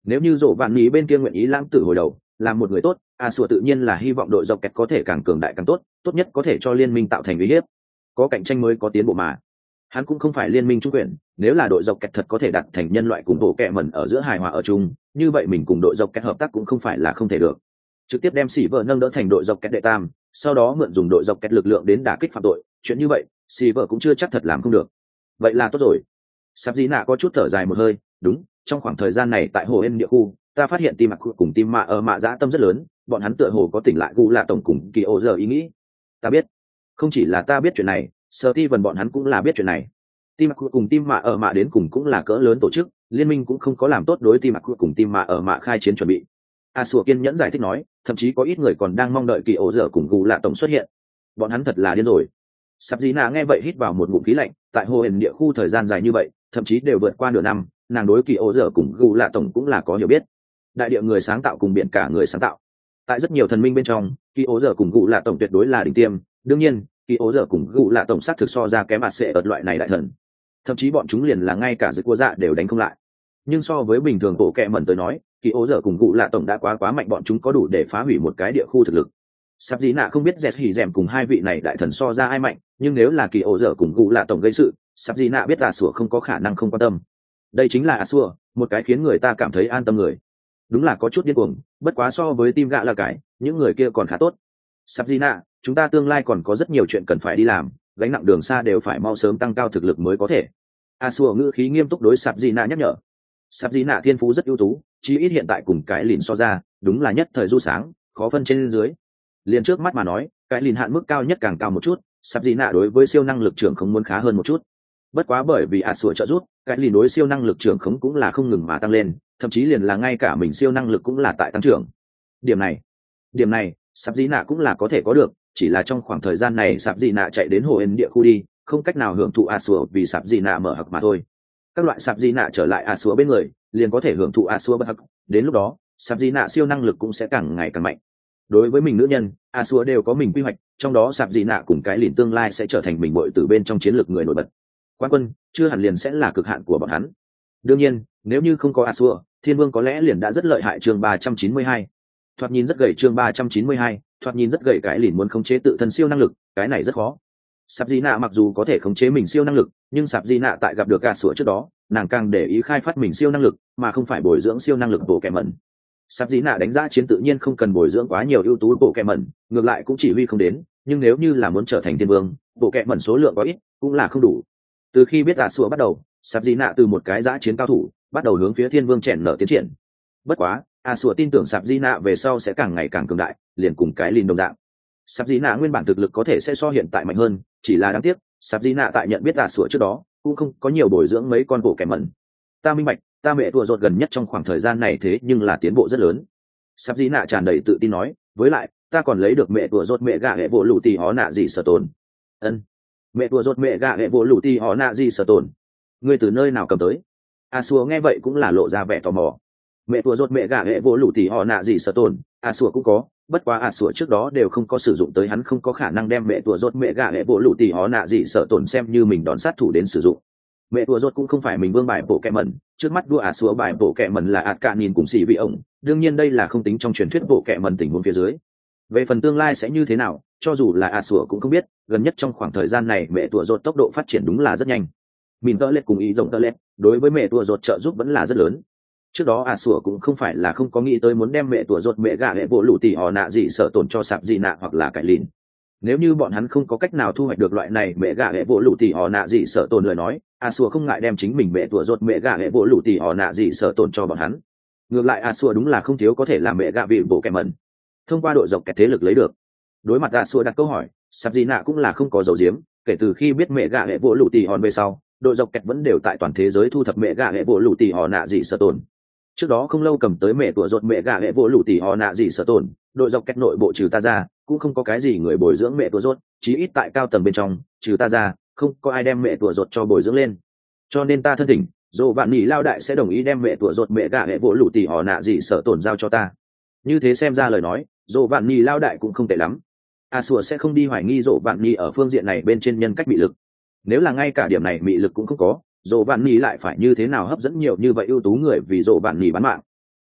Speaker 1: Nếu như rộ vạn nhì bên kia nguyện ý lãng tử hồi đầu làm một người tốt, a sùa tự nhiên là hy vọng đội dọc kẹt có thể càng cường đại càng tốt, tốt nhất có thể cho liên minh tạo thành uy hiếp, có cạnh tranh mới có tiến bộ mà. Hắn cũng không phải liên minh trung quyền, nếu là đội dọc kẹt thật có thể đặt thành nhân loại cùng bộ kẹ mẩn ở giữa hài hòa ở chung, như vậy mình cùng đội dọc kẹt hợp tác cũng không phải là không thể được. Trực tiếp đem xỉ vợ nâng đỡ thành đội dọc kẹt đệ tam, sau đó mượn dùng đội dọc kẹt lực lượng đến đả kích phạm tội, chuyện như vậy xỉ vợ cũng chưa chắc thật làm không được. Vậy là tốt rồi. Sắp dĩ nạ có chút thở dài một hơi, đúng, trong khoảng thời gian này tại hồ ên địa khu, ta phát hiện tim mặc cùng tim mạ ở mạ dã tâm rất lớn, bọn hắn tựa hồ có tỉnh lại gù là tổng cùng kỳ ô giờ ý nghĩ. Ta biết, không chỉ là ta biết chuyện này, sở ti vần bọn hắn cũng là biết chuyện này. Tim mặc cùng tim mạ ở mạ đến cùng cũng là cỡ lớn tổ chức, liên minh cũng không có làm tốt đối tim mặc cùng tim mạ ở mạ khai chiến chuẩn bị. A sủa kiên nhẫn giải thích nói, thậm chí có ít người còn đang mong đợi kỳ ô giờ cùng gù là tổng xuất hiện. Bọn hắn thật là điên rồi. Sắp dĩ nạ nghe vậy hít vào một ngụm khí lạnh, tại hồ ên địa khu thời gian dài như vậy, thậm chí đều vượt qua nửa năm, nàng đối kỳ ô giờ cùng gù là tổng cũng là có hiểu biết. Đại địa người sáng tạo cùng biển cả người sáng tạo, tại rất nhiều thần minh bên trong, kỳ ô giờ cùng gù là tổng tuyệt đối là đỉnh tiêm. Đương nhiên, kỳ ô giờ cùng gù là tổng sát thực so ra kém ạt sẽ ở loại này đại thần, thậm chí bọn chúng liền là ngay cả dưới cua dạ đều đánh không lại. Nhưng so với bình thường bộ kẹ mẩn tới nói, kỳ ô giờ cùng gù là tổng đã quá quá mạnh, bọn chúng có đủ để phá hủy một cái địa khu thực lực. Sắp dĩ nạ không biết dẹt hỉ dèm cùng hai vị này đại thần so ra ai mạnh, nhưng nếu là kỳ ô giờ cùng gù là tổng gây sự, sắp dĩ nạ biết à sủa không có khả năng không quan tâm. Đây chính là à sủa, một cái khiến người ta cảm thấy an tâm người. Đúng là có chút điên cuồng, bất quá so với tim gạ là cái, những người kia còn khá tốt. Sắp dĩ nạ, chúng ta tương lai còn có rất nhiều chuyện cần phải đi làm, gánh nặng đường xa đều phải mau sớm tăng cao thực lực mới có thể. A Sủa ngữ khí nghiêm túc đối Sắp dĩ nạ nhắc nhở. Sắp dĩ nạ thiên phú rất ưu tú, chí ít hiện tại cùng cái lìn so ra, đúng là nhất thời du sáng, khó phân trên dưới. Liền trước mắt mà nói, cái lìn hạn mức cao nhất càng cao một chút, Sắp dĩ nạ đối với siêu năng lực trưởng không muốn khá hơn một chút. Bất quá bởi vì A Sủa trợ giúp, cái lìn đối siêu năng lực trưởng khống cũng là không ngừng mà tăng lên, thậm chí liền là ngay cả mình siêu năng lực cũng là tại tăng trưởng. Điểm này, điểm này, Sắp dĩ nạ cũng là có thể có được, chỉ là trong khoảng thời gian này Sắp dĩ nạ chạy đến hồ ên địa khu đi, không cách nào hưởng thụ A Sủa vì Sắp dĩ nạ mở hặc mà thôi. Các loại Sắp dĩ nạ trở lại A Sủa bên người, liền có thể hưởng thụ A Sủa bất hặc, đến lúc đó, Sắp dĩ nạ siêu năng lực cũng sẽ càng ngày càng mạnh. Đối với mình nữ nhân, A Sủa đều có mình quy hoạch, trong đó Sắp dĩ nạ cùng cái lìn tương lai sẽ trở thành mình bội từ bên trong chiến lược người nổi bật. Quan quân chưa hẳn liền sẽ là cực hạn của bọn hắn. Đương nhiên, nếu như không có A Sủa, Thiên Vương có lẽ liền đã rất lợi hại. Chương ba trăm chín mươi hai, thoạt nhìn rất gầy. Chương ba trăm chín mươi hai, thoạt nhìn rất gầy. Cái lìn muốn khống chế tự thân siêu năng lực, cái này rất khó. Sắp dĩ nạ mặc dù có thể khống chế mình siêu năng lực, nhưng Sắp dĩ nạ tại gặp được A Sủa trước đó, nàng càng để ý khai phát mình siêu năng lực, mà không phải bồi dưỡng siêu năng lực bộ kẻ mẩn. Sắp dĩ nạ đánh giá chiến tự nhiên không cần bồi dưỡng quá nhiều ưu tú bộ kẻ mẩn, ngược lại cũng chỉ huy không đến, nhưng nếu như là muốn trở thành Thiên Vương, bộ kẻ mẩn số lượng có ít, cũng là không đủ. Từ khi biết A Sủa bắt đầu, Sắp dĩ nạ từ một cái giã chiến cao thủ, bắt đầu hướng phía Thiên Vương chèn nở tiến triển. Bất quá, A Sủa tin tưởng Sắp dĩ nạ về sau sẽ càng ngày càng cường đại, liền cùng cái lìn đồng dạng. Sắp dĩ nạ nguyên bản thực lực có thể sẽ so hiện tại mạnh hơn, chỉ là đáng tiếc, Sắp dĩ nạ tại nhận biết A Sủa trước đó, cũng không có nhiều bồi dưỡng mấy con bộ kẻ mẩn. Ta minh bạch, ta mẹ tua ruột gần nhất trong khoảng thời gian này thế nhưng là tiến bộ rất lớn. Sắp dĩ nạ tràn đầy tự tin nói, với lại, ta còn lấy được mẹ tua ruột mẹ gà hệ bộ lũ tì hó nạ gì sở tồn. Ân, mẹ tua ruột mẹ gà hệ bộ lũ tì hó nạ gì sở tồn. Ngươi từ nơi nào cầm tới? A Sủa nghe vậy cũng là lộ ra vẻ tò mò. Mẹ tua ruột mẹ gà hệ bộ lũ tì hó nạ gì sở tồn, A Sủa cũng có, bất quá A Sủa trước đó đều không có sử dụng tới, hắn không có khả năng đem mẹ tua ruột mẹ gà hệ bộ lũ tì hó nạ gì sở tồn xem như mình đón sát thủ đến sử dụng. Mẹ tua ruột cũng không phải mình vương bài bộ kẹ mẩn, trước mắt đua A Sủa bài bộ kẹ mẩn là ạt cả nhìn cùng xì vị ổng, đương nhiên đây là không tính trong truyền thuyết bộ kẹ mẩn tình huống phía dưới. Về phần tương lai sẽ như thế nào, cho dù là A Sủa cũng không biết, gần nhất trong khoảng thời gian này mẹ tua ruột tốc độ phát triển đúng là rất nhanh. Mình tơ lết cùng ý rộng tơ lết, đối với mẹ tua ruột trợ giúp vẫn là rất lớn. Trước đó A Sủa cũng không phải là không có nghĩ tới muốn đem mẹ tua ruột mẹ gà hệ bộ lũ tì họ nạ gì sợ tổn cho Sạp gì nạ hoặc là cải lìn. Nếu như bọn hắn không có cách nào thu hoạch được loại này mẹ gà hệ bộ lũ tì họ nạ gì sợ tổn lời nói, A Sủa không ngại đem chính mình mẹ tua ruột mẹ gà hệ bộ lũ tì họ nạ gì sợ tổn cho bọn hắn. Ngược lại A Sủa đúng là không thiếu có thể làm mẹ gà vị bộ kẻ mẩn. Thông qua độ dọc kẻ thế lực lấy được. Đối mặt A Sủa đặt câu hỏi, Sạp gì nạ cũng là không có dấu diếm, kể từ khi biết mẹ gà hệ bộ lũ tì hòn về sau, đội dọc kẹt vẫn đều tại toàn thế giới thu thập mẹ gà hệ bộ lũ tì họ nạ gì sợ tổn. Trước đó không lâu cầm tới mẹ tua ruột mẹ gà hệ bộ lũ tì họ nạ gì sợ tổn, đội dọc kẹt nội bộ trừ ta ra, cũng không có cái gì người bồi dưỡng mẹ tua ruột, chí ít tại cao tầng bên trong, trừ ta ra, không có ai đem mẹ tua ruột cho bồi dưỡng lên. Cho nên ta thân thỉnh, dù vạn nhị lao đại sẽ đồng ý đem mẹ tua ruột mẹ gà hệ bộ lũ tì họ nạ gì sợ tổn giao cho ta. Như thế xem ra lời nói, dù vạn nhị lao đại cũng không tệ lắm. A Sủa sẽ không đi hoài nghi dù vạn nhị ở phương diện này bên trên nhân cách mị lực. Nếu là ngay cả điểm này mị lực cũng không có, dồ vạn nhì lại phải như thế nào hấp dẫn nhiều như vậy ưu tú người vì dồ vạn nhì bán mạng.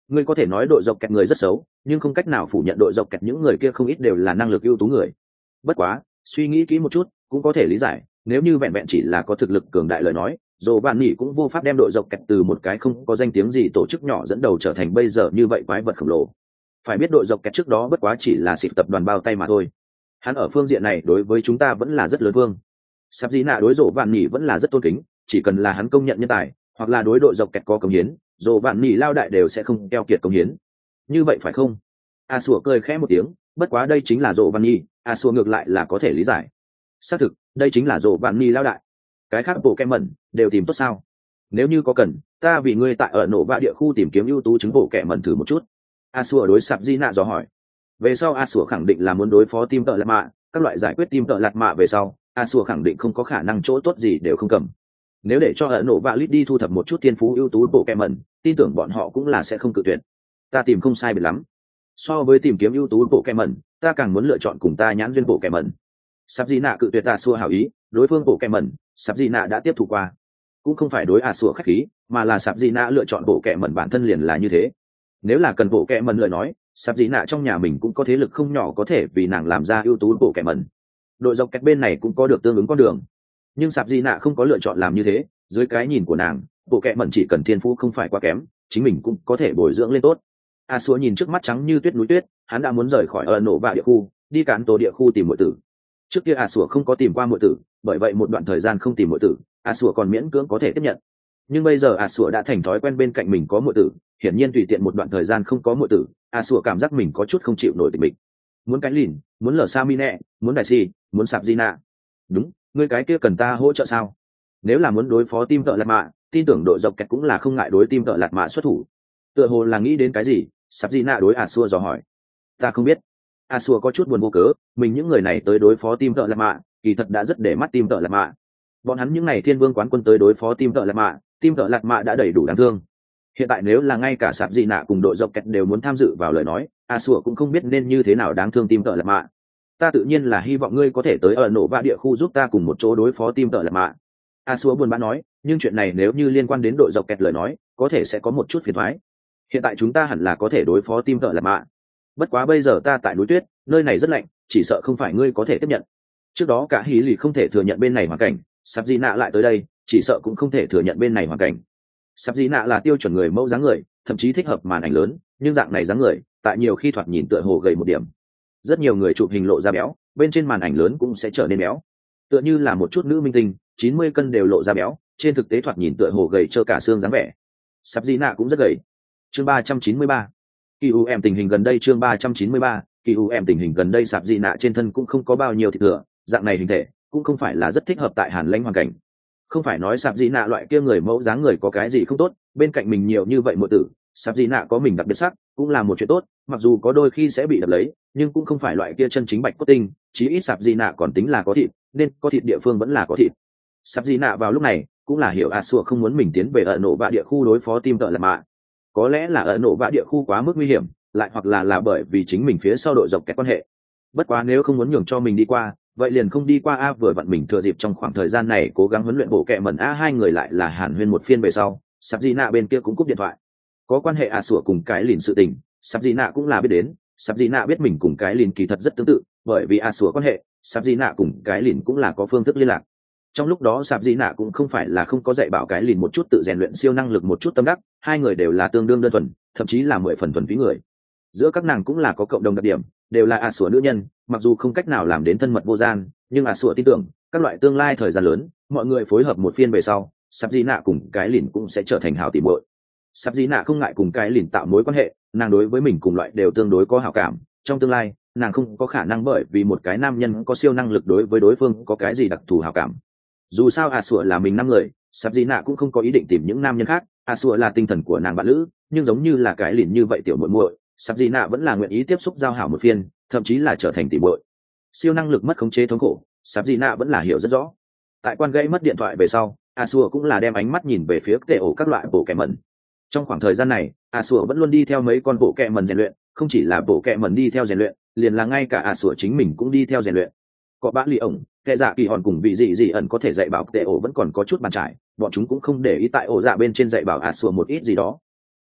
Speaker 1: Ngươi có thể nói đội dọc kẹt người rất xấu, nhưng không cách nào phủ nhận đội dọc kẹt những người kia không ít đều là năng lực ưu tú người. Bất quá, suy nghĩ kỹ một chút, cũng có thể lý giải, nếu như vẹn vẹn chỉ là có thực lực cường đại lời nói, dù bạn nghỉ cũng vô pháp đem đội dọc kẹt từ một cái không có danh tiếng gì tổ chức nhỏ dẫn đầu trở thành bây giờ như vậy quái vật khổng lồ. Phải biết đội dọc kẹt trước đó bất quá chỉ là xịp tập đoàn bao tay mà thôi. Hắn ở phương diện này đối với chúng ta vẫn là rất lớn vương. Sắp dĩ nạ đối rộ bạn nghỉ vẫn là rất tôn kính, chỉ cần là hắn công nhận nhân tài, hoặc là đối đội dọc kẹt có công hiến, rộ bạn nghỉ lao đại đều sẽ không keo kiệt công hiến. Như vậy phải không? A sủa cười khẽ một tiếng, bất quá đây chính là rộ bạn nghỉ, A sủa ngược lại là có thể lý giải. Xác thực, đây chính là rộ bạn nghỉ lao đại. Cái khác bộ kem mẩn đều tìm tốt sao? Nếu như có cần, ta vì ngươi tại ở nổ vạ địa khu tìm kiếm ưu tú chứng bộ kẻ mẩn thử một chút. A sủa đối sạp di nạ dò hỏi. Về sau A sủa khẳng định là muốn đối phó team tợ lạt mạ, các loại giải quyết team tợ lạt mạ về sau, A sủa khẳng định không có khả năng chỗ tốt gì đều không cầm. Nếu để cho ở nổ vạ lít đi thu thập một chút thiên phú ưu tú bộ kẻ mẩn, tin tưởng bọn họ cũng là sẽ không cự tuyệt. Ta tìm không sai biệt lắm. So với tìm kiếm ưu tú bộ kẻ mẩn, ta càng muốn lựa chọn cùng ta nhãn duyên bộ kẻ mẩn. Sạp di nạ cự tuyệt A sủa hảo ý, đối phương bộ kẻ mẩn, sạp di nạ đã tiếp thu qua, cũng không phải đối A sủa khách khí, mà là sạp di nạ lựa chọn bộ kẻ mẩn bản thân liền là như thế. Nếu là cần bộ kẻ mẩn lời nói, sạp dị nạ trong nhà mình cũng có thế lực không nhỏ có thể vì nàng làm ra ưu tú bộ kẻ mẩn. Đội dọc kẹt bên này cũng có được tương ứng con đường, nhưng sạp dị nạ không có lựa chọn làm như thế. Dưới cái nhìn của nàng, bộ kẻ mẩn chỉ cần thiên phú không phải quá kém, chính mình cũng có thể bồi dưỡng lên tốt. A xua nhìn trước mắt trắng như tuyết núi tuyết, hắn đã muốn rời khỏi ở nổ vạ địa khu, đi cán tổ địa khu tìm muội tử. Trước kia A xua không có tìm qua muội tử, bởi vậy một đoạn thời gian không tìm muội tử, A xua còn miễn cưỡng có thể tiếp nhận. Nhưng bây giờ A xua đã thành thói quen bên cạnh mình có muội tử, hiển nhiên tùy tiện một đoạn thời gian không có muội tử, A sủa cảm giác mình có chút không chịu nổi tình mình. Muốn cái lìn, muốn lở sa mi nẹ, muốn đại si, muốn sạp di nạ. Đúng, ngươi cái kia cần ta hỗ trợ sao? Nếu là muốn đối phó team tợ lạt mạ, tin tưởng đội dọc kẹt cũng là không ngại đối team tợ lạt mạ xuất thủ. Tựa hồ là nghĩ đến cái gì, sạp di nạ đối A sủa dò hỏi. Ta không biết. A sủa có chút buồn vô cớ, mình những người này tới đối phó team tợ lạt mạ, kỳ thật đã rất để mắt team tợ lạt mạ. Bọn hắn những này thiên vương quán quân tới đối phó team tợ lạt mạ, team tợ lạt mạ đã đầy đủ đáng thương. Hiện tại nếu là ngay cả sạp dị nạ cùng đội dọc kẹt đều muốn tham dự vào lời nói, A sủa cũng không biết nên như thế nào đáng thương team tợ lạt mạ. Ta tự nhiên là hy vọng ngươi có thể tới ở nổ vạ địa khu giúp ta cùng một chỗ đối phó team tợ lạt mạ. A sủa buồn bã nói, nhưng chuyện này nếu như liên quan đến đội dọc kẹt lời nói, có thể sẽ có một chút phiền toái. Hiện tại chúng ta hẳn là có thể đối phó team tợ lạt mạ. Bất quá bây giờ ta tại núi tuyết, nơi này rất lạnh, chỉ sợ không phải ngươi có thể tiếp nhận. Trước đó cả hí lì không thể thừa nhận bên này hoàn cảnh, sạp dị nạ lại tới đây, chỉ sợ cũng không thể thừa nhận bên này hoàn cảnh. Sắp dĩ nạ là tiêu chuẩn người mẫu dáng người, thậm chí thích hợp màn ảnh lớn, nhưng dạng này dáng người tại nhiều khi thoạt nhìn tựa hồ gầy một điểm. Rất nhiều người chụp hình lộ ra béo, bên trên màn ảnh lớn cũng sẽ trở nên béo, tựa như là một chút nữ minh tinh chín mươi cân đều lộ ra béo, trên thực tế thoạt nhìn tựa hồ gầy trơ cả xương dáng vẻ. Sắp dĩ nạ cũng rất gầy. Chương ba trăm chín mươi ba, kỳ u em tình hình gần đây. Chương ba trăm chín mươi ba, kỳ u em tình hình gần đây. Sắp dĩ nạ trên thân cũng không có bao nhiêu thịt thừa, dạng này hình thể cũng không phải là rất thích hợp tại hàn lãnh hoàn cảnh. Không phải nói sạp dị nạ loại kia người mẫu dáng người có cái gì không tốt, bên cạnh mình nhiều như vậy muội tử, sạp dị nạ có mình đặc biệt sắc cũng là một chuyện tốt, mặc dù có đôi khi sẽ bị đập lấy, nhưng cũng không phải loại kia chân chính bạch cốt tinh, chí ít sạp dị nạ còn tính là có thịt, nên có thịt địa phương vẫn là có thịt. Sạp dị nạ vào lúc này cũng là hiểu A sủa không muốn mình tiến về ở nổ vạ địa khu đối phó team tợ lạt mạ. Có lẽ là ở nổ vạ địa khu quá mức nguy hiểm, lại hoặc là là bởi vì chính mình phía sau đội dọc kẹt quan hệ. Bất quá nếu không muốn nhường cho mình đi qua, vậy liền không đi qua. A vừa vặn mình thừa dịp trong khoảng thời gian này cố gắng huấn luyện bộ kẹ mẩn. A hai người lại là hàn huyên một phiên về sau, sạp dị nạ bên kia cũng cúp điện thoại. Có quan hệ A sủa cùng cái lìn sự tình, sạp dị nạ cũng là biết đến. Sạp dị nạ biết mình cùng cái lìn kỳ thật rất tương tự, bởi vì A sủa quan hệ, sạp dị nạ cùng cái lìn cũng là có phương thức liên lạc. Trong lúc đó sạp dị nạ cũng không phải là không có dạy bảo cái lìn một chút tự rèn luyện siêu năng lực, một chút tâm đắc, hai người đều là tương đương đơn thuần, thậm chí là mười phần thuần túy người. Giữa các nàng cũng là có cộng đồng đặc điểm, đều là A sủa nữ nhân, mặc dù không cách nào làm đến thân mật vô gian, nhưng A sủa tin tưởng các loại tương lai thời gian lớn, mọi người phối hợp một phiên về sau, sạp dị nạ cùng cái lìn cũng sẽ trở thành hảo tỉ muội. Sạp dị nạ không ngại cùng cái lìn tạo mối quan hệ, nàng đối với mình cùng loại đều tương đối có hảo cảm. Trong tương lai nàng không có khả năng bởi vì một cái nam nhân có siêu năng lực đối với đối phương có cái gì đặc thù hảo cảm. Dù sao A sủa là mình năm người, sạp dị nạ cũng không có ý định tìm những nam nhân khác. A sủa là tinh thần của nàng bạn lữ, nhưng giống như là cái lìn như vậy tiểu muội muội, sạp dị nạ vẫn là nguyện ý tiếp xúc giao hảo một phiên, thậm chí là trở thành tỉ muội. Siêu năng lực mất khống chế thống khổ, sạp dị nạ vẫn là hiểu rất rõ. Tại quan gãy mất điện thoại về sau, A sủa cũng là đem ánh mắt nhìn về phía tệ ổ các loại bộ kẹ mẩn. Trong khoảng thời gian này, A sủa vẫn luôn đi theo mấy con bộ kẹ mẩn rèn luyện, không chỉ là bộ kẹ mẩn đi theo rèn luyện, liền là ngay cả A sủa chính mình cũng đi theo rèn luyện. Có bã lì ổng, kẻ dạ kỳ hòn cùng vị dị dị ẩn có thể dạy bảo tệ ổ vẫn còn có chút bàn trải, bọn chúng cũng không để ý tại ổ dạ bên trên dạy bảo A sủa một ít gì đó.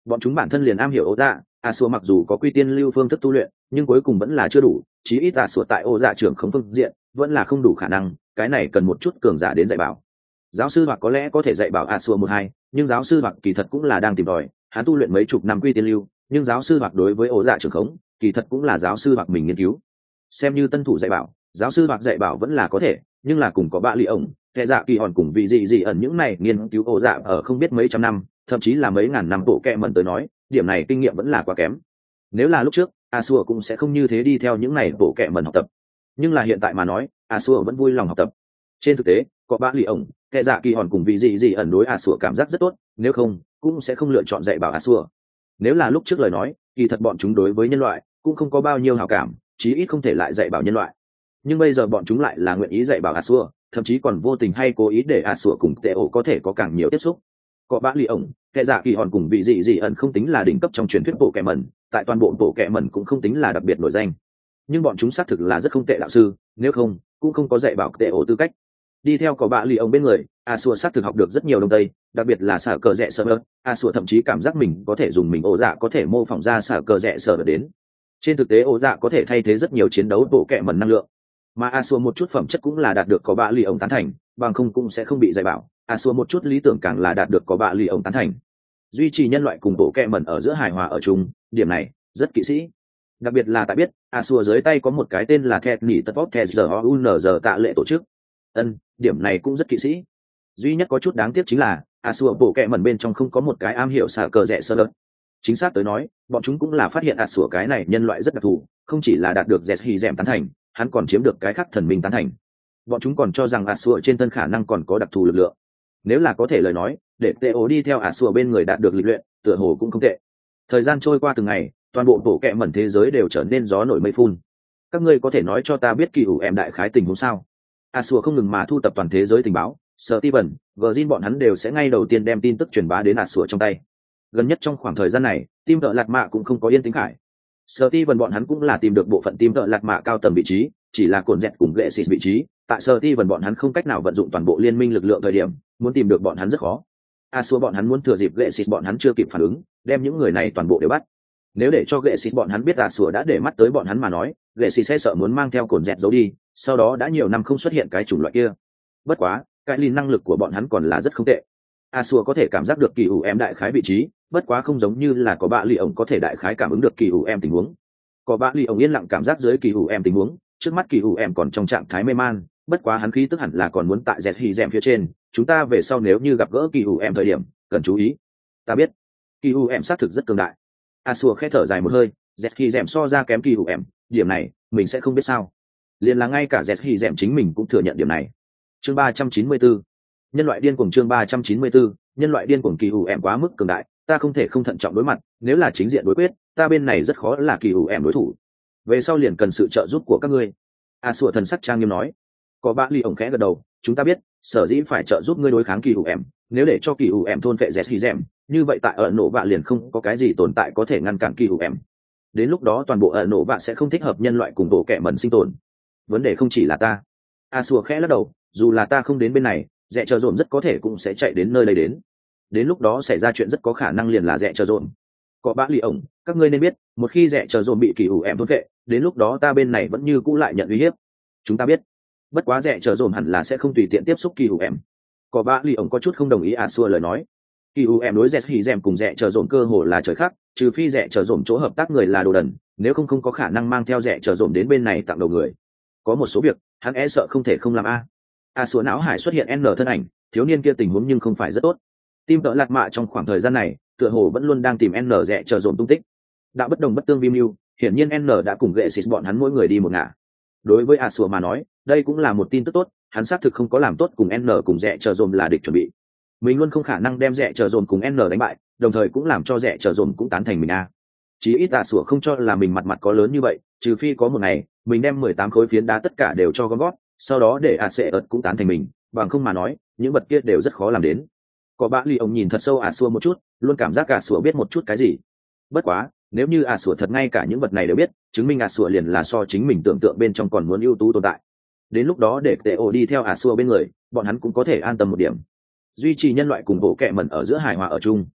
Speaker 1: bọn chúng bản thân liền am hiểu ổ dạ, a xua mặc dù có quy tiên lưu phương thức tu luyện nhưng cuối cùng vẫn là chưa đủ, chí ít a xua tại ổ dạ trưởng không phương diện vẫn là không đủ khả năng, cái này cần một chút cường giả đến dạy bảo. Giáo sư hoặc có lẽ có thể dạy bảo a xua một hai, nhưng giáo sư hoặc kỳ thật cũng là đang tìm tòi, hắn tu luyện mấy chục năm quy tiên lưu, nhưng giáo sư hoặc đối với ổ dạ trưởng khống kỳ thật cũng là giáo sư hoặc mình nghiên cứu. Xem như tân thủ dạy bảo, giáo sư hoặc dạy bảo vẫn là có thể, nhưng là cùng có bạ lì ổng kẻ dạ kỳ hòn cùng vị dị dị ẩn những này nghiên cứu ổ dạ ở không biết mấy trăm năm, thậm chí là mấy ngàn năm bộ kẹ mẩn tới nói, điểm này kinh nghiệm vẫn là quá kém. Nếu là lúc trước, a xua cũng sẽ không như thế đi theo những này bộ kẹ mẩn học tập, nhưng là hiện tại mà nói, a xua vẫn vui lòng học tập. Trên thực tế, có bạ lì ổng kẻ dạ kỳ hòn cùng vị dị dị ẩn đối a xua cảm giác rất tốt, nếu không cũng sẽ không lựa chọn dạy bảo a xua. Nếu là lúc trước lời nói, kỳ thật bọn chúng đối với nhân loại cũng không có bao nhiêu hảo cảm, chí ít không thể lại dạy bảo nhân loại. Nhưng bây giờ bọn chúng lại là nguyện ý dạy bảo a xua, thậm chí còn vô tình hay cố ý để a xua cùng tệ ổ có thể có càng nhiều tiếp xúc. Có bạ lì ổng kẻ dạ kỳ hòn cùng vị dị dị ẩn không tính là đỉnh cấp trong truyền thuyết bộ kẹ mẩn, tại toàn bộ bộ kẹ mẩn cũng không tính là đặc biệt nổi danh, nhưng bọn chúng xác thực là rất không tệ đạo sư, nếu không cũng không có dạy bảo tệ ổ tư cách. Đi theo có bạ lì ổng bên người, a xua xác thực học được rất nhiều đông tây, đặc biệt là xả cờ rẽ sơ ớt, a xua thậm chí cảm giác mình có thể dùng mình ổ dạ có thể mô phỏng ra xả cờ rẽ sơ đến. Trên thực tế ổ dạ có thể thay thế rất nhiều chiến đấu bộ kẹ mẩn năng lượng, mà a xua một chút phẩm chất cũng là đạt được có bạ lì ổng tán thành, bằng không cũng sẽ không bị dạy bảo. A xua một chút lý tưởng càng là đạt được có bạ lì ổng tán thành, duy trì nhân loại cùng bộ kẹ mẩn ở giữa hài hòa ở chung, điểm này rất kỵ sĩ. Đặc biệt là tại biết a xua dưới tay có một cái tên là Thet Nỉ Tất Vóc Thet Giờ Un Giờ tạ lệ tổ chức. Ân, điểm này cũng rất kỵ sĩ. Duy nhất có chút đáng tiếc chính là a xua bộ kẹ mẩn bên trong không có một cái am hiểu xả cờ rẽ sơ lợt. Chính xác tới nói, bọn chúng cũng là phát hiện a xua cái này nhân loại rất đặc thù, không chỉ là đạt được dẹt hì dẹm tán thành, hắn còn chiếm được cái khác thần minh tán thành. Bọn chúng còn cho rằng a xua trên thân khả năng còn có đặc thù lực lượng. Nếu là có thể lời nói, để tê ố đi theo a xua bên người đạt được lịch luyện, tựa hồ cũng không tệ. Thời gian trôi qua từng ngày, toàn bộ bộ kẹ mẩn thế giới đều trở nên gió nổi mây phun. Các ngươi có thể nói cho ta biết kỳ ủ em đại khái tình huống sao? A xua không ngừng mà thu tập toàn thế giới tình báo, Steven, Virgin bọn hắn đều sẽ ngay đầu tiên đem tin tức truyền bá đến a xua trong tay. Gần nhất trong khoảng thời gian này, team đợ lạt mạ cũng không có yên tĩnh khải. Steven bọn hắn cũng là tìm được bộ phận team đợ lạt mạ cao tầng vị trí, chỉ là cồn dẹt cùng lệ xịt vị trí, tại Steven bọn hắn không cách nào vận dụng toàn bộ liên minh lực lượng thời điểm, muốn tìm được bọn hắn rất khó. A xua bọn hắn muốn thừa dịp lệ xịt bọn hắn chưa kịp phản ứng, đem những người này toàn bộ đều bắt. Nếu để cho lệ xịt bọn hắn biết A xua đã để mắt tới bọn hắn mà nói, lệ xịt sẽ sợ muốn mang theo cồn dẹt giấu đi, sau đó đã nhiều năm không xuất hiện cái chủng loại kia. Bất quá, cái linh năng lực của bọn hắn còn là rất không tệ. A xua có thể cảm giác được kỳ ủ em đại khái vị trí, bất quá không giống như là có bạ lì ổng có thể đại khái cảm ứng được kỳ ủ em tình huống. Có bạ lì ổng yên lặng cảm giác dưới kỳ ủ em tình huống, trước mắt kỳ ủ em còn trong trạng thái mê man, bất quá hắn khí tức hẳn là còn muốn tại dẹt hì dẹm phía trên, chúng ta về sau nếu như gặp gỡ kỳ ủ em thời điểm cần chú ý. Ta biết kỳ ủ em xác thực rất cường đại. A xua khẽ thở dài một hơi, dẹt hì dẹm so ra kém kỳ ủ em, điểm này mình sẽ không biết sao. Liền là ngay cả dẹt hì dẹm chính mình cũng thừa nhận điểm này. Chương ba trăm chín mươi bốn, nhân loại điên cuồng. Chương ba trăm chín mươi bốn, nhân loại điên cuồng. Kỳ ủ em quá mức cường đại, ta không thể không thận trọng đối mặt, nếu là chính diện đối quyết, ta bên này rất khó là kỳ ủ em đối thủ. Về sau liền cần sự trợ giúp của các ngươi. A xua thần sắc trang nghiêm nói. Có bạ ly ổng khẽ gật đầu, chúng ta biết, sở dĩ phải trợ giúp ngươi đối kháng kỳ ủ em, nếu để cho kỳ ủ em thôn phệ dẹt hì dẹm, như vậy tại ở nổ vạ liền không có cái gì tồn tại có thể ngăn cản kỳ ủ em. Đến lúc đó toàn bộ ở nổ vạ sẽ không thích hợp nhân loại cùng bộ kẻ mẩn sinh tồn. Vấn đề không chỉ là ta. A xua khẽ lắc đầu, dù là ta không đến bên này, rẽ chờ dồn rất có thể cũng sẽ chạy đến nơi đây đến. Đến lúc đó xảy ra chuyện rất có khả năng liền là rẽ chờ dồn. Có bạ lì ổng, các ngươi nên biết, một khi rẽ chờ dồn bị kỳ ủ em thôn phệ, đến lúc đó ta bên này vẫn như cũ lại nhận uy hiếp. Chúng ta biết. Bất quá rẽ chờ dồn hẳn là sẽ không tùy tiện tiếp xúc kỳ ủ em. Có bạ lì ổng có chút không đồng ý A xua lời nói. Kỳ ủ em đối rẽ hì dèm cùng rẽ chờ dồn cơ hồ là trời khác, trừ phi rẽ chờ dồn chỗ hợp tác người là đồ đần, nếu không không có khả năng mang theo rẽ chờ dồn đến bên này tặng đầu người. Có một số việc hắn e sợ không thể không làm a. A xua não hải xuất hiện n thân ảnh, thiếu niên kia tình huống nhưng không phải rất tốt. Tim tợ lạc mạ trong khoảng thời gian này tựa hồ vẫn luôn đang tìm n rẽ chờ dồn tung tích. Đã bất đồng bất tương vi mưu, hiển nhiên n đã cùng gệ xịt bọn hắn mỗi người đi một ngả. Đối với A xua mà nói, đây cũng là một tin tức tốt, hắn xác thực không có làm tốt cùng n cùng rẽ chờ dồn là địch chuẩn bị. Mình luôn không khả năng đem rẽ chờ dồn cùng n đánh bại, đồng thời cũng làm cho rẽ chờ dồn cũng tán thành mình a. Chí ít A xua không cho là mình mặt mặt có lớn như vậy, trừ phi có một ngày mình đem mười tám khối phiến đá tất cả đều cho gom gót, sau đó để A sẽ ợt cũng tán thành mình, bằng không mà nói những vật kia đều rất khó làm đến. Có bạ ly ông nhìn thật sâu A xua một chút, luôn cảm giác A xua biết một chút cái gì. Bất quá nếu như A xua thật ngay cả những vật này đều biết, chứng minh A xua liền là so chính mình tưởng tượng bên trong còn muốn ưu tú tồn tại. Đến lúc đó để tệ ổ đi theo A xua bên người, bọn hắn cũng có thể an tâm một điểm, duy trì nhân loại cùng bộ kệ mẩn ở giữa hài hòa ở chung.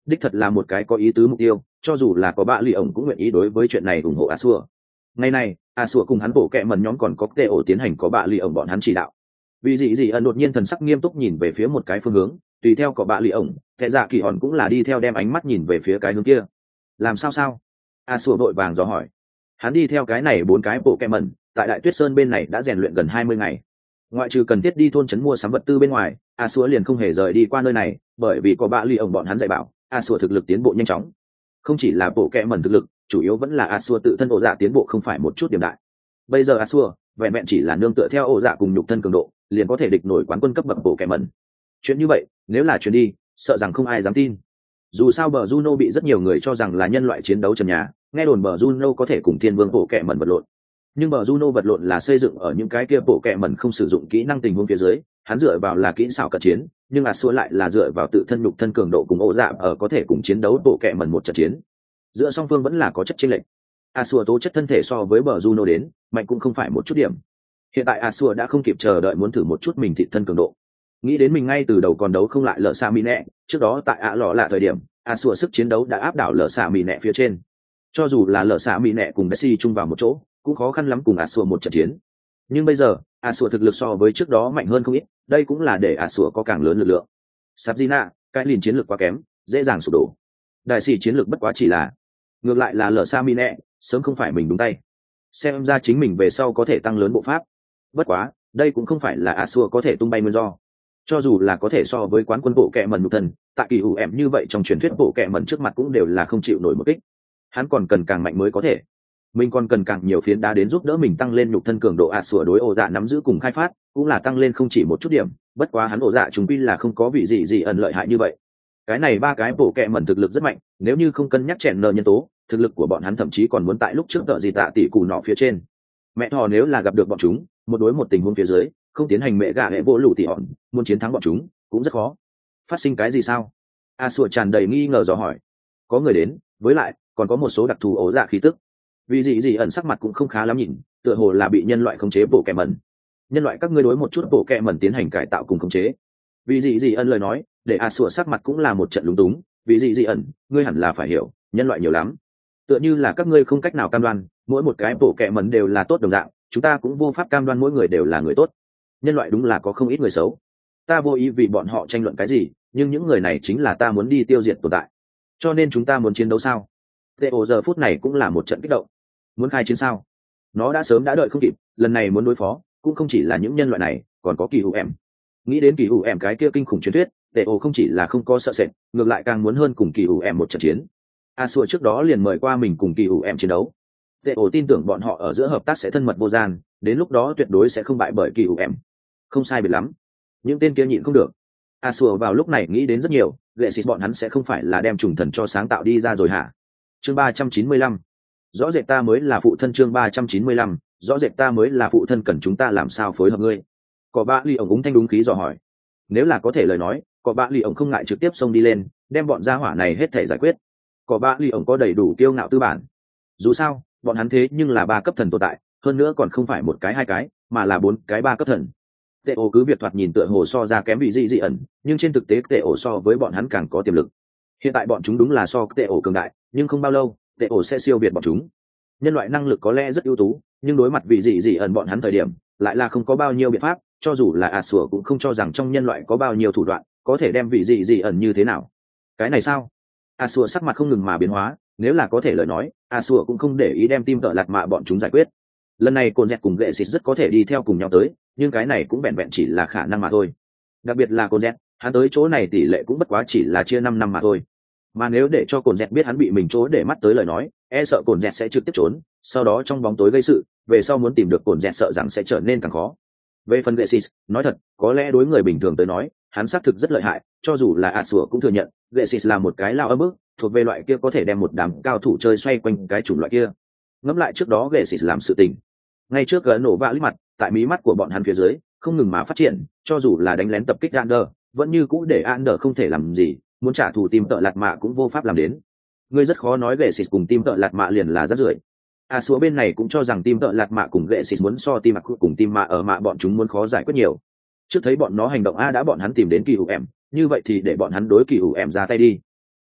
Speaker 1: đích thật là một cái có ý tứ mục tiêu, cho dù là có bạ lì ổng cũng nguyện ý đối với chuyện này ủng hộ Asua. Ngày này, Asua cùng hắn bộ kệ mẩn nhóm còn có tệ ổ tiến hành có bạ lì ổng bọn hắn chỉ đạo. Vì gì gì ẩn đột nhiên thần sắc nghiêm túc nhìn về phía một cái phương hướng, tùy theo có bạ lì ổng, kẻ dạ kỳ hòn cũng là đi theo đem ánh mắt nhìn về phía cái hướng kia. Làm sao sao? Asua vội vàng dò hỏi. Hắn đi theo cái này bốn cái bộ kệ mẩn, tại Đại Tuyết Sơn bên này đã rèn luyện gần hai mươi ngày. Ngoại trừ cần thiết đi thôn trấn mua sắm vật tư bên ngoài, Asua liền không hề rời đi qua nơi này, bởi vì có bạ lì ổng bọn hắn dạy bảo, Asua thực lực tiến bộ nhanh chóng. Không chỉ là bộ kệ mẩn thực lực, chủ yếu vẫn là Asua tự thân ổ dạ tiến bộ không phải một chút điểm đại. Bây giờ Asua, vẹn vẹn chỉ là nương tựa theo ổ dạ cùng nhục thân cường độ, liền có thể địch nổi quán quân cấp bậc bộ kệ mẩn. Chuyện như vậy, nếu là chuyện đi, sợ rằng không ai dám tin. Dù sao bờ Juno bị rất nhiều người cho rằng là nhân loại chiến đấu trần nhà, nghe đồn bờ Juno có thể cùng thiên vương bộ kệ mẩn vật lộn. Nhưng bờ Juno vật lộn là xây dựng ở những cái kia bộ kệ mẩn không sử dụng kỹ năng tình huống phía dưới, hắn dựa vào là kỹ xảo cận chiến, nhưng Asua lại là dựa vào tự thân nhục thân cường độ cùng ổ dạ ở có thể cùng chiến đấu bộ kệ mẩn một trận chiến. Giữa song phương vẫn là có chất chênh lệch. Asua tố chất thân thể so với bờ Juno đến, mạnh cũng không phải một chút điểm. Hiện tại Asua đã không kịp chờ đợi muốn thử một chút mình thị thân cường độ. Nghĩ đến mình ngay từ đầu còn đấu không lại lở xạ mì nẹ, trước đó tại ạ lọ là thời điểm, Asua sức chiến đấu đã áp đảo lở xạ mì nẹ phía trên. Cho dù là lở xạ mì nẹ cùng Bessie chung vào một chỗ, cũng khó khăn lắm cùng Asua một trận chiến. Nhưng bây giờ, Asua thực lực so với trước đó mạnh hơn không ít, đây cũng là để Asua có càng lớn lực lượng. Sabina, cái liền chiến lược quá kém, dễ dàng sụp đổ. Đại sĩ chiến lược bất quá chỉ là, ngược lại là lở xạ mì nẹ, sớm không phải mình đúng tay. Xem ra chính mình về sau có thể tăng lớn bộ pháp. Bất quá, đây cũng không phải là Asua có thể tung bay nguyên do. Cho dù là có thể so với quán quân bộ kệ mẩn nhục thần, tại kỳ hữu em như vậy trong truyền thuyết bộ kệ mẩn trước mặt cũng đều là không chịu nổi một kích. Hắn còn cần càng mạnh mới có thể. Mình còn cần càng nhiều phiến đá đến giúp đỡ mình tăng lên nhục thân cường độ. Asua đối ổ dạ nắm giữ cùng khai phát, cũng là tăng lên không chỉ một chút điểm, bất quá hắn ổ dạ chúng quy là không có vị gì gì ẩn lợi hại như vậy. Cái này ba cái bộ kệ mẩn thực lực rất mạnh, nếu như không cân nhắc chèn nợ nhân tố, thực lực của bọn hắn thậm chí còn muốn tại lúc trước đợi gì tạ tỷ cù nọ phía trên. Mẹ thò nếu là gặp được bọn chúng, một đối một tình huống phía dưới, không tiến hành mẹ gà hệ vô lũ tỉ hòn, muốn chiến thắng bọn chúng cũng rất khó. Phát sinh cái gì sao? Asua tràn đầy nghi ngờ dò hỏi. Có người đến, với lại còn có một số đặc thù ổ dạ khí tức. Vì gì gì ẩn sắc mặt cũng không khá lắm nhìn, tựa hồ là bị nhân loại khống chế bộ kệ mẩn. Nhân loại các ngươi đối một chút bộ kệ mẩn tiến hành cải tạo cùng khống chế. Vì gì gì ẩn lời nói, để Asua sắc mặt cũng là một trận lúng túng. Vì gì gì ẩn, ngươi hẳn là phải hiểu, nhân loại nhiều lắm. Tựa như là các ngươi không cách nào cam đoan, mỗi một cái bộ kệ mẩn đều là tốt đồng dạng, chúng ta cũng vô pháp cam đoan mỗi người đều là người tốt. Nhân loại đúng là có không ít người xấu. Ta vô ý vì bọn họ tranh luận cái gì, nhưng những người này chính là ta muốn đi tiêu diệt tồn tại. Cho nên chúng ta muốn chiến đấu sao? Teo giờ phút này cũng là một trận kích động. Muốn khai chiến sao? Nó đã sớm đã đợi không kịp, lần này muốn đối phó, cũng không chỉ là những nhân loại này, còn có kỳ hữu em. Nghĩ đến kỳ hữu em cái kia kinh khủng truyền thuyết, Teo không chỉ là không có sợ sệt, ngược lại càng muốn hơn cùng kỳ hữu em một trận chiến. Asua trước đó liền mời qua mình cùng kỳ hữu em chiến đấu. Teo tin tưởng bọn họ ở giữa hợp tác sẽ thân mật vô gian, đến lúc đó tuyệt đối sẽ không bại bởi kỳ hữu em. Không sai biệt lắm, những tên kia nhịn không được. Asua vào lúc này nghĩ đến rất nhiều, lệ xịt bọn hắn sẽ không phải là đem trùng thần cho sáng tạo đi ra rồi hả? Chương ba trăm chín mươi lăm, rõ rệt ta mới là phụ thân. Chương ba trăm chín mươi lăm, rõ rệt ta mới là phụ thân, cần chúng ta làm sao phối hợp ngươi? Có bạ ly ổng úng thanh đúng khí dò hỏi. Nếu là có thể lời nói, có bạ ly ổng không ngại trực tiếp xông đi lên, đem bọn gia hỏa này hết thể giải quyết. Có bạ ly ổng có đầy đủ kiêu ngạo tư bản. Dù sao, bọn hắn thế nhưng là ba cấp thần tồn tại, hơn nữa còn không phải một cái hai cái, mà là bốn cái ba cấp thần. Tệ ổ cứ việc thoạt nhìn tựa hồ so ra kém vị dị dị ẩn, nhưng trên thực tế tệ ổ so với bọn hắn càng có tiềm lực. Hiện tại bọn chúng đúng là so tệ ổ cường đại, nhưng không bao lâu tệ ổ sẽ siêu việt bọn chúng. Nhân loại năng lực có lẽ rất ưu tú, nhưng đối mặt vị dị dị ẩn bọn hắn thời điểm lại là không có bao nhiêu biện pháp, cho dù là Asua cũng không cho rằng trong nhân loại có bao nhiêu thủ đoạn có thể đem vị dị dị ẩn như thế nào. Cái này sao? Asua sắc mặt không ngừng mà biến hóa, nếu là có thể lời nói, Asua cũng không để ý đem tim tợ lạt mạ bọn chúng giải quyết. Lần này cồn dẹt cùng gệ xịt rất có thể đi theo cùng nhau tới, nhưng cái này cũng vẹn vẹn chỉ là khả năng mà thôi. Đặc biệt là cồn dẹt, hắn tới chỗ này tỷ lệ cũng bất quá chỉ là chia năm năm mà thôi. Mà nếu để cho cồn dẹt biết hắn bị mình chỗ để mắt tới lời nói, e sợ cồn dẹt sẽ trực tiếp trốn, sau đó trong bóng tối gây sự, về sau muốn tìm được cồn dẹt sợ rằng sẽ trở nên càng khó. Về phần gệ xịt, nói thật, có lẽ đối người bình thường tới nói, hắn xác thực rất lợi hại, cho dù là Asua cũng thừa nhận, gệ xịt là một cái lao âm ức, thuộc về loại kia có thể đem một đám cao thủ chơi xoay quanh cái chủng loại kia. Ngẫm lại trước đó gệ xịt làm sự tình, ngay trước gần nổ vạ lít mặt, tại mí mắt của bọn hắn phía dưới không ngừng mà phát triển, cho dù là đánh lén tập kích Ander, vẫn như cũ để Ander không thể làm gì, muốn trả thù tim tợ lạt mạ cũng vô pháp làm đến. Ngươi rất khó nói gệ xịt cùng tim tợ lạt mạ liền là rất rưởi. Asua bên này cũng cho rằng tim tợ lạt mạ cùng gệ xịt muốn so tim mặc cùng tim mạ ở mạ bọn chúng muốn khó giải quyết nhiều. Trước thấy bọn nó hành động a đã bọn hắn tìm đến kỳ hữu em, như vậy thì để bọn hắn đối kỳ hữu em ra tay đi.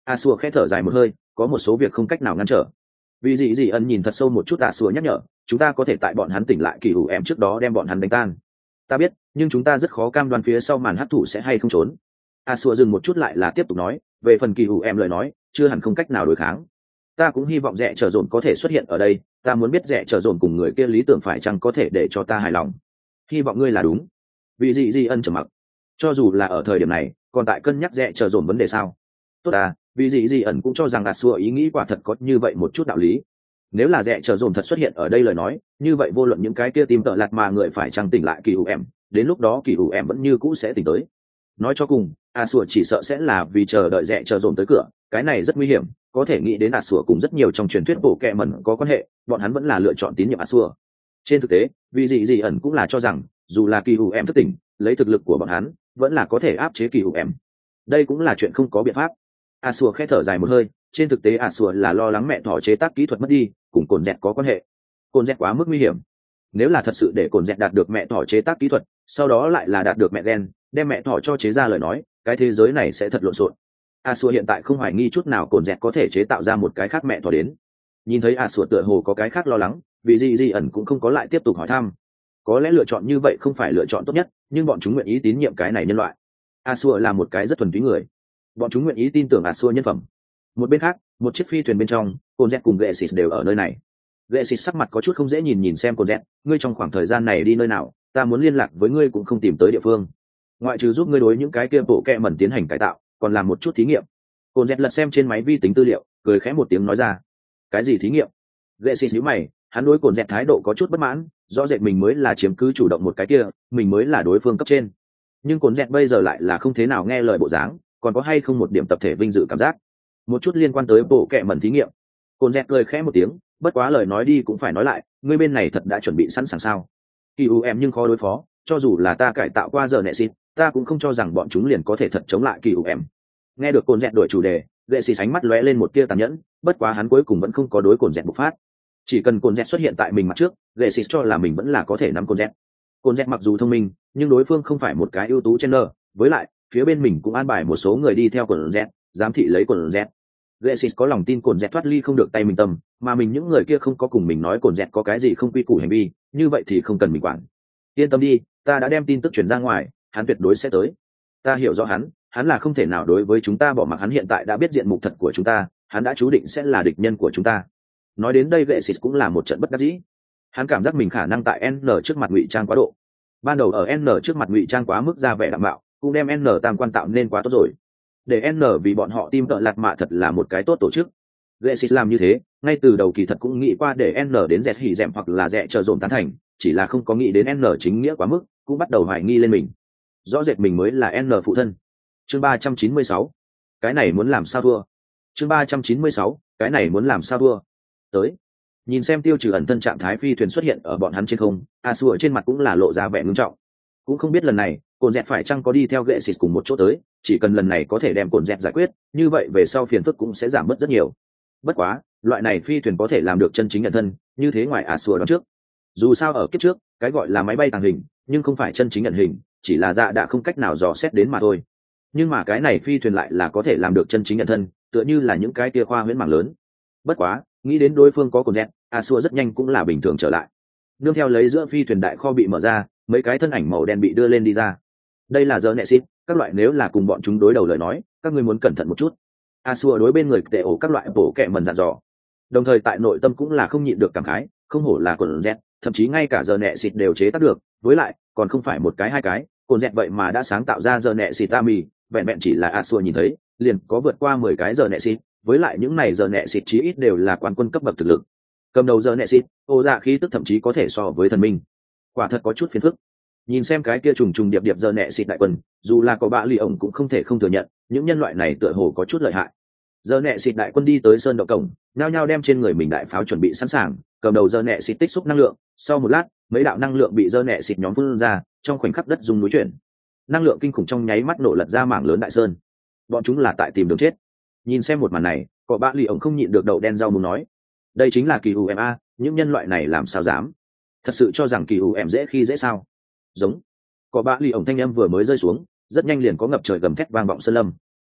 Speaker 1: a xua khẽ thở dài một hơi, có một số việc không cách nào ngăn trở. Vì gì gì ẩn nhìn thật sâu một chút, a xua nhắc nhở, chúng ta có thể tại bọn hắn tỉnh lại kỳ hủ em trước đó đem bọn hắn đánh tan. Ta biết, nhưng chúng ta rất khó cam đoan phía sau màn hấp thụ sẽ hay không trốn. a xua dừng một chút lại là tiếp tục nói, về phần kỳ hủ em lời nói chưa hẳn không cách nào đối kháng. Ta cũng hy vọng rẻ trở dồn có thể xuất hiện ở đây, ta muốn biết rẻ trở dồn cùng người kia lý tưởng phải chăng có thể để cho ta hài lòng. Hy vọng ngươi là đúng. Vì gì gì ân trầm mặc, cho dù là ở thời điểm này còn tại cân nhắc rẻ trở dồn vấn đề sao. Tốt à, vì gì gì ẩn cũng cho rằng a xua ý nghĩ quả thật có như vậy một chút đạo lý. Nếu là rẻ trở dồn thật xuất hiện ở đây lời nói, như vậy vô luận những cái kia tìm tợ lạt mà người phải chăng tỉnh lại kỳ hủ em, đến lúc đó kỳ hủ em vẫn như cũ sẽ tỉnh tới. Nói cho cùng, a xua chỉ sợ sẽ là vì chờ đợi rẻ trở dồn tới cửa, cái này rất nguy hiểm. Có thể nghĩ đến a xua cùng rất nhiều trong truyền thuyết bộ kệ mẩn có quan hệ, bọn hắn vẫn là lựa chọn tín nhiệm a xua. Trên thực tế, vì gì gì ẩn cũng là cho rằng dù là kỳ hủ em thất tỉnh, lấy thực lực của bọn hắn vẫn là có thể áp chế kỳ hủ em. Đây cũng là chuyện không có biện pháp. a xua khẽ thở dài một hơi, trên thực tế a xua là lo lắng mẹ thỏ chế tác kỹ thuật mất đi cùng cồn dẹt có quan hệ. Cồn dẹt quá mức nguy hiểm, nếu là thật sự để cồn dẹt đạt được mẹ thỏ chế tác kỹ thuật, sau đó lại là đạt được mẹ gen đem mẹ thỏ cho chế ra lời nói, cái thế giới này sẽ thật lộn xộn. a xua hiện tại không hoài nghi chút nào cồn dẹt có thể chế tạo ra một cái khác mẹ thỏ đến. Nhìn thấy a xua tựa hồ có cái khác lo lắng, vì gì gì ẩn cũng không có lại tiếp tục hỏi thăm. Có lẽ lựa chọn như vậy không phải lựa chọn tốt nhất, nhưng bọn chúng nguyện ý tín nhiệm cái này nhân loại. a xua là một cái rất thuần túy người, bọn chúng nguyện ý tin tưởng a xua nhân phẩm. Một bên khác, một chiếc phi thuyền bên trong, cồn dẹt cùng gệ xịt đều ở nơi này. Gệ xịt sắc mặt có chút không dễ nhìn nhìn xem cồn dẹt, ngươi trong khoảng thời gian này đi nơi nào, ta muốn liên lạc với ngươi cũng không tìm tới địa phương, ngoại trừ giúp ngươi đối những cái kia bộ kẹ mẩn tiến hành cải tạo, còn làm một chút thí nghiệm. Cồn dẹt lật xem trên máy vi tính tư liệu, cười khẽ một tiếng nói ra. Cái gì thí nghiệm? Gệ xịt nhíu mày, hắn đối cồn dẹt thái độ có chút bất mãn, rõ rệt mình mới là chiếm cứ chủ động một cái kia, mình mới là đối phương cấp trên, nhưng cồn dẹt bây giờ lại là không thế nào nghe lời bộ dáng, còn có hay không một điểm tập thể vinh dự cảm giác. Một chút liên quan tới bộ kẹ mẩn thí nghiệm. Cồn dẹt cười khẽ một tiếng, bất quá lời nói đi cũng phải nói lại, ngươi bên này thật đã chuẩn bị sẵn sàng sao? Kỳ u em nhưng khó đối phó, cho dù là ta cải tạo qua giờ nệ xịt, ta cũng không cho rằng bọn chúng liền có thể thật chống lại kỳ u em. Nghe được cồn dẹt đổi chủ đề, gệ xịt ánh mắt lóe lên một tia tàn nhẫn, bất quá hắn cuối cùng vẫn không có đối cồn dẹt bộc phát. Chỉ cần cồn dẹt xuất hiện tại mình mặt trước, gệ xịt cho là mình vẫn là có thể nắm cồn dẹt. Cồn dẹt mặc dù thông minh, nhưng đối phương không phải một cái ưu tú trainer, với lại phía bên mình cũng an bài một số người đi theo cồn dẹt, giám thị lấy cồn dẹt. Gexit có lòng tin cồn dẹt thoát ly không được tay mình tâm, mà mình những người kia không có cùng mình nói cồn dẹt có cái gì không quy củ hành vi, như vậy thì không cần mình quản. Yên tâm đi, ta đã đem tin tức truyền ra ngoài, hắn tuyệt đối sẽ tới. Ta hiểu rõ hắn, hắn là không thể nào đối với chúng ta bỏ mặc, hắn hiện tại đã biết diện mục thật của chúng ta, hắn đã chú định sẽ là địch nhân của chúng ta. Nói đến đây Gexit cũng là một trận bất đắc dĩ. Hắn cảm giác mình khả năng tại N trước mặt ngụy trang quá độ. Ban đầu ở N trước mặt ngụy trang quá mức ra vẻ đạm bạo, cũng đem N tam quan tạo nên quá tốt rồi. Để N vì bọn họ tim tợ lạt mạ thật là một cái tốt tổ chức. Gexit làm như thế, ngay từ đầu kỳ thật cũng nghĩ qua để N đến dẹt hỉ dẹm hoặc là dẹ chờ dồn tán thành, chỉ là không có nghĩ đến N chính nghĩa quá mức, cũng bắt đầu hoài nghi lên mình. Rõ rệt mình mới là N phụ thân. Chương ba trăm chín mươi sáu, cái này muốn làm sao thua. Chương ba trăm chín mươi sáu, cái này muốn làm sao thua. Tới, nhìn xem tiêu trừ ẩn thân trạng thái phi thuyền xuất hiện ở bọn hắn trên không, a xua trên mặt cũng là lộ ra vẻ ngưng trọng. Cũng không biết lần này cồn dẹt phải chăng có đi theo Gexit cùng một chỗ tới, chỉ cần lần này có thể đem cồn dẹt giải quyết, như vậy về sau phiền phức cũng sẽ giảm bớt rất nhiều. Bất quá loại này phi thuyền có thể làm được chân chính ẩn thân, như thế ngoài a xua đoán trước. Dù sao ở kiếp trước, cái gọi là máy bay tàng hình nhưng không phải chân chính ẩn hình, chỉ là dạ đã không cách nào dò xét đến mà thôi. Nhưng mà cái này phi thuyền lại là có thể làm được chân chính ẩn thân, tựa như là những cái tia khoa huyễn mảng lớn. Bất quá nghĩ đến đối phương có cồn dẹt, a xua rất nhanh cũng là bình thường trở lại. Nương theo lấy giữa phi thuyền đại kho bị mở ra, mấy cái thân ảnh màu đen bị đưa lên đi ra. Đây là giờ nệ xịt, các loại nếu là cùng bọn chúng đối đầu lời nói, các ngươi muốn cẩn thận một chút. a xua đối bên người tệ ổ các loại bổ kẹ mần dặn dò, đồng thời tại nội tâm cũng là không nhịn được cảm khái, không hổ là cồn dẹt, thậm chí ngay cả giờ nệ xịt đều chế tác được, với lại còn không phải một cái hai cái, cồn dẹt vậy mà đã sáng tạo ra giờ nệ xịt Tami, vẹn vẹn chỉ là a xua nhìn thấy, liền có vượt qua mười cái giờ nệ xịt, với lại những này giờ nệ xịt chí ít đều là quán quân cấp bậc thực lực. Cầm đầu giờ nệ xịt, ô dạ khí tức thậm chí có thể so với thần minh. Quả thật có chút phiền phức. Nhìn xem cái kia trùng trùng điệp điệp giờ nệ xịt đại quân, dù là có bạ lì ổng cũng không thể không thừa nhận, những nhân loại này tựa hồ có chút lợi hại. Giờ nệ xịt đại quân đi tới sơn động cổng, nhao nhao đem trên người mình đại pháo chuẩn bị sẵn sàng, cầm đầu giờ nệ xịt tích xúc năng lượng, sau một lát, mấy đạo năng lượng bị giờ nệ xịt nhóm phun ra, trong khoảnh khắc đất rung núi chuyển. Năng lượng kinh khủng trong nháy mắt nổ lật ra mảng lớn đại sơn. Bọn chúng là tại tìm đường chết. Nhìn xem một màn này, có bạ lì ổng không nhịn được đậu đen rau muốn nói, đây chính là kỳ u em a, những nhân loại này làm sao dám? Thật sự cho rằng kỳ u em dễ khi dễ sao? Giống. Có bạ lì ổng thanh âm vừa mới rơi xuống, rất nhanh liền có ngập trời gầm thét vang vọng sơn lâm.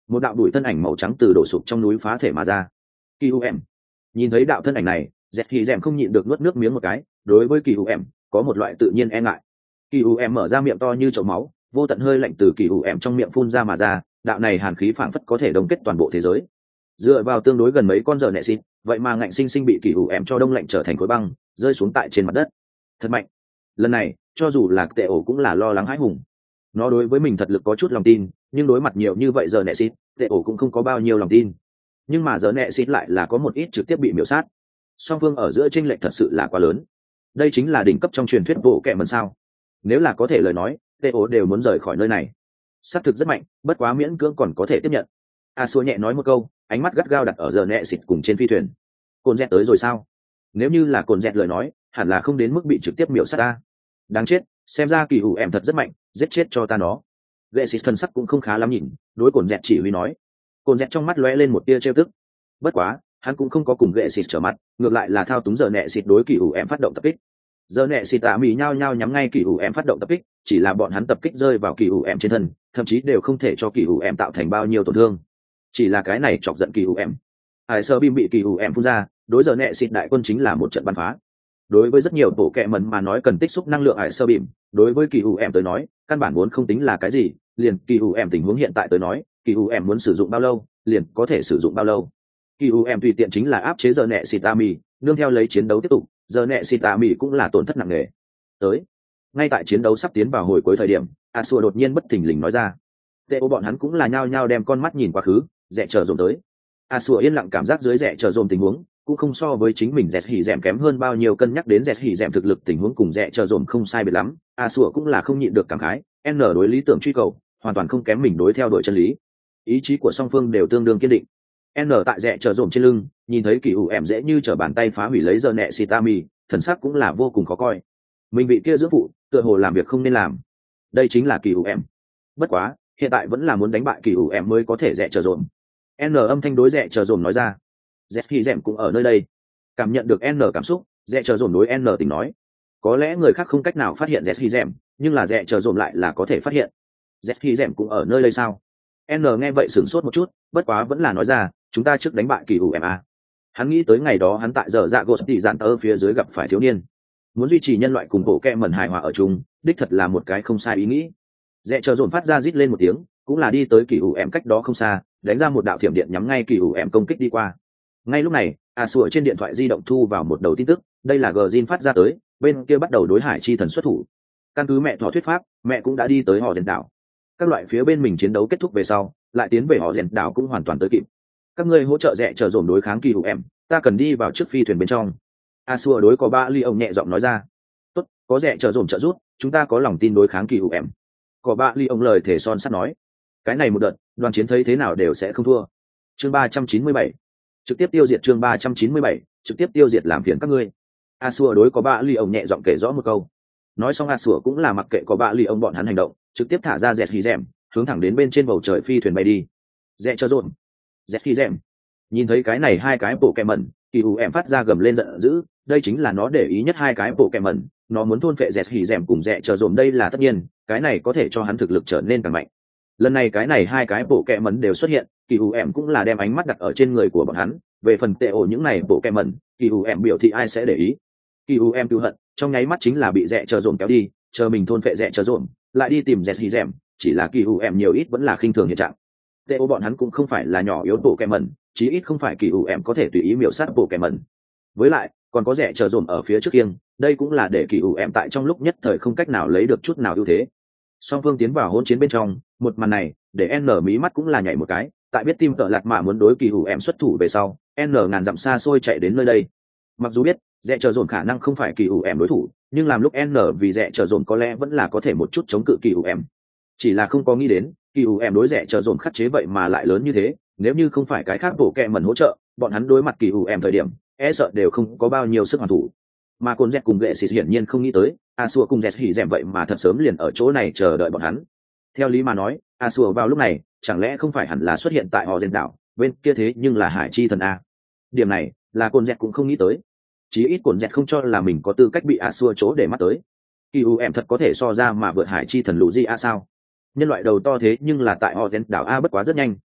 Speaker 1: một đạo đuổi thân ảnh màu trắng từ đổ sụp trong núi phá thể mà ra. Kỳ u em nhìn thấy đạo thân ảnh này, dẹt hì dẹm không nhịn được nuốt nước miếng một cái, đối với kỳ u em có một loại tự nhiên e ngại. Kỳ u em mở ra miệng to như chậu máu, vô tận hơi lạnh từ kỳ u em trong miệng phun ra mà ra, đạo này hàn khí phảng phất có thể đông kết toàn bộ thế giới. Dựa vào tương đối gần mấy con giờ nẹ xịt, vậy mà ngạnh sinh sinh bị kỳ u em cho đông lạnh trở thành khối băng, rơi xuống tại trên mặt đất. Thật mạnh. Lần này cho dù là tệ ổ cũng là lo lắng hãi hùng. Nó đối với mình thật lực có chút lòng tin, nhưng đối mặt nhiều như vậy giờ nẹ xịt, tệ ổ cũng không có bao nhiêu lòng tin. Nhưng mà giờ nẹ xịt lại là có một ít trực tiếp bị miểu sát. Song phương ở giữa chênh lệch thật sự là quá lớn. Đây chính là đỉnh cấp trong truyền thuyết bộ kệ mần sao? Nếu là có thể lời nói, tệ ổ đều muốn rời khỏi nơi này. Sát thực rất mạnh, bất quá miễn cưỡng còn có thể tiếp nhận. A xua nhẹ nói một câu, ánh mắt gắt gao đặt ở giờ nẹ xịt cùng trên phi thuyền. Cồn dẹt tới rồi sao? Nếu như là cồn dẹt lời nói, hẳn là không đến mức bị trực tiếp miểu sát ta. Đáng chết, xem ra kỳ hủ em thật rất mạnh, giết chết cho ta nó. Gệ xịt thân sắc cũng không khá lắm nhìn, đối cồn dẹt chỉ huy nói. Cồn dẹt trong mắt lóe lên một tia trêu tức. Bất quá, hắn cũng không có cùng gệ xịt trở mặt, ngược lại là thao túng giờ nẹ xịt đối kỳ hủ em phát động tập kích. Giờ nẹ xịt tạ mì nhao nhao nhắm ngay kỳ hủ em phát động tập kích, chỉ là bọn hắn tập kích rơi vào kỳ hủ em trên thân, thậm chí đều không thể cho kỳ hủ em tạo thành bao nhiêu tổn thương. Chỉ là cái này chọc giận kỳ hủ em. Hải sơ bim bị kỳ hủ em phun ra, đối giờ nẹ xịt đại quân chính là một trận bắn phá. Đối với rất nhiều bộ kệ mẩn mà nói cần tích xúc năng lượng hải sơ bìm, đối với kỳ hủ em tới nói căn bản muốn không tính là cái gì, liền kỳ hủ em tình huống hiện tại tới nói, kỳ hủ em muốn sử dụng bao lâu liền có thể sử dụng bao lâu. Kỳ hủ em tùy tiện chính là áp chế giờ nẹ xịt Tami, nương theo lấy chiến đấu tiếp tục, giờ nẹ xịt Tami cũng là tổn thất nặng nề. Tới, ngay tại chiến đấu sắp tiến vào hồi cuối thời điểm, Asua đột nhiên bất thình lình nói ra. Tệ ô bọn hắn cũng là nhao nhao đem con mắt nhìn quá khứ, rẽ chờ dồn tới. Asua yên lặng cảm giác dưới rẽ chờ dồn tình huống cũng không so với chính mình dẹt hỉ dẻm kém hơn bao nhiêu, cân nhắc đến dẹt hỉ dẻm thực lực tình huống cùng dẹ chờ dồn không sai biệt lắm, a sủa cũng là không nhịn được cảm khái, n đối lý tưởng truy cầu hoàn toàn không kém mình đối theo đuổi chân lý. Ý chí của song phương đều tương đương kiên định. N tại dẹ chờ dồn trên lưng nhìn thấy kỳ ủ em dễ như trở bàn tay phá hủy lấy giờ nẹ sitami, thần sắc cũng là vô cùng khó coi. Mình bị kia dưỡng phụ tựa hồ làm việc không nên làm. Đây chính là kỳ ủ em. Bất quá hiện tại vẫn là muốn đánh bại kỳ ủ em mới có thể dẹ chờ dồn. N âm thanh đối dẹ chờ dồn nói ra. Z khi dẻm cũng ở nơi đây, cảm nhận được N cảm xúc, dẹ chờ dồn đối N tình nói, có lẽ người khác không cách nào phát hiện Z khi dẻm, nhưng là dẹ chờ dồn lại là có thể phát hiện. Z khi dẻm cũng ở nơi đây sao? N nghe vậy sửng sốt một chút, bất quá vẫn là nói ra, chúng ta trước đánh bại kỳ ủ em a. Hắn nghĩ tới ngày đó hắn tại giờ dạ gột tỷ dạn tơ phía dưới gặp phải thiếu niên, muốn duy trì nhân loại cùng bộ kẹ mẩn hài hòa ở chung, đích thật là một cái không sai ý nghĩ. Dẹ chờ dồn phát ra rít lên một tiếng, cũng là đi tới kỳ ủ em cách đó không xa, đánh ra một đạo thiểm điện nhắm ngay kỳ ủ em công kích đi qua. Ngay lúc này, a sủa trên điện thoại di động thu vào một đầu tin tức, đây là Gjin phát ra tới, bên kia bắt đầu đối hải chi thần xuất thủ. Căn cứ mẹ thỏ thuyết pháp, mẹ cũng đã đi tới họ rèn đảo. Các loại phía bên mình chiến đấu kết thúc về sau, lại tiến về họ rèn đảo cũng hoàn toàn tới kịp. Các ngươi hỗ trợ dẹ chờ dồn đối kháng kỳ hữu em, ta cần đi vào trước phi thuyền bên trong. A sủa đối có ba ly ông nhẹ giọng nói ra. Tốt, có dẹ chờ dồn trợ giúp, chúng ta có lòng tin đối kháng kỳ hữu em. Có ba ly ông lời thể son sắt nói. Cái này một đợt, đoàn chiến thấy thế nào đều sẽ không thua. Chương ba trăm chín mươi bảy trực tiếp tiêu diệt. Chương ba trăm chín mươi bảy trực tiếp tiêu diệt làm phiền các ngươi. A Sủa đối có bạ ly ông nhẹ giọng kể rõ một câu. Nói xong A Sủa cũng là mặc kệ có bạ ly ông bọn hắn hành động, trực tiếp thả ra dẹt hì dẻm, hướng thẳng đến bên trên bầu trời phi thuyền bay đi. Dẹ cho rộn, dẹt hì dẻm. Nhìn thấy cái này hai cái bộ kẹ mẩn, kỳ ủ em phát ra gầm lên giận dữ, đây chính là nó để ý nhất hai cái bộ kẹ mẩn, nó muốn thôn phệ dẹt hì dẻm cùng dẹ chờ rộn, đây là tất nhiên, cái này có thể cho hắn thực lực trở nên càng mạnh. Lần này cái này hai cái bộ kẹ mẩn đều xuất hiện, kỳ ủ em cũng là đem ánh mắt đặt ở trên người của bọn hắn. Về phần tệ ổ những này bộ kẹ mẩn, kỳ ủ em biểu thị ai sẽ để ý. Kỳ ủ em cứu hận trong nháy mắt chính là bị dẹ chờ dồn kéo đi, chờ mình thôn phệ dẹ chờ dồn, lại đi tìm dẹt hì dẻm, chỉ là kỳ ủ em nhiều ít vẫn là khinh thường hiện trạng. Tệ ổ bọn hắn cũng không phải là nhỏ yếu bộ kẹ mẩn, chí ít không phải kỳ ủ em có thể tùy ý miểu sát bộ kẹ mẩn. Với lại còn có dẹ chờ dồn ở phía trước kiêng, đây cũng là để kỳ ủ em tại trong lúc nhất thời không cách nào lấy được chút nào ưu thế. Song phương tiến vào hỗn chiến bên trong, một màn này để n mí mắt cũng là nhảy một cái, tại biết tim tợ lạt mạ muốn đối kỳ ủ em xuất thủ về sau, n ngàn dặm xa xôi chạy đến nơi đây. Mặc dù biết dẹ chờ dồn khả năng không phải kỳ ủ em đối thủ, nhưng làm lúc n vì dẹ chờ dồn có lẽ vẫn là có thể một chút chống cự kỳ ủ em. Chỉ là không có nghĩ đến kỳ ủ em đối dẹ chờ dồn khắc chế vậy mà lại lớn như thế, nếu như không phải cái khác bộ kẹ mẩn hỗ trợ, bọn hắn đối mặt kỳ ủ em thời điểm e sợ đều không có bao nhiêu sức hoàn thủ. Mà côn dẹt cùng gệ xịt hiển nhiên không nghĩ tới a xua cùng dẹt hỉ dẻm vậy mà thật sớm liền ở chỗ này chờ đợi bọn hắn. Theo lý mà nói, a xua vào lúc này chẳng lẽ không phải hẳn là xuất hiện tại họ rèn đảo bên kia, thế nhưng là hải chi thần a. Điểm này là côn dẹt cũng không nghĩ tới, chí ít côn dẹt không cho là mình có tư cách bị a xua chỗ để mắt tới. Kỳ u em thật có thể so ra mà vượt hải chi thần lũ gì a sao? Nhân loại đầu to thế nhưng là tại họ rèn đảo a, bất quá rất nhanh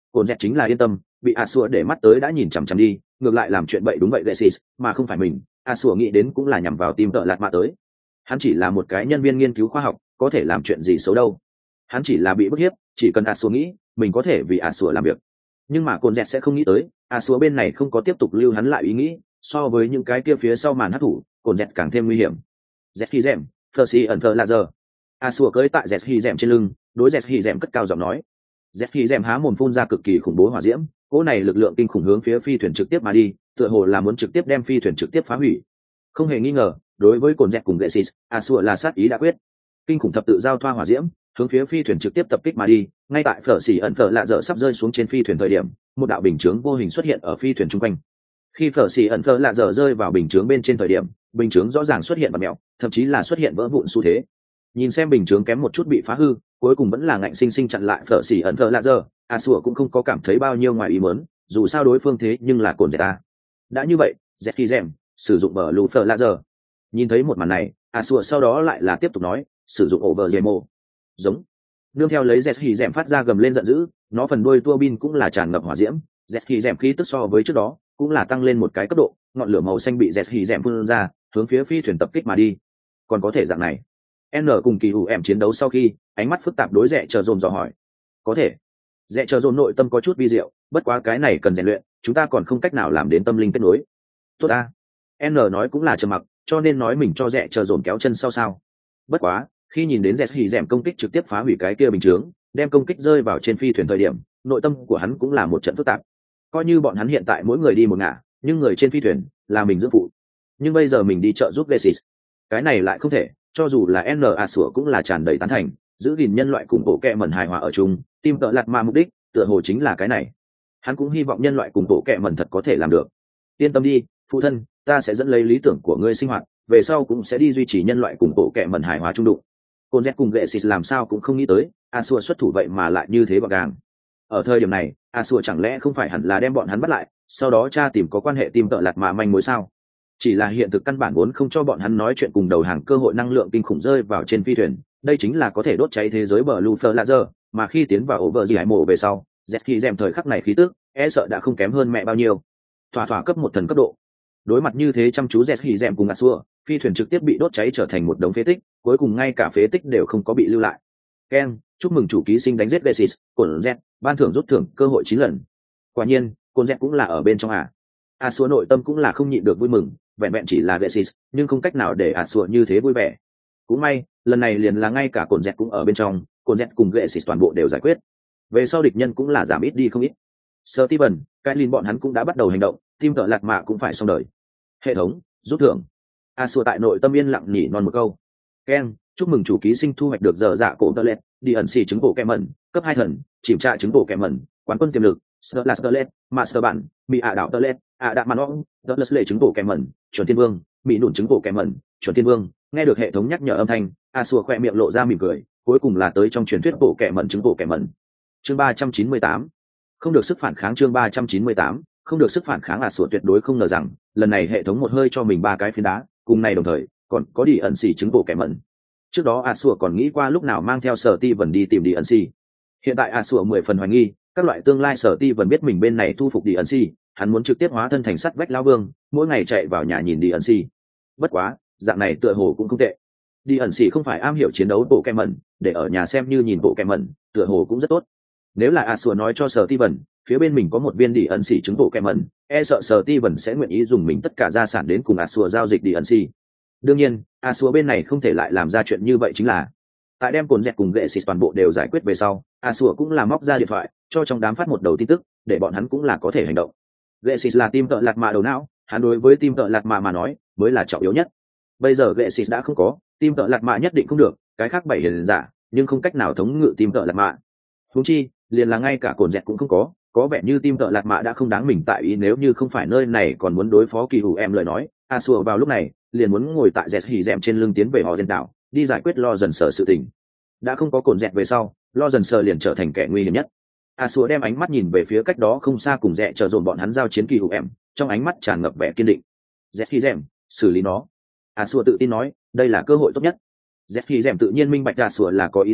Speaker 1: cồn dẹt chính là yên tâm, bị a xua để mắt tới đã nhìn chằm chằm đi, ngược lại làm chuyện bậy đúng vậy Genesis, mà không phải mình. A xua nghĩ đến cũng là nhằm vào team tợ lạt mạ tới. Hắn chỉ là một cái nhân viên nghiên cứu khoa học, có thể làm chuyện gì xấu đâu. Hắn chỉ là bị bức hiếp, chỉ cần a xua nghĩ mình có thể vì a xua làm việc. Nhưng mà cồn dẹt sẽ không nghĩ tới, a xua bên này không có tiếp tục lưu hắn lại ý nghĩ, so với những cái kia phía sau màn hắc thủ, cồn dẹt càng thêm nguy hiểm. Dẹt khi dẻm, Percy ẩn thờ là giờ. A xua cưỡi tại dẹt khi dẻm trên lưng, đối dẹt khi dẻm cất cao giọng nói. Dẹt khi dẻm há mồm phun ra cực kỳ khủng bố hỏa diễm, cỗ này lực lượng kinh khủng hướng phía phi thuyền trực tiếp mà đi, tựa hồ là muốn trực tiếp đem phi thuyền trực tiếp phá hủy. Không hề nghi ngờ, đối với cồn dẹt cùng Genesis, a xua là sát ý đã quyết. Kinh khủng thập tự giao thoa hỏa diễm, hướng phía phi thuyền trực tiếp tập kích mà đi. Ngay tại phở xỉ ẩn phở lạ dở sắp rơi xuống trên phi thuyền thời điểm, một đạo bình chướng vô hình xuất hiện ở phi thuyền chung quanh. Khi phở xỉ ẩn phở lạ dở rơi vào bình chướng bên trên thời điểm, bình chướng rõ ràng xuất hiện bật mèo, thậm chí là xuất hiện vỡ vụn xu thế. Nhìn xem bình chướng kém một chút bị phá hư, cuối cùng vẫn là ngạnh sinh sinh chặn lại phở xỉ ẩn phở lạ dở. A xua cũng không có cảm thấy bao nhiêu ngoài ý muốn, dù sao đối phương thế nhưng là cồn dẹt ta. Đã như vậy, dẹt khi dèm sử dụng bờ lù phở lạ dở. Nhìn thấy một màn này, A xua sau đó lại là tiếp tục nói, sử dụng ổ vờ demo. Giống. Nương theo lấy dẹt khi dèm phát ra gầm lên giận dữ, nó phần đuôi tua bin cũng là tràn ngập hỏa diễm. Dẹt khi dèm khí tức so với trước đó cũng là tăng lên một cái cấp độ, ngọn lửa màu xanh bị dẹt khi dèm phun ra, hướng phía phi thuyền tập kích mà đi. Còn có thể dạng này. N cùng kỳ hủ em chiến đấu sau khi, ánh mắt phức tạp đối rẻ chờ dồn dò hỏi. Có thể. Rẻ chờ dồn nội tâm có chút vi diệu, bất quá cái này cần rèn luyện, chúng ta còn không cách nào làm đến tâm linh kết nối. Tốt a. N nói cũng là trầm mặc, cho nên nói mình cho rẻ chờ dồn kéo chân sau sao. Bất quá, khi nhìn đến dẹt hì dẻm công kích trực tiếp phá hủy cái kia bình chướng, đem công kích rơi vào trên phi thuyền thời điểm, nội tâm của hắn cũng là một trận phức tạp. Coi như bọn hắn hiện tại mỗi người đi một ngả, nhưng người trên phi thuyền là mình dưỡng phụ. Nhưng bây giờ mình đi trợ giúp Genesis, cái này lại không thể. Cho dù là N A sủa cũng là tràn đầy tán thành, giữ gìn nhân loại cùng bộ kệ mẩn hài hòa ở chung, tim tợ lạt mà mục đích tựa hồ chính là cái này. Hắn cũng hy vọng nhân loại cùng bộ kệ mẩn thật có thể làm được. Yên tâm đi, phụ thân, ta sẽ dẫn lấy lý tưởng của ngươi sinh hoạt, về sau cũng sẽ đi duy trì nhân loại cùng bộ kệ mẩn hài hòa trung đụng. Côn Z cùng Genesis làm sao cũng không nghĩ tới, A Sủa xuất thủ vậy mà lại như thế gọn gàng. Ở thời điểm này, A Sủa chẳng lẽ không phải hẳn là đem bọn hắn bắt lại, sau đó tra tìm có quan hệ tim tợ lạt mà manh mối sao? Chỉ là hiện thực căn bản vốn không cho bọn hắn nói chuyện cùng đầu hàng cơ hội năng lượng kinh khủng rơi vào trên phi thuyền, đây chính là có thể đốt cháy thế giới bờ Lufer Laser, mà khi tiến vào over gì hải mộ về sau, Z khi dèm thời khắc này khí tức, e sợ đã không kém hơn mẹ bao nhiêu. Thỏa thỏa cấp một thần cấp độ. Đối mặt như thế chăm chú Z khi dèm cùng A Sủa, phi thuyền trực tiếp bị đốt cháy trở thành một đống phế tích, cuối cùng ngay cả phế tích đều không có bị lưu lại. Ken, chúc mừng chủ ký sinh đánh giết Genesis, cồn Z, ban thưởng rút thưởng cơ hội chín lần. Quả nhiên, cồn Z cũng là ở bên trong à. A Sủa nội tâm cũng là không nhịn được vui mừng, vẹn vẹn chỉ là Genesis, nhưng không cách nào để A Sủa như thế vui vẻ. Cũng may, lần này liền là ngay cả cồn Z cũng ở bên trong, cồn Z cùng Genesis toàn bộ đều giải quyết. Về sau địch nhân cũng là giảm ít đi không ít. Steven, Kailin bọn hắn cũng đã bắt đầu hành động, team tợ lạt mạ cũng phải xong đời. Hệ thống, rút thưởng. A Sủa tại nội tâm yên lặng nhỉ non một câu. Ken, chúc mừng chủ ký sinh thu hoạch được dở dạ cổ tơ lệ, đi ẩn xì trứng bộ kẹ mẩn, cấp hai thần, chìm trạ trứng bộ kẹ mẩn, quán quân tiềm lực, sơ là tơ lệ, master bản, mỹ ả đảo tơ lệ, ả đạ màn ong, tơ lệ trứng bộ kẹ mẩn, chuẩn thiên vương, mỹ nụn trứng bộ kẹ mẩn, chuẩn thiên vương. Nghe được hệ thống nhắc nhở âm thanh, A Sủa khỏe miệng lộ ra mỉm cười, cuối cùng là tới trong truyền thuyết bộ kẹ mẩn trứng bộ kẹ mẩn. Chương ba trăm chín mươi tám, không được sức phản kháng. Chương ba trăm chín mươi tám, không được sức phản kháng. A Sủa tuyệt đối không ngờ rằng lần này hệ thống một hơi cho mình ba cái phiến đá, cùng này đồng thời còn có đi ẩn xì trứng bộ kẹ mẩn. Trước đó A Sủa còn nghĩ qua lúc nào mang theo Sở Ti Vân đi tìm đi ẩn xì. Hiện tại A Sủa mười phần hoài nghi, các loại tương lai Sở Ti Vân biết mình bên này thu phục đi ẩn xì, hắn muốn trực tiếp hóa thân thành sắt vách lão vương, mỗi ngày chạy vào nhà nhìn đi ẩn xì. Bất quá, dạng này tựa hồ cũng không tệ. Đi ẩn xì không phải am hiểu chiến đấu bộ kẹ mẩn, để ở nhà xem như nhìn bộ kẹ mẩn, tựa hồ cũng rất tốt. Nếu là A Sủa nói cho Sở Ti Vân, phía bên mình có một viên đi ẩn xì trứng bộ kẹ mẩn, e sợ Sở Ti Vân sẽ nguyện ý dùng mình tất cả gia sản đến cùng A Sủa giao dịch đi ẩn xì. Đương nhiên, A Sủa bên này không thể lại làm ra chuyện như vậy, chính là tại đem cồn dẹt cùng Genesis toàn bộ đều giải quyết về sau, A Sủa cũng là móc ra điện thoại cho trong đám phát một đầu tin tức, để bọn hắn cũng là có thể hành động. Genesis là team tợ lạt mạ đầu não, hắn đối với team tợ lạt mạ mà nói mới là trọng yếu nhất. Bây giờ Genesis đã không có, team tợ lạt mạ nhất định không được, cái khác bảy hiền giả nhưng không cách nào thống ngự team tợ lạt mạ. Huống chi, liền là ngay cả cồn dẹt cũng không có, có vẻ như team tợ lạt mạ đã không đáng mình tại ý, nếu như không phải nơi này còn muốn đối phó kỳ hủ em lời nói, A Sủa vào lúc này liền muốn ngồi tại dẹt hỉ dẹm trên lưng tiến về họ trên đảo, đi giải quyết lo dần sở sự tình. Đã không có cồn dẹt về sau, lo dần sở liền trở thành kẻ nguy hiểm nhất. A Sủa đem ánh mắt nhìn về phía cách đó không xa cùng dẹ chờ dồn bọn hắn giao chiến kỳ hủ em, trong ánh mắt tràn ngập vẻ kiên định. Dẹt hỉ dẹm, xử lý nó. A Sủa tự tin nói, đây là cơ hội tốt nhất. Dẹt hỉ dẹm tự nhiên minh bạch A Sủa là có ý gì,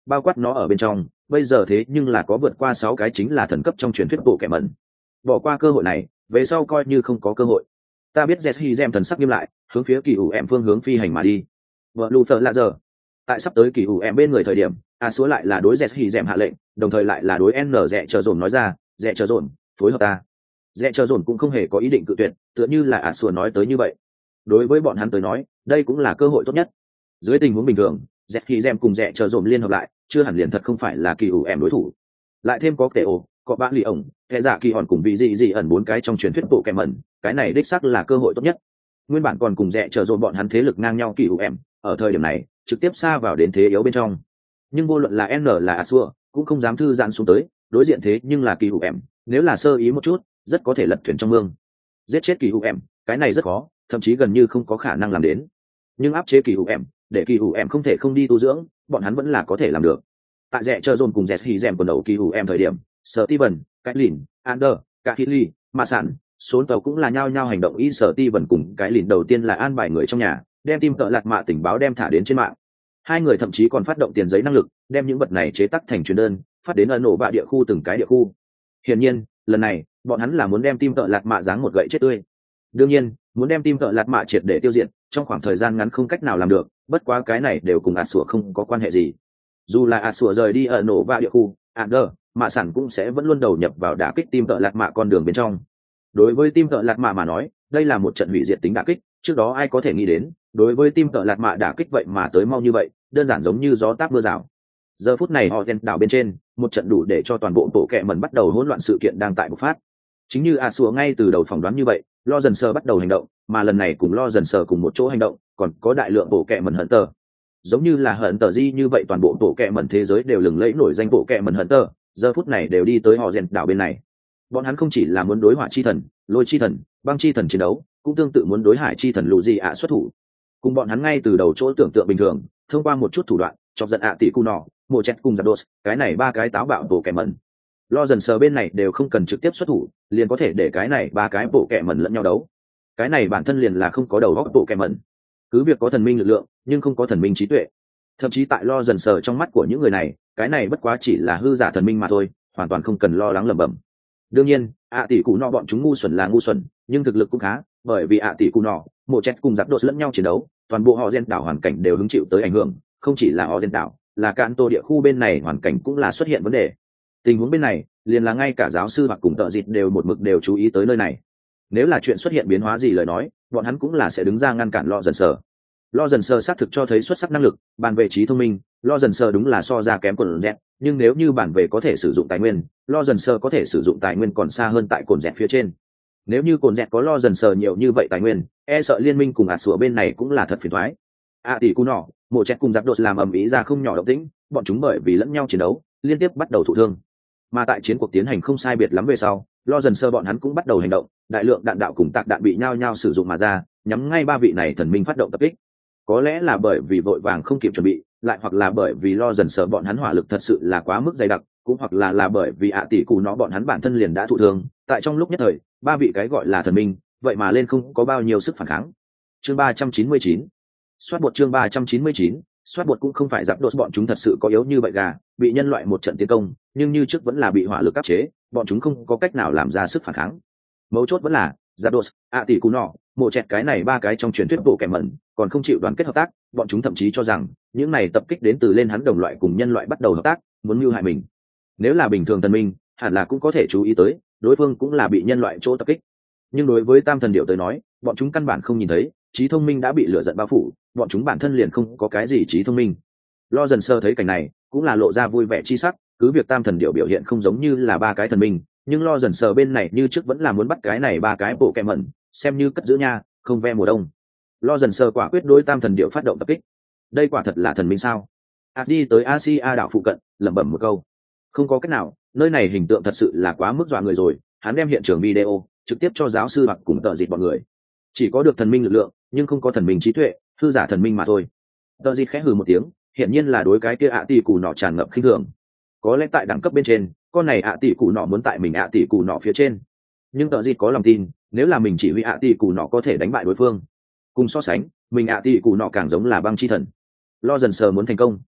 Speaker 1: bao quát nó ở bên trong bây giờ thế nhưng là có vượt qua sáu cái chính là thần cấp trong truyền thuyết bộ kẻ mẩn. Bỏ qua cơ hội này về sau coi như không có cơ hội. Ta biết Jessie Gem thần sắc nghiêm lại, hướng phía kỳ ủ em phương hướng phi hành mà đi. Vợ lù phở là giờ. Tại sắp tới kỳ ủ em bên người thời điểm, a số lại là đối Jessie Gem hạ lệnh, đồng thời lại là đối N rẻ chờ dồn nói ra, rẻ chờ dồn, phối hợp ta. Rẻ chờ dồn cũng không hề có ý định cự tuyệt, tựa như là a số nói tới như vậy. Đối với bọn hắn tới nói, đây cũng là cơ hội tốt nhất. Dưới tình huống bình thường, Jessie Gem cùng rẻ chờ dồn liên hợp lại, chưa hẳn liền thật không phải là kỳ ủ em đối thủ. Lại thêm có kẻ ổ, có bác lì ổng, kẻ giả kỳ hòn cùng vị gì gì ẩn bốn cái trong truyền thuyết bộ kẻ mẩn, cái này đích xác là cơ hội tốt nhất. Nguyên bản còn cùng rẻ chờ dồn bọn hắn thế lực ngang nhau kỳ ủ em, ở thời điểm này trực tiếp xa vào đến thế yếu bên trong. Nhưng vô luận là N là Asua cũng không dám thư giãn xuống tới, đối diện thế nhưng là kỳ ủ em, nếu là sơ ý một chút rất có thể lật thuyền trong mương. Giết chết kỳ ủ em, cái này rất khó, thậm chí gần như không có khả năng làm đến. Nhưng áp chế kỳ ủ em, để kỳ ủ em không thể không đi tu dưỡng, bọn hắn vẫn là có thể làm được. Tại rẻ chờ dồn cùng rẻ hì rèm quần đầu kỳ ủ em thời điểm, Steven, cái lìn, Ander, cả Hilly, mà sản, số tàu cũng là nhao nhao hành động. Y Steven cùng cái lìn đầu tiên là an bài người trong nhà, đem tim tợ lạt mạ tình báo đem thả đến trên mạng. Hai người thậm chí còn phát động tiền giấy năng lực, đem những vật này chế tác thành truyền đơn, phát đến ấn nổ bạ địa khu từng cái địa khu. Hiển nhiên, lần này, bọn hắn là muốn đem tim tợ lạt mạ giáng một gậy chết tươi. Đương nhiên, muốn đem tim tợ lạt mạ triệt để tiêu diệt, trong khoảng thời gian ngắn không cách nào làm được, bất quá cái này đều cùng ạt sủa không có quan hệ gì. Dù là ạt sủa rời đi ở nổ bạ địa khu, Ander, mạ sản cũng sẽ vẫn luôn đầu nhập vào đả kích tim tợ lạt mạ con đường bên trong. Đối với tim tợ lạt mạ mà nói, đây là một trận hủy diệt tính đả kích, trước đó ai có thể nghĩ đến, đối với tim tợ lạt mạ đả kích vậy mà tới mau như vậy, đơn giản giống như gió táp mưa rào. Giờ phút này họ gen đảo bên trên, một trận đủ để cho toàn bộ bộ kệ mẩn bắt đầu hỗn loạn sự kiện đang tại bộc phát. Chính như a sùa ngay từ đầu phỏng đoán như vậy, lo dần sờ bắt đầu hành động, mà lần này cùng lo dần sờ cùng một chỗ hành động, còn có đại lượng bộ kệ mẩn hận tờ. Giống như là hận tờ di như vậy, toàn bộ bộ kệ mẩn thế giới đều lừng lẫy nổi danh bộ kệ mẩn hận tờ, giờ phút này đều đi tới họ gen đảo bên này. Bọn hắn không chỉ là muốn đối hỏa chi thần, lôi chi thần, băng chi thần chiến đấu, cũng tương tự muốn đối hải chi thần lù gì ạ xuất thủ. Cùng bọn hắn ngay từ đầu chỗ tưởng tượng bình thường, thông qua một chút thủ đoạn chọc giận ạ tỷ cu nọ, mộ chẹt cùng giặc đột, cái này ba cái táo bạo bộ kẻ mẩn. Lo dần sờ bên này đều không cần trực tiếp xuất thủ, liền có thể để cái này ba cái bộ kẻ mẩn lẫn nhau đấu. Cái này bản thân liền là không có đầu óc bộ kẻ mẩn. Cứ việc có thần minh lực lượng, nhưng không có thần minh trí tuệ. Thậm chí tại lo dần sờ trong mắt của những người này, cái này bất quá chỉ là hư giả thần minh mà thôi, hoàn toàn không cần lo lắng lẩm bẩm. Đương nhiên, ạ tỷ cụ nọ bọn chúng ngu xuẩn là ngu xuẩn, nhưng thực lực cũng khá, bởi vì ạ tỷ cụ nọ, mộ chẹt cùng giặc đột lẫn nhau chiến đấu, toàn bộ họ gen đảo hoàn cảnh đều hứng chịu tới ảnh hưởng, không chỉ là họ gen đảo, là cạn tô địa khu bên này hoàn cảnh cũng là xuất hiện vấn đề. Tình huống bên này, liền là ngay cả giáo sư hoặc cùng tợ dịt đều một mực đều chú ý tới nơi này. Nếu là chuyện xuất hiện biến hóa gì lời nói, bọn hắn cũng là sẽ đứng ra ngăn cản lo dần sờ. Lo dần sờ xác thực cho thấy xuất sắc năng lực, bàn về trí thông minh, lo dần sờ đúng là so ra kém cồn dẹt, nhưng nếu như bản về có thể sử dụng tài nguyên, lo dần sờ có thể sử dụng tài nguyên còn xa hơn tại cồn dẹt phía trên. Nếu như cồn dẹt có lo dần sờ nhiều như vậy tài nguyên, e sợ liên minh cùng ạt sủa bên này cũng là thật phiền toái. A tỷ cu nọ, mộ chẹt cùng giặc đột làm ầm ĩ ra không nhỏ động tĩnh, bọn chúng bởi vì lẫn nhau chiến đấu, liên tiếp bắt đầu thụ thương. Mà tại chiến cuộc tiến hành không sai biệt lắm về sau, lo dần sờ bọn hắn cũng bắt đầu hành động, đại lượng đạn đạo cùng tạc đạn bị nhao nhao sử dụng mà ra, nhắm ngay ba vị này thần minh phát động tập kích. Có lẽ là bởi vì vội vàng không kịp chuẩn bị, lại hoặc là bởi vì lo dần sờ bọn hắn hỏa lực thật sự là quá mức dày đặc, cũng hoặc là là bởi vì ạ tỷ cụ nó bọn hắn bản thân liền đã thụ thương, tại trong lúc nhất thời, ba vị cái gọi là thần minh, vậy mà lên không có bao nhiêu sức phản kháng. Chương ba trăm chín mươi chín, soát bột chương ba trăm chín mươi chín, soát bột cũng không phải giặc đột bọn chúng thật sự có yếu như vậy gà, bị nhân loại một trận tiến công, nhưng như trước vẫn là bị hỏa lực áp chế, bọn chúng không có cách nào làm ra sức phản kháng. Mấu chốt vẫn là giặc đột, ạ tỷ cụ nọ, mộ chẹt cái này ba cái trong truyền thuyết bộ kẻ mẩn, còn không chịu đoàn kết hợp tác, bọn chúng thậm chí cho rằng những này tập kích đến từ lên hắn đồng loại cùng nhân loại bắt đầu hợp tác, muốn mưu hại mình. Nếu là bình thường thần minh, hẳn là cũng có thể chú ý tới, đối phương cũng là bị nhân loại chỗ tập kích. Nhưng đối với tam thần điệu tới nói, bọn chúng căn bản không nhìn thấy, trí thông minh đã bị lửa giận bao phủ, bọn chúng bản thân liền không có cái gì trí thông minh. Lo dần sơ thấy cảnh này, cũng là lộ ra vui vẻ chi sắc, cứ việc tam thần điệu biểu hiện không giống như là ba cái thần minh, nhưng lo dần sờ bên này như trước vẫn là muốn bắt cái này ba cái bộ kẹ mẩn, xem như cất giữ nha, không ve mùa đông. Lo dần sờ quả quyết đối tam thần điệu phát động tập kích. Đây quả thật là thần minh sao? A đi tới Asia đảo phụ cận, lẩm bẩm một câu. Không có cách nào, nơi này hình tượng thật sự là quá mức dọa người rồi. Hắn đem hiện trường video trực tiếp cho giáo sư hoặc cùng tợ dịt bọn người. Chỉ có được thần minh lực lượng, nhưng không có thần minh trí tuệ, hư giả thần minh mà thôi. Tợ dịt khẽ hừ một tiếng, hiển nhiên là đối cái kia ạ tỷ cù nọ tràn ngập khinh thường. Có lẽ tại đẳng cấp bên trên, con này ạ tỷ cù nọ muốn tại mình ạ tỷ cù nọ phía trên. Nhưng tợ dịt có lòng tin, nếu là mình chỉ huy ạ tỷ cù nọ có thể đánh bại đối phương. Cùng so sánh, mình ạ tỷ cù nọ càng giống là băng chi thần. Lo dần sờ muốn thành công,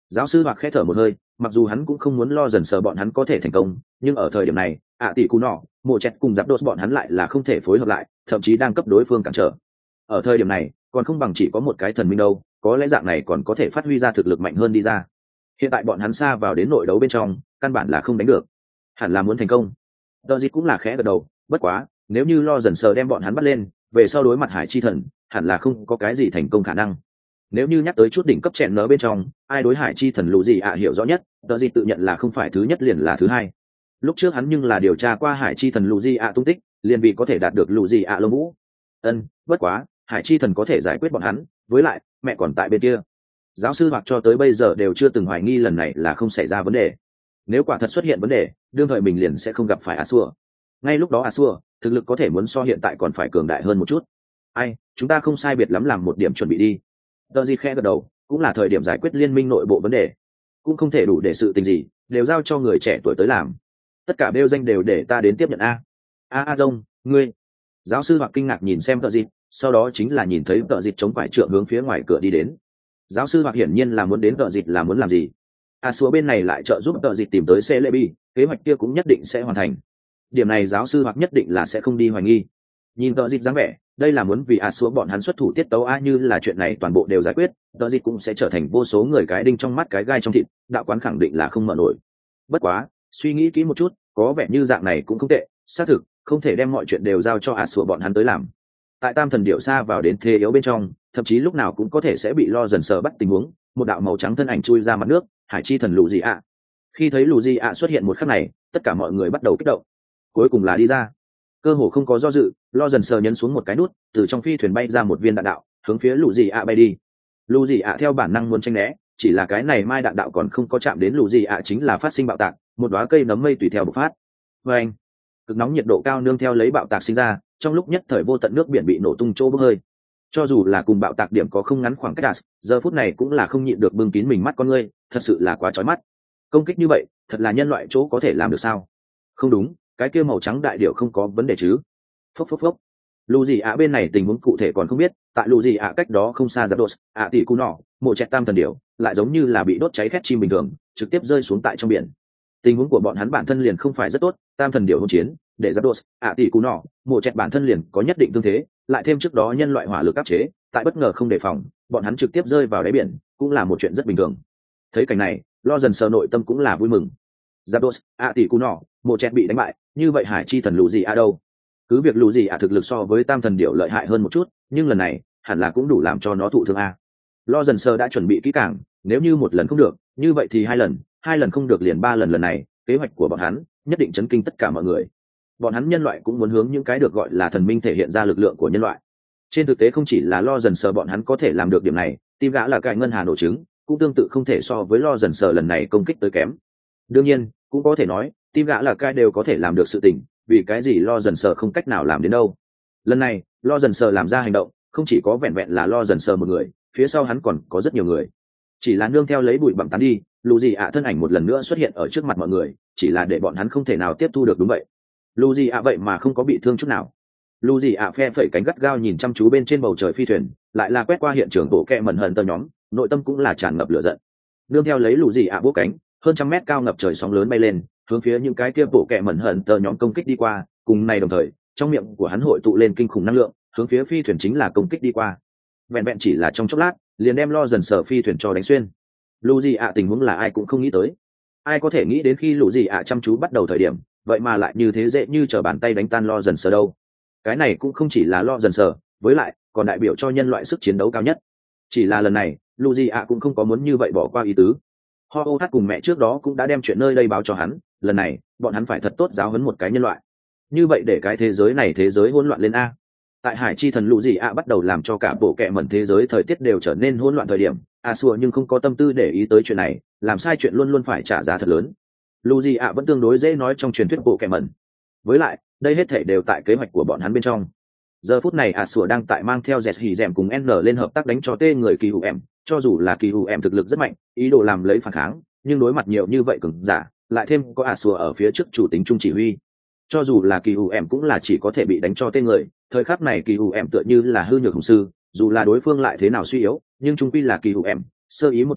Speaker 1: Giáo sư hoặc khẽ thở một hơi, mặc dù hắn cũng không muốn lo dần sờ bọn hắn có thể thành công, nhưng ở thời điểm này ạ tỷ cú nọ mộ chẹt cùng giáp đốt bọn hắn lại là không thể phối hợp lại, thậm chí đang cấp đối phương cản trở. Ở thời điểm này còn không bằng chỉ có một cái thần minh đâu, có lẽ dạng này còn có thể phát huy ra thực lực mạnh hơn đi ra. Hiện tại bọn hắn xa vào đến nội đấu bên trong, căn bản là không đánh được, hẳn là muốn thành công. Đờ Dịch cũng là khẽ gật đầu, bất quá nếu như lo dần sờ đem bọn hắn bắt lên, về sau đối mặt hải chi thần hẳn là không có cái gì thành công khả năng. Nếu như nhắc tới chút đỉnh cấp chèn nớ bên trong, ai đối hải chi thần lù gì ạ hiểu rõ nhất, Đờ Dịch tự nhận là không phải thứ nhất liền là thứ hai. Lúc trước hắn nhưng là điều tra qua hải chi thần lù gì ạ tung tích, liền vì có thể đạt được lù gì ạ lông vũ. Ân, bất quá hải chi thần có thể giải quyết bọn hắn, với lại mẹ còn tại bên kia. Giáo sư hoặc cho tới bây giờ đều chưa từng hoài nghi lần này là không xảy ra vấn đề. Nếu quả thật xuất hiện vấn đề, đương thời mình liền sẽ không gặp phải Asua. Ngay lúc đó Asua thực lực có thể muốn so hiện tại còn phải cường đại hơn một chút. Ai, chúng ta không sai biệt lắm làm một điểm chuẩn bị đi. Đờ Di khẽ gật đầu, cũng là thời điểm giải quyết liên minh nội bộ vấn đề. Cũng không thể đủ để sự tình gì đều giao cho người trẻ tuổi tới làm. Tất cả đều danh đều để ta đến tiếp nhận a. A A Đông, ngươi. Giáo sư hoặc kinh ngạc nhìn xem Đờ Di, sau đó chính là nhìn thấy Đờ Di chống quải trượng hướng phía ngoài cửa đi đến. Giáo sư hoặc hiển nhiên là muốn đến Đờ Di là muốn làm gì. Asua bên này lại trợ giúp Đờ Di tìm tới Celebi, kế hoạch kia cũng nhất định sẽ hoàn thành. Điểm này giáo sư hoặc nhất định là sẽ không đi hoài nghi. Nhìn Đờ Di dáng vẻ, đây là muốn vì Asua bọn hắn xuất thủ tiết tấu a, như là chuyện này toàn bộ đều giải quyết, Đờ Di cũng sẽ trở thành vô số người cái đinh trong mắt cái gai trong thịt, đạo quán khẳng định là không mở nổi. Bất quá, suy nghĩ kỹ một chút, có vẻ như dạng này cũng không tệ, xác thực không thể đem mọi chuyện đều giao cho Asua bọn hắn tới làm. Tại Tam Thần Điểu xa vào đến thế yếu bên trong, thậm chí lúc nào cũng có thể sẽ bị lo dần sờ bắt tình huống, một đạo màu trắng thân ảnh chui ra mặt nước, hải chi thần lù gì ạ. Khi thấy lù gì ạ xuất hiện một khắc này, tất cả mọi người bắt đầu kích động. Cuối cùng là đi ra, cơ hồ không có do dự, lo dần sờ nhấn xuống một cái nút, từ trong phi thuyền bay ra một viên đạn đạo, hướng phía lù gì ạ bay đi. Lù gì ạ theo bản năng muốn tránh né, chỉ là cái này mai đạn đạo còn không có chạm đến lù gì ạ chính là phát sinh bạo tạc, một đóa cây nấm mây tùy theo bộc phát. Và anh, cực nóng nhiệt độ cao nương theo lấy bạo tạc sinh ra, trong lúc nhất thời vô tận nước biển bị nổ tung chỗ bốc hơi. Cho dù là cùng bạo tạc điểm có không ngắn khoảng cách đạt, giờ phút này cũng là không nhịn được bưng kín mình mắt con ngươi, thật sự là quá chói mắt. Công kích như vậy, thật là nhân loại chỗ có thể làm được sao? Không đúng, cái kia màu trắng đại điểu không có vấn đề chứ? Phốc phốc phốc. Lù gì ạ bên này tình huống cụ thể còn không biết, tại lù gì ạ cách đó không xa giáp đột, ạ tỷ cu nọ, mộ chẹt tam thần điểu, lại giống như là bị đốt cháy khét chim bình thường, trực tiếp rơi xuống tại trong biển. Tình huống của bọn hắn bản thân liền không phải rất tốt, tam thần điểu hỗn chiến, để giáp đột, ạ tỷ cu nọ, mộ chẹt bản thân liền có nhất định tương thế, lại thêm trước đó nhân loại hỏa lực áp chế, tại bất ngờ không đề phòng, bọn hắn trực tiếp rơi vào đáy biển, cũng là một chuyện rất bình thường. Thấy cảnh này, lo dần sờ nội tâm cũng là vui mừng. Giáp đột, ạ tỷ cu nọ, mộ chẹt bị đánh bại, như vậy hải chi thần lù gì ạ đâu? Cứ việc lù gì ạ thực lực so với tam thần điểu lợi hại hơn một chút, nhưng lần này hẳn là cũng đủ làm cho nó thụ thương a. Lo dần sờ đã chuẩn bị kỹ càng, nếu như một lần không được, như vậy thì hai lần, hai lần không được liền ba lần, lần này kế hoạch của bọn hắn nhất định chấn kinh tất cả mọi người. Bọn hắn nhân loại cũng muốn hướng những cái được gọi là thần minh thể hiện ra lực lượng của nhân loại. Trên thực tế không chỉ là lo dần sờ bọn hắn có thể làm được điểm này, tim gã là cài ngân hà nổ trứng cũng tương tự không thể so với lo dần sờ lần này công kích tới kém. Đương nhiên cũng có thể nói tim gã là cài đều có thể làm được sự tình, vì cái gì lo dần sờ không cách nào làm đến đâu. Lần này lo dần sờ làm ra hành động không chỉ có vẹn vẹn là lo dần sờ một người, phía sau hắn còn có rất nhiều người. Chỉ là nương theo lấy bụi bặm tán đi, lù gì ạ thân ảnh một lần nữa xuất hiện ở trước mặt mọi người, chỉ là để bọn hắn không thể nào tiếp thu được. Đúng vậy, lù gì ạ vậy mà không có bị thương chút nào. Lù gì ạ phe phẩy cánh gắt gao nhìn chăm chú bên trên bầu trời phi thuyền, lại là quét qua hiện trường bộ kẹ mẩn hận tơ nhóm, nội tâm cũng là tràn ngập lửa giận. Nương theo lấy lù gì ạ bốc cánh, hơn trăm mét cao ngập trời sóng lớn bay lên, hướng phía những cái kia bộ kẹ mẩn hận tơ nhóm công kích đi qua. Cùng này đồng thời, trong miệng của hắn hội tụ lên kinh khủng năng lượng, hướng phía phi thuyền chính là công kích đi qua. Vẹn vẹn chỉ là trong chốc lát, liền đem lo dần sờ phi thuyền cho đánh xuyên. Lù gì ạ tình huống là ai cũng không nghĩ tới. Ai có thể nghĩ đến khi lù gì ạ chăm chú bắt đầu thời điểm, vậy mà lại như thế dễ như trở bàn tay đánh tan lo dần sờ đâu. Cái này cũng không chỉ là lo dần sờ, với lại còn đại biểu cho nhân loại sức chiến đấu cao nhất. Chỉ là lần này lù gì ạ cũng không có muốn như vậy bỏ qua ý tứ. Ho ô hát cùng mẹ trước đó cũng đã đem chuyện nơi đây báo cho hắn, lần này bọn hắn phải thật tốt giáo huấn một cái nhân loại, như vậy để cái thế giới này thế giới hỗn loạn lên a. Tại hải chi thần lù gì ạ bắt đầu làm cho cả bộ kệ mẩn thế giới thời tiết đều trở nên hỗn loạn thời điểm, a xua nhưng không có tâm tư để ý tới chuyện này, làm sai chuyện luôn luôn phải trả giá thật lớn. Lù gì ạ vẫn tương đối dễ nói trong truyền thuyết bộ kệ mẩn, với lại đây hết thể đều tại kế hoạch của bọn hắn bên trong. Giờ phút này a xua đang tại mang theo dẹt hỉ dẻm cùng n lên hợp tác đánh cho tê người kỳ hụ em, cho dù là kỳ hụ em thực lực rất mạnh, ý đồ làm lấy phản kháng, nhưng đối mặt nhiều như vậy cứng giả, lại thêm có a xua ở phía trước chủ tính trung chỉ huy, cho dù là kỳ hụ em cũng là chỉ có thể bị đánh cho tên người. Thời khắc này kỳ hụ em tựa như là hư nhược hùng sư, dù là đối phương lại thế nào suy yếu, nhưng trung quy là kỳ hụ em, sơ ý một chút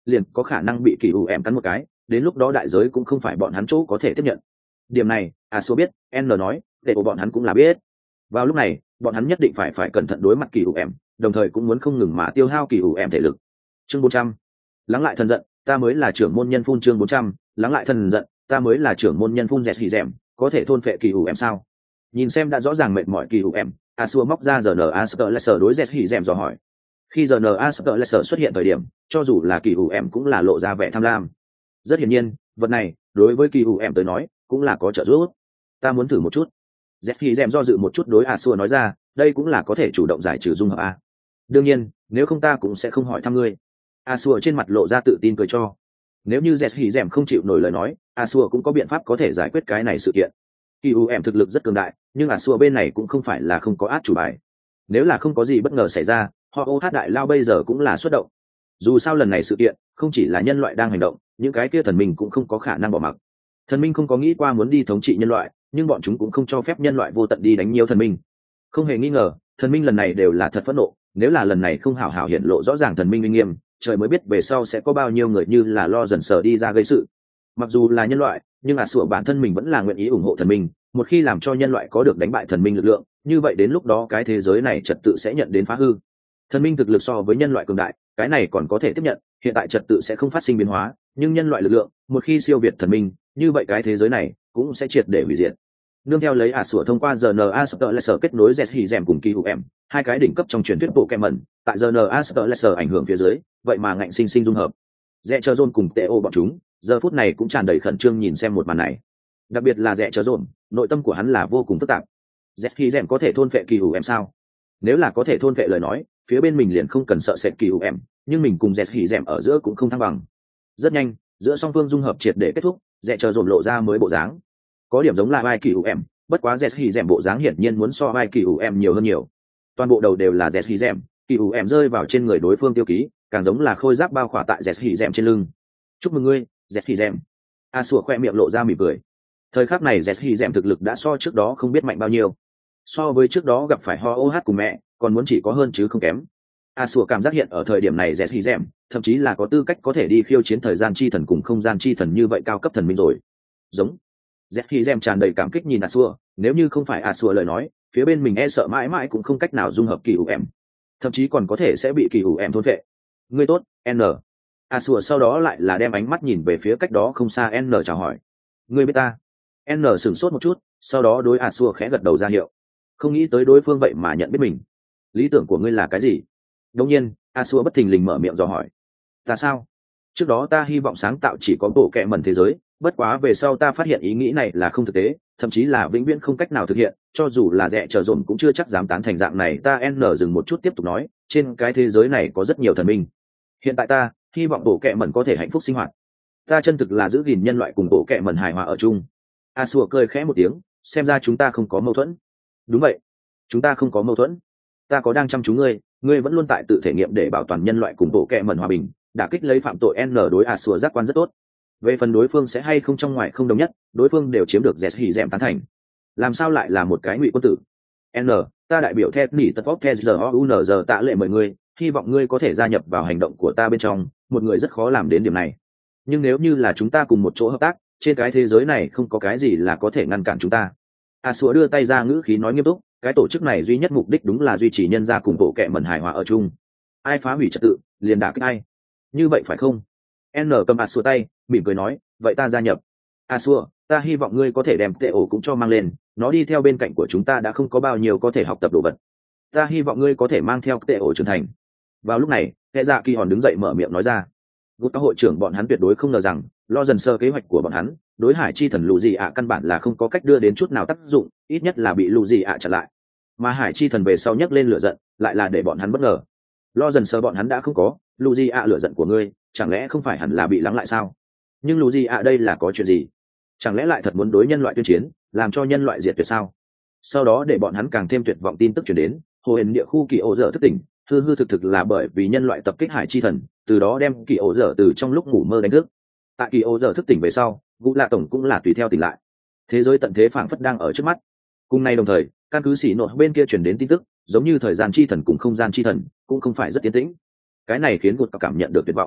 Speaker 1: liền có khả năng bị kỳ ủ em cắn một cái, đến lúc đó đại giới cũng không phải bọn hắn chỗ có thể tiếp nhận. Điểm này a số biết, N nói để của bọn hắn cũng là biết. Vào lúc này bọn hắn nhất định phải phải cẩn thận đối mặt kỳ ủ em, đồng thời cũng muốn không ngừng mà tiêu hao kỳ ủ em thể lực. Chương bốn trăm, lắng lại thần giận, ta mới là trưởng môn nhân phun. Chương bốn trăm, lắng lại thần giận, ta mới là trưởng môn nhân phun. Dẹt hỉ dẻm có thể thôn phệ kỳ ủ em sao? Nhìn xem đã rõ ràng mệt mỏi kỳ ủ em, a xua móc ra giờ n a sờ lesser đối dẹt hỉ dẻm dò hỏi. Khi giờ n a sờ lesser xuất hiện thời điểm, cho dù là kỳ ủ em cũng là lộ ra vẻ tham lam. Rất hiển nhiên vật này đối với kỳ ủ em tới nói cũng là có trợ giúp. Ta muốn thử một chút. Dẹt hỉ dẻm do dự một chút đối a xua nói ra, đây cũng là có thể chủ động giải trừ dung hợp a. Đương nhiên nếu không ta cũng sẽ không hỏi thăm ngươi. A xua trên mặt lộ ra tự tin cười cho. Nếu như dẹt hỉ dẻm không chịu nổi lời nói, a xua cũng có biện pháp có thể giải quyết cái này sự kiện. Kỳ u em thực lực rất cường đại, nhưng a xua bên này cũng không phải là không có át chủ bài. Nếu là không có gì bất ngờ xảy ra, họ ô hát đại lao bây giờ cũng là xuất động. Dù sao lần này sự kiện không chỉ là nhân loại đang hành động, những cái kia thần minh cũng không có khả năng bỏ mặc. Thần minh không có nghĩ qua muốn đi thống trị nhân loại, nhưng bọn chúng cũng không cho phép nhân loại vô tận đi đánh nhiều thần minh. Không hề nghi ngờ thần minh lần này đều là thật phẫn nộ, nếu là lần này không hảo hảo hiện lộ rõ ràng thần minh uy nghiêm, trời mới biết về sau sẽ có bao nhiêu người như là lo dần sờ đi ra gây sự. Mặc dù là nhân loại, nhưng à sủa bản thân mình vẫn là nguyện ý ủng hộ thần minh, một khi làm cho nhân loại có được đánh bại thần minh lực lượng, như vậy đến lúc đó cái thế giới này trật tự sẽ nhận đến phá hư. Thần minh thực lực so với nhân loại cường đại, cái này còn có thể tiếp nhận, hiện tại trật tự sẽ không phát sinh biến hóa, nhưng nhân loại lực lượng một khi siêu việt thần minh, như vậy cái thế giới này cũng sẽ triệt để hủy diệt. Nương theo lấy ả sủa thông qua rờ en a Splash kết nối Jet Hỉ Dẻm cùng Kỳ Hụ Em, hai cái đỉnh cấp trong truyền thuyết bộ Pokemon, tại rờ en a Splash ảnh hưởng phía dưới, vậy mà ngạnh sinh sinh dung hợp. Rẽ Chờ Zone cùng Teo bọn chúng, giờ phút này cũng tràn đầy khẩn trương nhìn xem một màn này. Đặc biệt là Rẽ Chờ Zone, nội tâm của hắn là vô cùng phức tạp. Jet Hỉ Dẻm có thể thôn phệ Kỳ Hụ Em sao? Nếu là có thể thôn phệ lời nói, phía bên mình liền không cần sợ sệt Kỳ Hụ Em, nhưng mình cùng Jet Hỉ Dẻm ở giữa cũng không thăng bằng. Rất nhanh, giữa song phương dung hợp triệt để kết thúc, Rẽ Chờ Zone lộ ra mới bộ dáng. Có điểm giống là vai Kỳ Hụ Em, bất quá Jet Hỉ Dẻm bộ dáng hiển nhiên muốn so vai Kỳ Hụ Em nhiều hơn nhiều. Toàn bộ đầu đều là Jet Hỉ Dẻm, Kỳ Hụ Em rơi vào trên người đối phương tiêu ký, càng giống là khôi giáp bao khỏa tại Jet Hỉ Dẻm trên lưng. Chúc mừng ngươi, Jet Hỉ Dẻm. A Sủa khoe miệng lộ ra mỉm cười. Thời khắc này Jet Hỉ Dẻm thực lực đã so trước đó không biết mạnh bao nhiêu. So với trước đó gặp phải Ho ô hát cùng mẹ, còn muốn chỉ có hơn chứ không kém. A Sủa cảm giác hiện ở thời điểm này Jet Hỉ Dẻm, thậm chí là có tư cách có thể đi khiêu chiến thời gian chi thần cùng không gian chi thần như vậy cao cấp thần minh rồi. Giống. Jet Hỉ Dẻm tràn đầy cảm kích nhìn A Sủa, nếu như không phải A Sủa lời nói, phía bên mình e sợ mãi mãi cũng không cách nào dung hợp Kỳ Hụ Em, thậm chí còn có thể sẽ bị Kỳ Hụ Em thôn phệ. Ngươi tốt, N. A Sủa sau đó lại là đem ánh mắt nhìn về phía cách đó không xa N chào hỏi. Ngươi biết ta? N sửng sốt một chút, sau đó đối A Sủa khẽ gật đầu ra hiệu. Không nghĩ tới đối phương vậy mà nhận biết mình. Lý tưởng của ngươi là cái gì? Đương nhiên, A Sủa bất thình lình mở miệng dò hỏi. Ta sao? Trước đó ta hy vọng sáng tạo chỉ có bộ kệ mẩn thế giới, bất quá về sau ta phát hiện ý nghĩ này là không thực tế, thậm chí là vĩnh viễn không cách nào thực hiện, cho dù là Rẽ Chờ Dồn cũng chưa chắc dám tán thành dạng này. Ta N dừng một chút tiếp tục nói, trên cái thế giới này có rất nhiều thần minh. Hiện tại ta hy vọng bộ kệ mẩn có thể hạnh phúc sinh hoạt. Ta chân thực là giữ gìn nhân loại cùng bộ kệ mẩn hài hòa ở chung. A Sủa cười khẽ một tiếng, xem ra chúng ta không có mâu thuẫn. Đúng vậy, chúng ta không có mâu thuẫn. Ta có đang chăm chú ngươi, ngươi vẫn luôn tại tự thể nghiệm để bảo toàn nhân loại cùng bộ kệ mẩn hòa bình, đả kích lấy phạm tội. N đối A Sủa giác quan rất tốt. Về phần đối phương sẽ hay không trong ngoài không đồng nhất, đối phương đều chiếm được Jet Hỉ Dẻm tán thành. Làm sao lại là một cái ngụy quân tử? N, ta đại biểu Ted nỉ tật vóc Ted giờ o u n giờ tạ lệ mời ngươi, hy vọng ngươi có thể gia nhập vào hành động của ta bên trong, một người rất khó làm đến điểm này. Nhưng nếu như là chúng ta cùng một chỗ hợp tác, trên cái thế giới này không có cái gì là có thể ngăn cản chúng ta. A Sủa đưa tay ra ngữ khí nói nghiêm túc, cái tổ chức này duy nhất mục đích đúng là duy trì nhân gia cùng bộ kệ mẩn hài hòa ở chung. Ai phá hủy trật tự, liền đả kích ai. Như vậy phải không? N cầm A Sủa tay, mỉm cười nói, vậy ta gia nhập. A Sủa, ta hy vọng ngươi có thể đem tệ ổ cũng cho mang lên, nó đi theo bên cạnh của chúng ta đã không có bao nhiêu có thể học tập đồ vật. Ta hy vọng ngươi có thể mang theo tệ ổ trưởng thành. Vào lúc này, Kẻ Dạ Kỳ Hòn đứng dậy mở miệng nói ra. Gút các hội trưởng bọn hắn tuyệt đối không ngờ rằng, lo dần sơ kế hoạch của bọn hắn, đối hải chi thần lù gì ạ căn bản là không có cách đưa đến chút nào tác dụng, ít nhất là bị lù gì ạ chặn lại. Mà hải chi thần về sau nhấc lên lửa giận, lại là để bọn hắn bất ngờ. Lo dần sơ bọn hắn đã không có, lù gì ạ lửa giận của ngươi, chẳng lẽ không phải hẳn là bị lắng lại sao? Nhưng lù gì ạ đây là có chuyện gì? Chẳng lẽ lại thật muốn đối nhân loại tuyên chiến, làm cho nhân loại diệt tuyệt sao? Sau đó để bọn hắn càng thêm tuyệt vọng tin tức truyền đến, hồ hển địa khu kỳ ổ dở thức tỉnh, hư hư thực thực là bởi vì nhân loại tập kích hải chi thần, từ đó đem kỳ ổ dở từ trong lúc ngủ mơ đánh thức. Tại kỳ ổ dở thức tỉnh về sau, Gũ Lạ tổng cũng là tùy theo tỉnh lại. Thế giới tận thế phảng phất đang ở trước mắt. Cùng nay đồng thời, căn cứ xỉ nội bên kia truyền đến tin tức, giống như thời gian chi thần cùng không gian chi thần cũng không phải rất tiến tĩnh. Cái này khiến Gút cảm nhận được tuyệt vọng.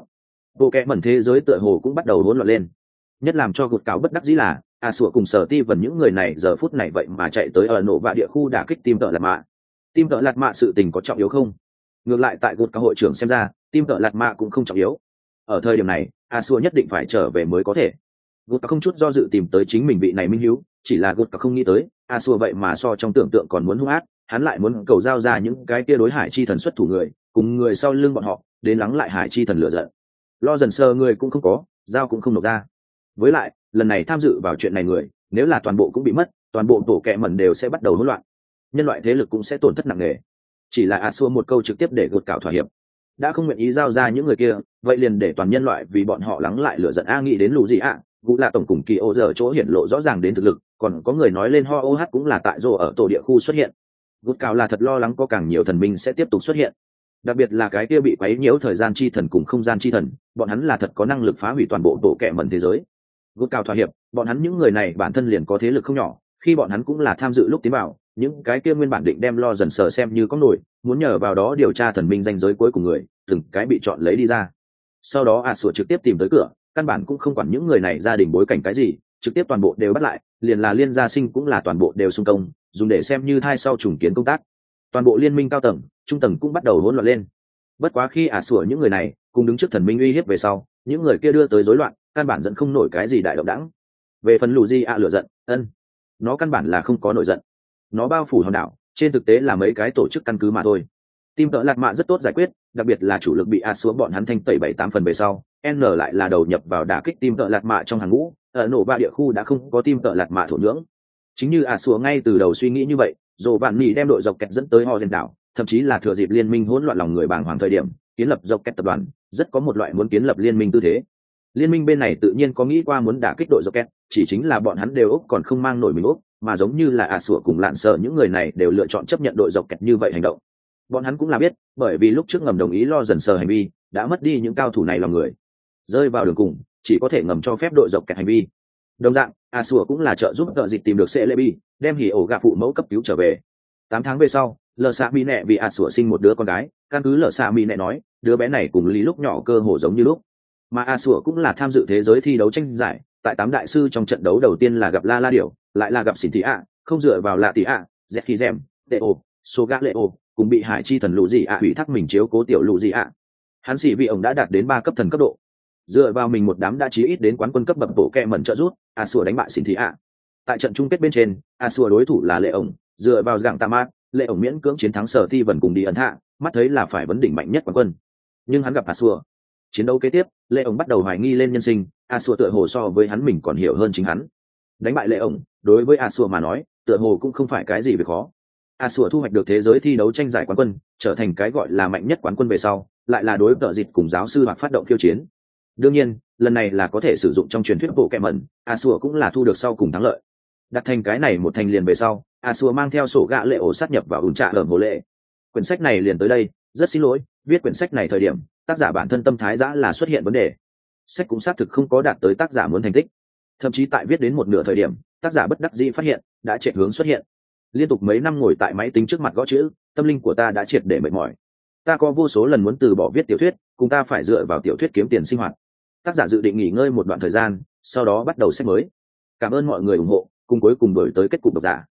Speaker 1: bộ kệ mẩn thế giới tựa hồ cũng bắt đầu hỗn loạn lên. Nhất làm cho gột cáo bất đắc dĩ là a sủa cùng sở ti vần những người này giờ phút này vậy mà chạy tới ở nổ vạ địa khu đả kích tim tợ lạt mạ. Tim tợ lạt mạ sự tình có trọng yếu không? Ngược lại tại gột cáo hội trưởng xem ra tim tợ lạt mạ cũng không trọng yếu. Ở thời điểm này a sủa nhất định phải trở về mới có thể. Gột cáo không chút do dự tìm tới chính mình vị này minh hiếu, chỉ là gột cáo không nghĩ tới a sủa vậy mà so trong tưởng tượng còn muốn hung ác, hắn lại muốn cầu giao ra những cái kia đối hải chi thần xuất thủ người cùng người sau lưng bọn họ đến lắng lại hải chi thần lửa giận. Lo dần sờ người cũng không có, dao cũng không nộp ra. Với lại lần này tham dự vào chuyện này người nếu là toàn bộ cũng bị mất, toàn bộ tổ kẹ mẩn đều sẽ bắt đầu hỗn loạn, nhân loại thế lực cũng sẽ tổn thất nặng nề. Chỉ là a xua một câu trực tiếp để gột cảo thỏa hiệp, đã không nguyện ý giao ra những người kia, vậy liền để toàn nhân loại vì bọn họ lắng lại lửa giận. A nghĩ đến lù gì ạ, Gũ là tổng cùng kỳ ô giờ chỗ hiển lộ rõ ràng đến thực lực, còn có người nói lên ho ô hát cũng là tại rồ ở tổ địa khu xuất hiện. Gột cảo là thật lo lắng có càng nhiều thần minh sẽ tiếp tục xuất hiện, đặc biệt là cái kia bị quấy nhiễu thời gian chi thần cùng không gian chi thần, bọn hắn là thật có năng lực phá hủy toàn bộ tổ kẹ mẩn thế giới. Gột cảo thỏa hiệp, bọn hắn những người này bản thân liền có thế lực không nhỏ, khi bọn hắn cũng là tham dự lúc tiến vào, những cái kia nguyên bản định đem lo dần sờ xem như có nổi, muốn nhờ vào đó điều tra thần minh danh giới cuối cùng người, từng cái bị chọn lấy đi ra. Sau đó a sủa trực tiếp tìm tới cửa, căn bản cũng không quản những người này gia đình bối cảnh cái gì, trực tiếp toàn bộ đều bắt lại, liền là liên gia sinh cũng là toàn bộ đều xung công, dùng để xem như thai sau trùng kiến công tác. Toàn bộ liên minh cao tầng, trung tầng cũng bắt đầu hỗn loạn lên. Bất quá khi a sủa những người này cùng đứng trước thần minh uy hiếp về sau, những người kia đưa tới rối loạn, căn bản dẫn không nổi cái gì đại động đẳng. Về phần lù di ạ lửa giận, ân, nó căn bản là không có nổi giận, nó bao phủ hòn đảo, trên thực tế là mấy cái tổ chức căn cứ mà thôi. Tim tợ lạt mạ rất tốt giải quyết, đặc biệt là chủ lực bị a xuống bọn hắn thanh tẩy bảy tám phần về sau, n lại là đầu nhập vào đả kích tim tợ lạt mạ trong hàng ngũ. Ở nổ ba địa khu đã không có tim tợ lạt mạ thổ nhưỡng, chính như a xuống ngay từ đầu suy nghĩ như vậy, dù bạn nhỉ đem đội dọc kẹt dẫn tới ho gen đảo, thậm chí là thừa dịp liên minh hỗn loạn lòng người bàng hoàng thời điểm kiến lập dọc kẹt tập đoàn, rất có một loại muốn kiến lập liên minh tư thế. Liên minh bên này tự nhiên có nghĩ qua muốn đả kích đội dọc kẹt, chỉ chính là bọn hắn đều úc còn không mang nổi mình úc, mà giống như là a sủa cùng lạn sợ những người này đều lựa chọn chấp nhận đội dọc kẹt như vậy hành động. Bọn hắn cũng là biết, bởi vì lúc trước ngầm đồng ý lo dần sờ hành vi đã mất đi những cao thủ này lòng người, rơi vào đường cùng chỉ có thể ngầm cho phép đội dọc kẹt hành vi. Đồng dạng a sủa cũng là trợ giúp tợ dịch tìm được sẽ lê bi, đem hỉ ổ gạ phụ mẫu cấp cứu trở về. Tám tháng về sau, lờ xạ mỹ nẹ vì a sủa sinh một đứa con gái, căn cứ lờ xạ mỹ nẹ nói đứa bé này cùng lý lúc nhỏ cơ hồ giống như lúc. Mà a sủa cũng là tham dự thế giới thi đấu tranh giải, tại tám đại sư trong trận đấu đầu tiên là gặp la la điểu, lại là gặp xỉn thị ạ, không dựa vào lạ tỷ ạ, dẹt khi dèm đệ ồ số gã lệ ồ cùng bị hải chi thần lũ gì ạ hủy thác mình chiếu cố tiểu lũ gì ạ. Hắn xỉ vì ông đã đạt đến ba cấp thần cấp độ, dựa vào mình một đám đã chí ít đến quán quân cấp bậc bộ kẹ mẩn trợ rút, a sủa đánh bại xỉn thị ạ. Tại trận chung kết bên trên, a sủa đối thủ là lệ ổng, dựa vào gặng tamat, lệ ổng miễn cưỡng chiến thắng sở thi vần cùng đi ấn hạ, mắt thấy là phải vấn đỉnh mạnh nhất quán quân. Nhưng hắn gặp a sủa. Chiến đấu kế tiếp, lệ ổng bắt đầu hoài nghi lên nhân sinh, a sủa tựa hồ so với hắn mình còn hiểu hơn chính hắn. Đánh bại lệ ổng, đối với a sủa mà nói, tựa hồ cũng không phải cái gì về khó. A sủa thu hoạch được thế giới thi đấu tranh giải quán quân, trở thành cái gọi là mạnh nhất quán quân về sau, lại là đối tợ dịch cùng giáo sư hoặc phát động khiêu chiến. Đương nhiên, lần này là có thể sử dụng trong truyền thuyết bộ kẹ mẩn, a sủa cũng là thu được sau cùng thắng lợi. Đặt thành cái này một thành liền về sau, a sủa mang theo sổ gạ lệ ổ sát nhập vào ủn trạ lởm hồ lệ. Quyển sách này liền tới đây, rất xin lỗi, viết quyển sách này thời điểm tác giả bản thân tâm thái giã là xuất hiện vấn đề, sách cũng xác thực không có đạt tới tác giả muốn thành tích, thậm chí tại viết đến một nửa thời điểm tác giả bất đắc dĩ phát hiện đã chạy hướng xuất hiện. Liên tục mấy năm ngồi tại máy tính trước mặt gõ chữ, tâm linh của ta đã triệt để mệt mỏi. Ta có vô số lần muốn từ bỏ viết tiểu thuyết, cùng ta phải dựa vào tiểu thuyết kiếm tiền sinh hoạt. Tác giả dự định nghỉ ngơi một đoạn thời gian, sau đó bắt đầu sách mới. Cảm ơn mọi người ủng hộ, cùng cuối cùng đổi tới kết cục độc giả.